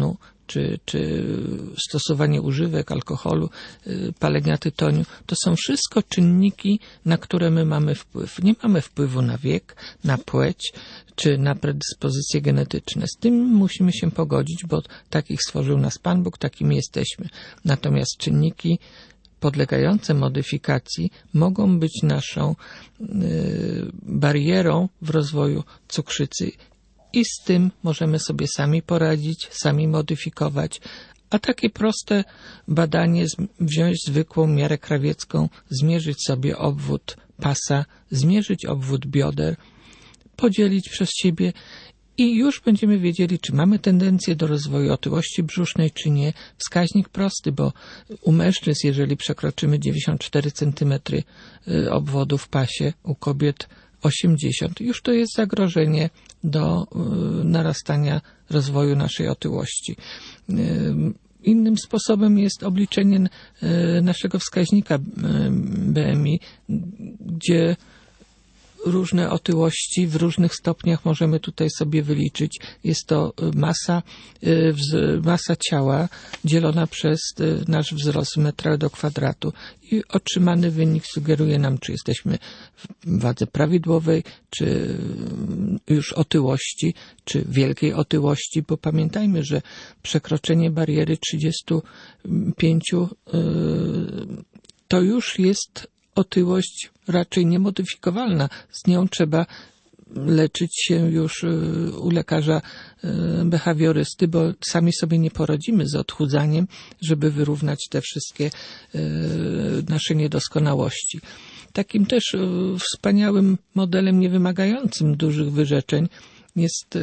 czy, czy stosowanie używek, alkoholu, palenia tytoniu, to są wszystko czynniki, na które my mamy wpływ. Nie mamy wpływu na wiek, na płeć, czy na predyspozycje genetyczne. Z tym musimy się pogodzić, bo takich stworzył nas Pan Bóg, takimi jesteśmy. Natomiast czynniki podlegające modyfikacji mogą być naszą y, barierą w rozwoju cukrzycy i z tym możemy sobie sami poradzić, sami modyfikować. A takie proste badanie, wziąć zwykłą miarę krawiecką, zmierzyć sobie obwód pasa, zmierzyć obwód bioder, podzielić przez siebie i już będziemy wiedzieli, czy mamy tendencję do rozwoju otyłości brzusznej, czy nie. Wskaźnik prosty, bo u mężczyzn, jeżeli przekroczymy dziewięćdziesiąt cztery centymetry obwodu w pasie, u kobiet osiemdziesiąt, już to jest zagrożenie do narastania rozwoju naszej otyłości. Innym sposobem jest obliczenie naszego wskaźnika B M I, gdzie różne otyłości w różnych stopniach możemy tutaj sobie wyliczyć. Jest to masa, masa ciała dzielona przez nasz wzrost metra do kwadratu i otrzymany wynik sugeruje nam, czy jesteśmy w wadze prawidłowej, czy już otyłości, czy wielkiej otyłości, bo pamiętajmy, że przekroczenie bariery trzydziestu pięciu to już jest otyłość raczej niemodyfikowalna. Z nią trzeba leczyć się już u lekarza behawiorysty, bo sami sobie nie poradzimy z odchudzaniem, żeby wyrównać te wszystkie nasze niedoskonałości. Takim też wspaniałym modelem niewymagającym dużych wyrzeczeń jest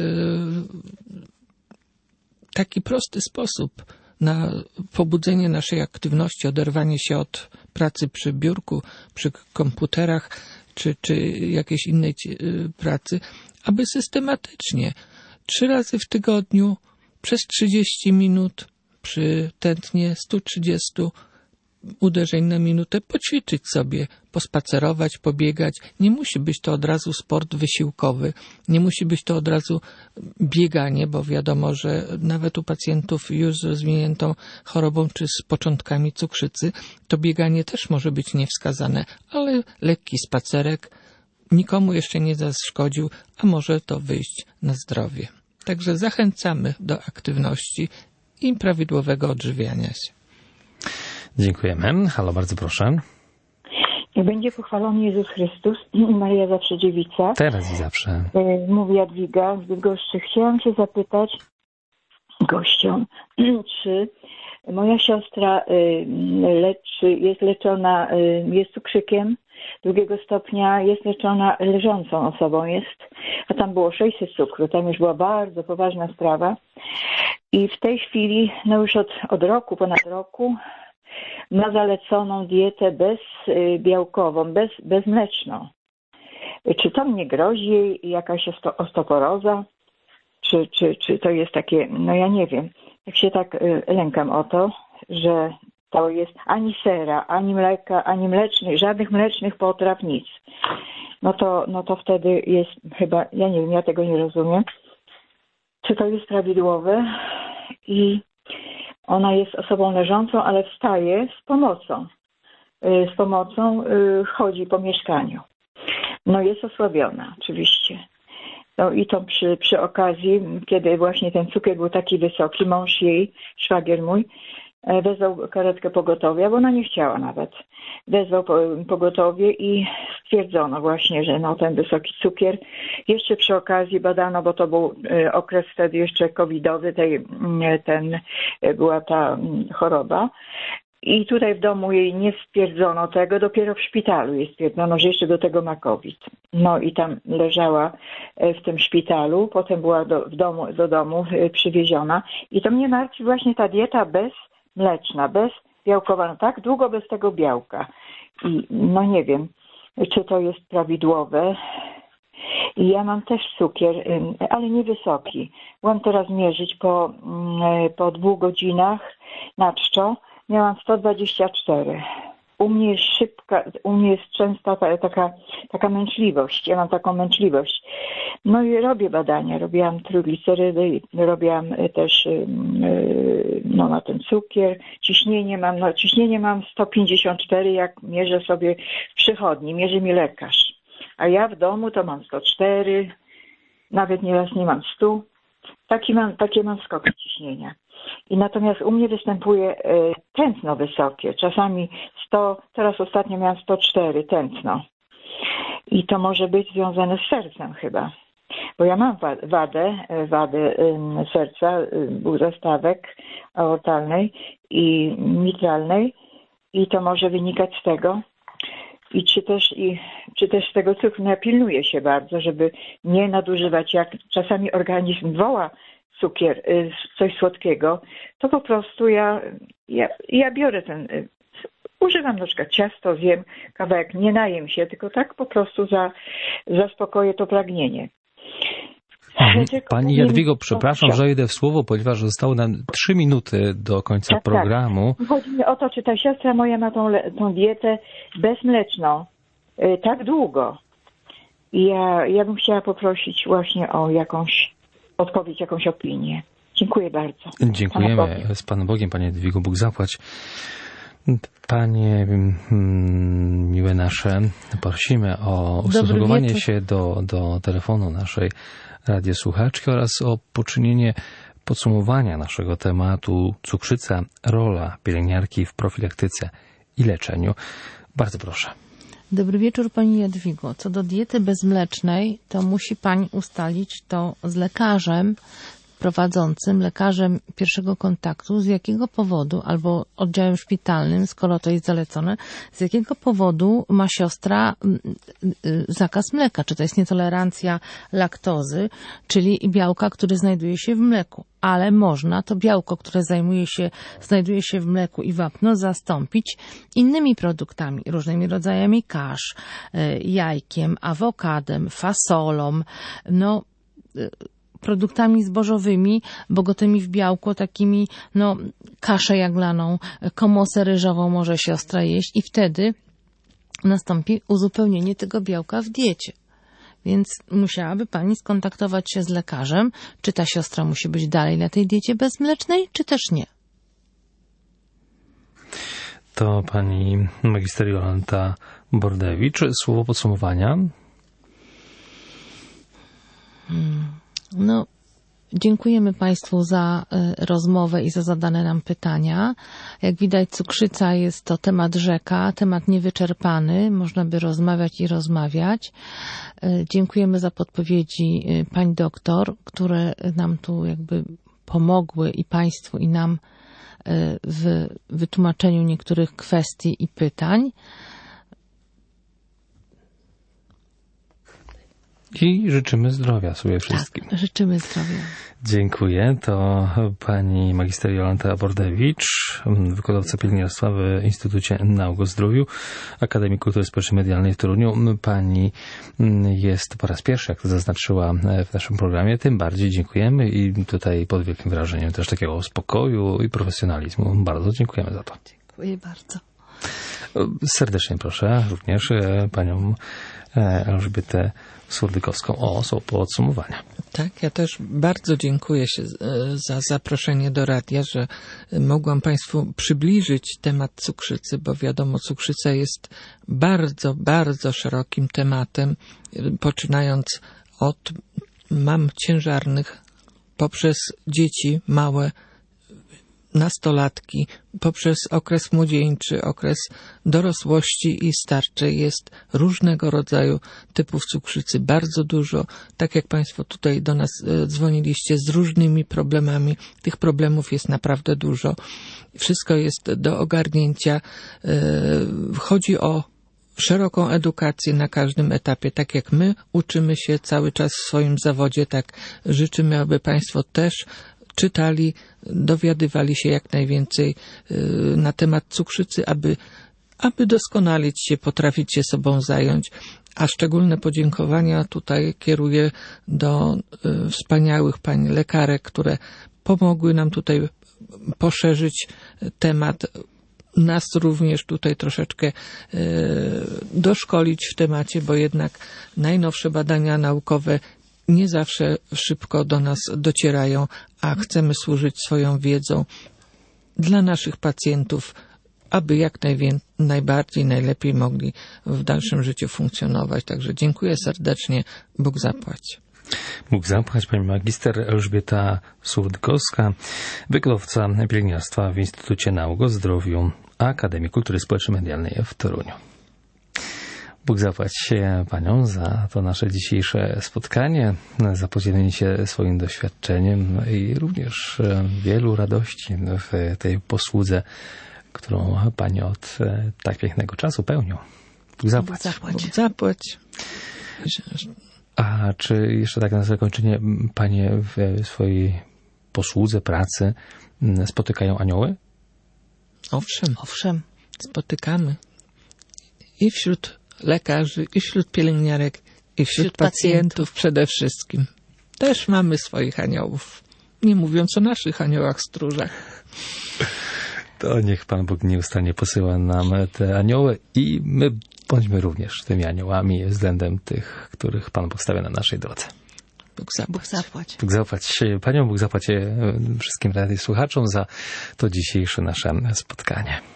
taki prosty sposób na pobudzenie naszej aktywności, oderwanie się od pracy przy biurku, przy komputerach, czy, czy jakiejś innej pracy, aby systematycznie trzy razy w tygodniu przez trzydzieści minut przy tętnie sto trzydzieści uderzeń na minutę poćwiczyć sobie, pospacerować, pobiegać. Nie musi być to od razu sport wysiłkowy, nie musi być to od razu bieganie, bo wiadomo, że nawet u pacjentów już z rozwiniętą chorobą czy z początkami cukrzycy, to bieganie też może być niewskazane, ale lekki spacerek nikomu jeszcze nie zaszkodził, a może to wyjść na zdrowie. Także zachęcamy do aktywności i prawidłowego odżywiania się. Dziękujemy. Halo, bardzo proszę. Niech będzie pochwalony Jezus Chrystus, Maria zawsze dziewica. Teraz i zawsze. Mówi Jadwiga z Bydgoszczy. Chciałam się zapytać gościom, czy moja siostra leczy, jest leczona, jest cukrzykiem drugiego stopnia, jest leczona leżącą osobą, jest, a tam było sześćset cukru, tam już była bardzo poważna sprawa i w tej chwili, no już od, od roku, ponad roku, ma zaleconą dietę bezbiałkową, bez, bezmleczną. Czy to mnie grozi jej jakaś osteoporoza? Czy, czy, czy to jest takie, no ja nie wiem. Jak się tak lękam o to, że to jest ani sera, ani mleka, ani mlecznych, żadnych mlecznych potraw, nic. No to, no to wtedy jest chyba, ja nie wiem, ja tego nie rozumiem. Czy to jest prawidłowe? I ona jest osobą leżącą, ale wstaje z pomocą. Z pomocą chodzi po mieszkaniu. No jest osłabiona, oczywiście. No i to przy, przy okazji, kiedy właśnie ten cukier był taki wysoki, mąż jej, szwagier mój, wezwał karetkę pogotowia, bo ona nie chciała nawet. Wezwał pogotowie i stwierdzono właśnie, że no ten wysoki cukier. Jeszcze przy okazji badano, bo to był okres wtedy jeszcze covidowy, tej, ten, była ta choroba. I tutaj w domu jej nie stwierdzono tego, dopiero w szpitalu jej stwierdzono, że jeszcze do tego ma COVID. No i tam leżała w tym szpitalu, potem była do, w domu, do domu przywieziona. I to mnie martwi właśnie ta dieta bezmleczna, bezbiałkowa, no tak długo bez tego białka. I no nie wiem, czy to jest prawidłowe. I ja mam też cukier, ale niewysoki. Byłam teraz mierzyć po, po dwóch godzinach na czczo. Miałam sto dwadzieścia cztery. u mnie jest szybka, u mnie jest często ta, taka, taka męczliwość. Ja mam taką męczliwość. No i robię badania. Robiłam trójglicerydy, robiłam też no, na ten cukier. Ciśnienie mam, no ciśnienie mam sto pięćdziesiąt cztery, jak mierzę sobie w przychodni, mierzy mi lekarz. A ja w domu to mam sto cztery, nawet nieraz nie mam stu. Taki mam, takie mam skoki ciśnienia. I natomiast u mnie występuje tętno wysokie. Czasami sto, teraz ostatnio miałam sto cztery tętno. I to może być związane z sercem chyba. Bo ja mam wadę, wadę serca, zastawek aortalnej i mitralnej i to może wynikać z tego. I czy też, i czy też z tego cukru, no ja pilnuję się bardzo, żeby nie nadużywać, jak czasami organizm woła cukier, coś słodkiego, to po prostu ja, ja, ja biorę ten, używam na przykład ciasto, zjem kawałek, nie najem się, tylko tak po prostu za, zaspokoję to pragnienie. Pani Jadwigo, przepraszam, że idę w słowo, ponieważ zostały nam trzy minuty do końca tak, programu. Tak. Chodzi mi o to, czy ta siostra moja ma tą, tą dietę bezmleczną yy, tak długo. I ja, ja bym chciała poprosić właśnie o jakąś odpowiedź, jakąś opinię. Dziękuję bardzo. Dziękujemy. Z Panem Bogiem, Pani Jadwigo, Bóg zapłać. Panie mm, miłe nasze, prosimy o ustosunkowanie się do, do telefonu naszej radiosłuchaczki oraz o poczynienie podsumowania naszego tematu cukrzyca, rola pielęgniarki w profilaktyce i leczeniu. Bardzo proszę. Dobry wieczór Pani Jadwigo. Co do diety bezmlecznej, to musi Pani ustalić to z lekarzem prowadzącym, lekarzem pierwszego kontaktu, z jakiego powodu, albo oddziałem szpitalnym, skoro to jest zalecone, z jakiego powodu ma siostra zakaz mleka. Czy to jest nietolerancja laktozy, czyli białka, który znajduje się w mleku. Ale można to białko, które zajmuje się, znajduje się w mleku i wapno, zastąpić innymi produktami, różnymi rodzajami kasz, jajkiem, awokadem, fasolą, no produktami zbożowymi, bogatymi w białko, takimi, no, kaszę jaglaną, komosę ryżową może siostra jeść i wtedy nastąpi uzupełnienie tego białka w diecie. Więc musiałaby Pani skontaktować się z lekarzem, czy ta siostra musi być dalej na tej diecie bezmlecznej, czy też nie. To Pani magister Jolanta Bordewicz. Słowo podsumowania. Hmm. No, dziękujemy Państwu za y, rozmowę i za zadane nam pytania. Jak widać, cukrzyca jest to temat rzeka, temat niewyczerpany. Można by rozmawiać i rozmawiać. Y, dziękujemy za podpowiedzi y, Pani doktor, które nam tu jakby pomogły i Państwu, i nam y, w wytłumaczeniu niektórych kwestii i pytań. I życzymy zdrowia sobie wszystkim. Tak, życzymy zdrowia. Dziękuję. To pani magister Jolanta Bordewicz, wykładowca pielęgniarstwa w Instytucie Nauk o Zdrowiu Akademii Kultury Społecznej i Medialnej w Toruniu. Pani jest po raz pierwszy, jak to zaznaczyła w naszym programie. Tym bardziej dziękujemy i tutaj pod wielkim wrażeniem też takiego spokoju i profesjonalizmu. Bardzo dziękujemy za to. Dziękuję bardzo. Serdecznie proszę również panią Elżbietę Słodykowską o słowo podsumowania. Tak, ja też bardzo dziękuję się za zaproszenie do radia, że mogłam Państwu przybliżyć temat cukrzycy, bo wiadomo, cukrzyca jest bardzo, bardzo szerokim tematem, poczynając od mam ciężarnych, poprzez dzieci małe, nastolatki, poprzez okres młodzieńczy, okres dorosłości i starczej jest różnego rodzaju typów cukrzycy, bardzo dużo. Tak jak Państwo tutaj do nas dzwoniliście z różnymi problemami, tych problemów jest naprawdę dużo. Wszystko jest do ogarnięcia. Chodzi o szeroką edukację na każdym etapie. Tak jak my uczymy się cały czas w swoim zawodzie, tak życzymy, aby Państwo też czytali, dowiadywali się jak najwięcej na temat cukrzycy, aby, aby doskonalić się, potrafić się sobą zająć. A szczególne podziękowania tutaj kieruję do wspaniałych pań lekarek, które pomogły nam tutaj poszerzyć temat nas również tutaj troszeczkę e, doszkolić w temacie, bo jednak najnowsze badania naukowe nie zawsze szybko do nas docierają, a chcemy służyć swoją wiedzą dla naszych pacjentów, aby jak najwię- najbardziej, najlepiej mogli w dalszym życiu funkcjonować. Także dziękuję serdecznie. Bóg zapłać. Bóg zapłać. Pani magister Elżbieta Surdkowska, wykładowca pielęgniarstwa w Instytucie Nauk o Zdrowiu Akademii Kultury Społeczno-Medialnej w Toruniu. Bóg zapłać Panią za to nasze dzisiejsze spotkanie, za podzielenie się swoim doświadczeniem i również wielu radości w tej posłudze, którą Pani od tak pięknego czasu pełnią. Bóg zapłać. Bóg zapłać. Bóg zapłać. A czy jeszcze tak na zakończenie Panie w swojej posłudze, pracy spotykają anioły? Owszem. Owszem. Spotykamy. I wśród lekarzy, i wśród pielęgniarek, i wśród, wśród pacjentów, pacjentów przede wszystkim. Też mamy swoich aniołów. Nie mówiąc o naszych aniołach stróżach. To niech Pan Bóg nieustannie posyła nam te anioły i my bądźmy również tymi aniołami względem tych, których Pan Bóg stawia na naszej drodze. Bóg zapłać. Bóg zapłać. Bóg zapłać Panią, Bóg zapłać wszystkim radioslsłuchaczom za to dzisiejsze nasze spotkanie.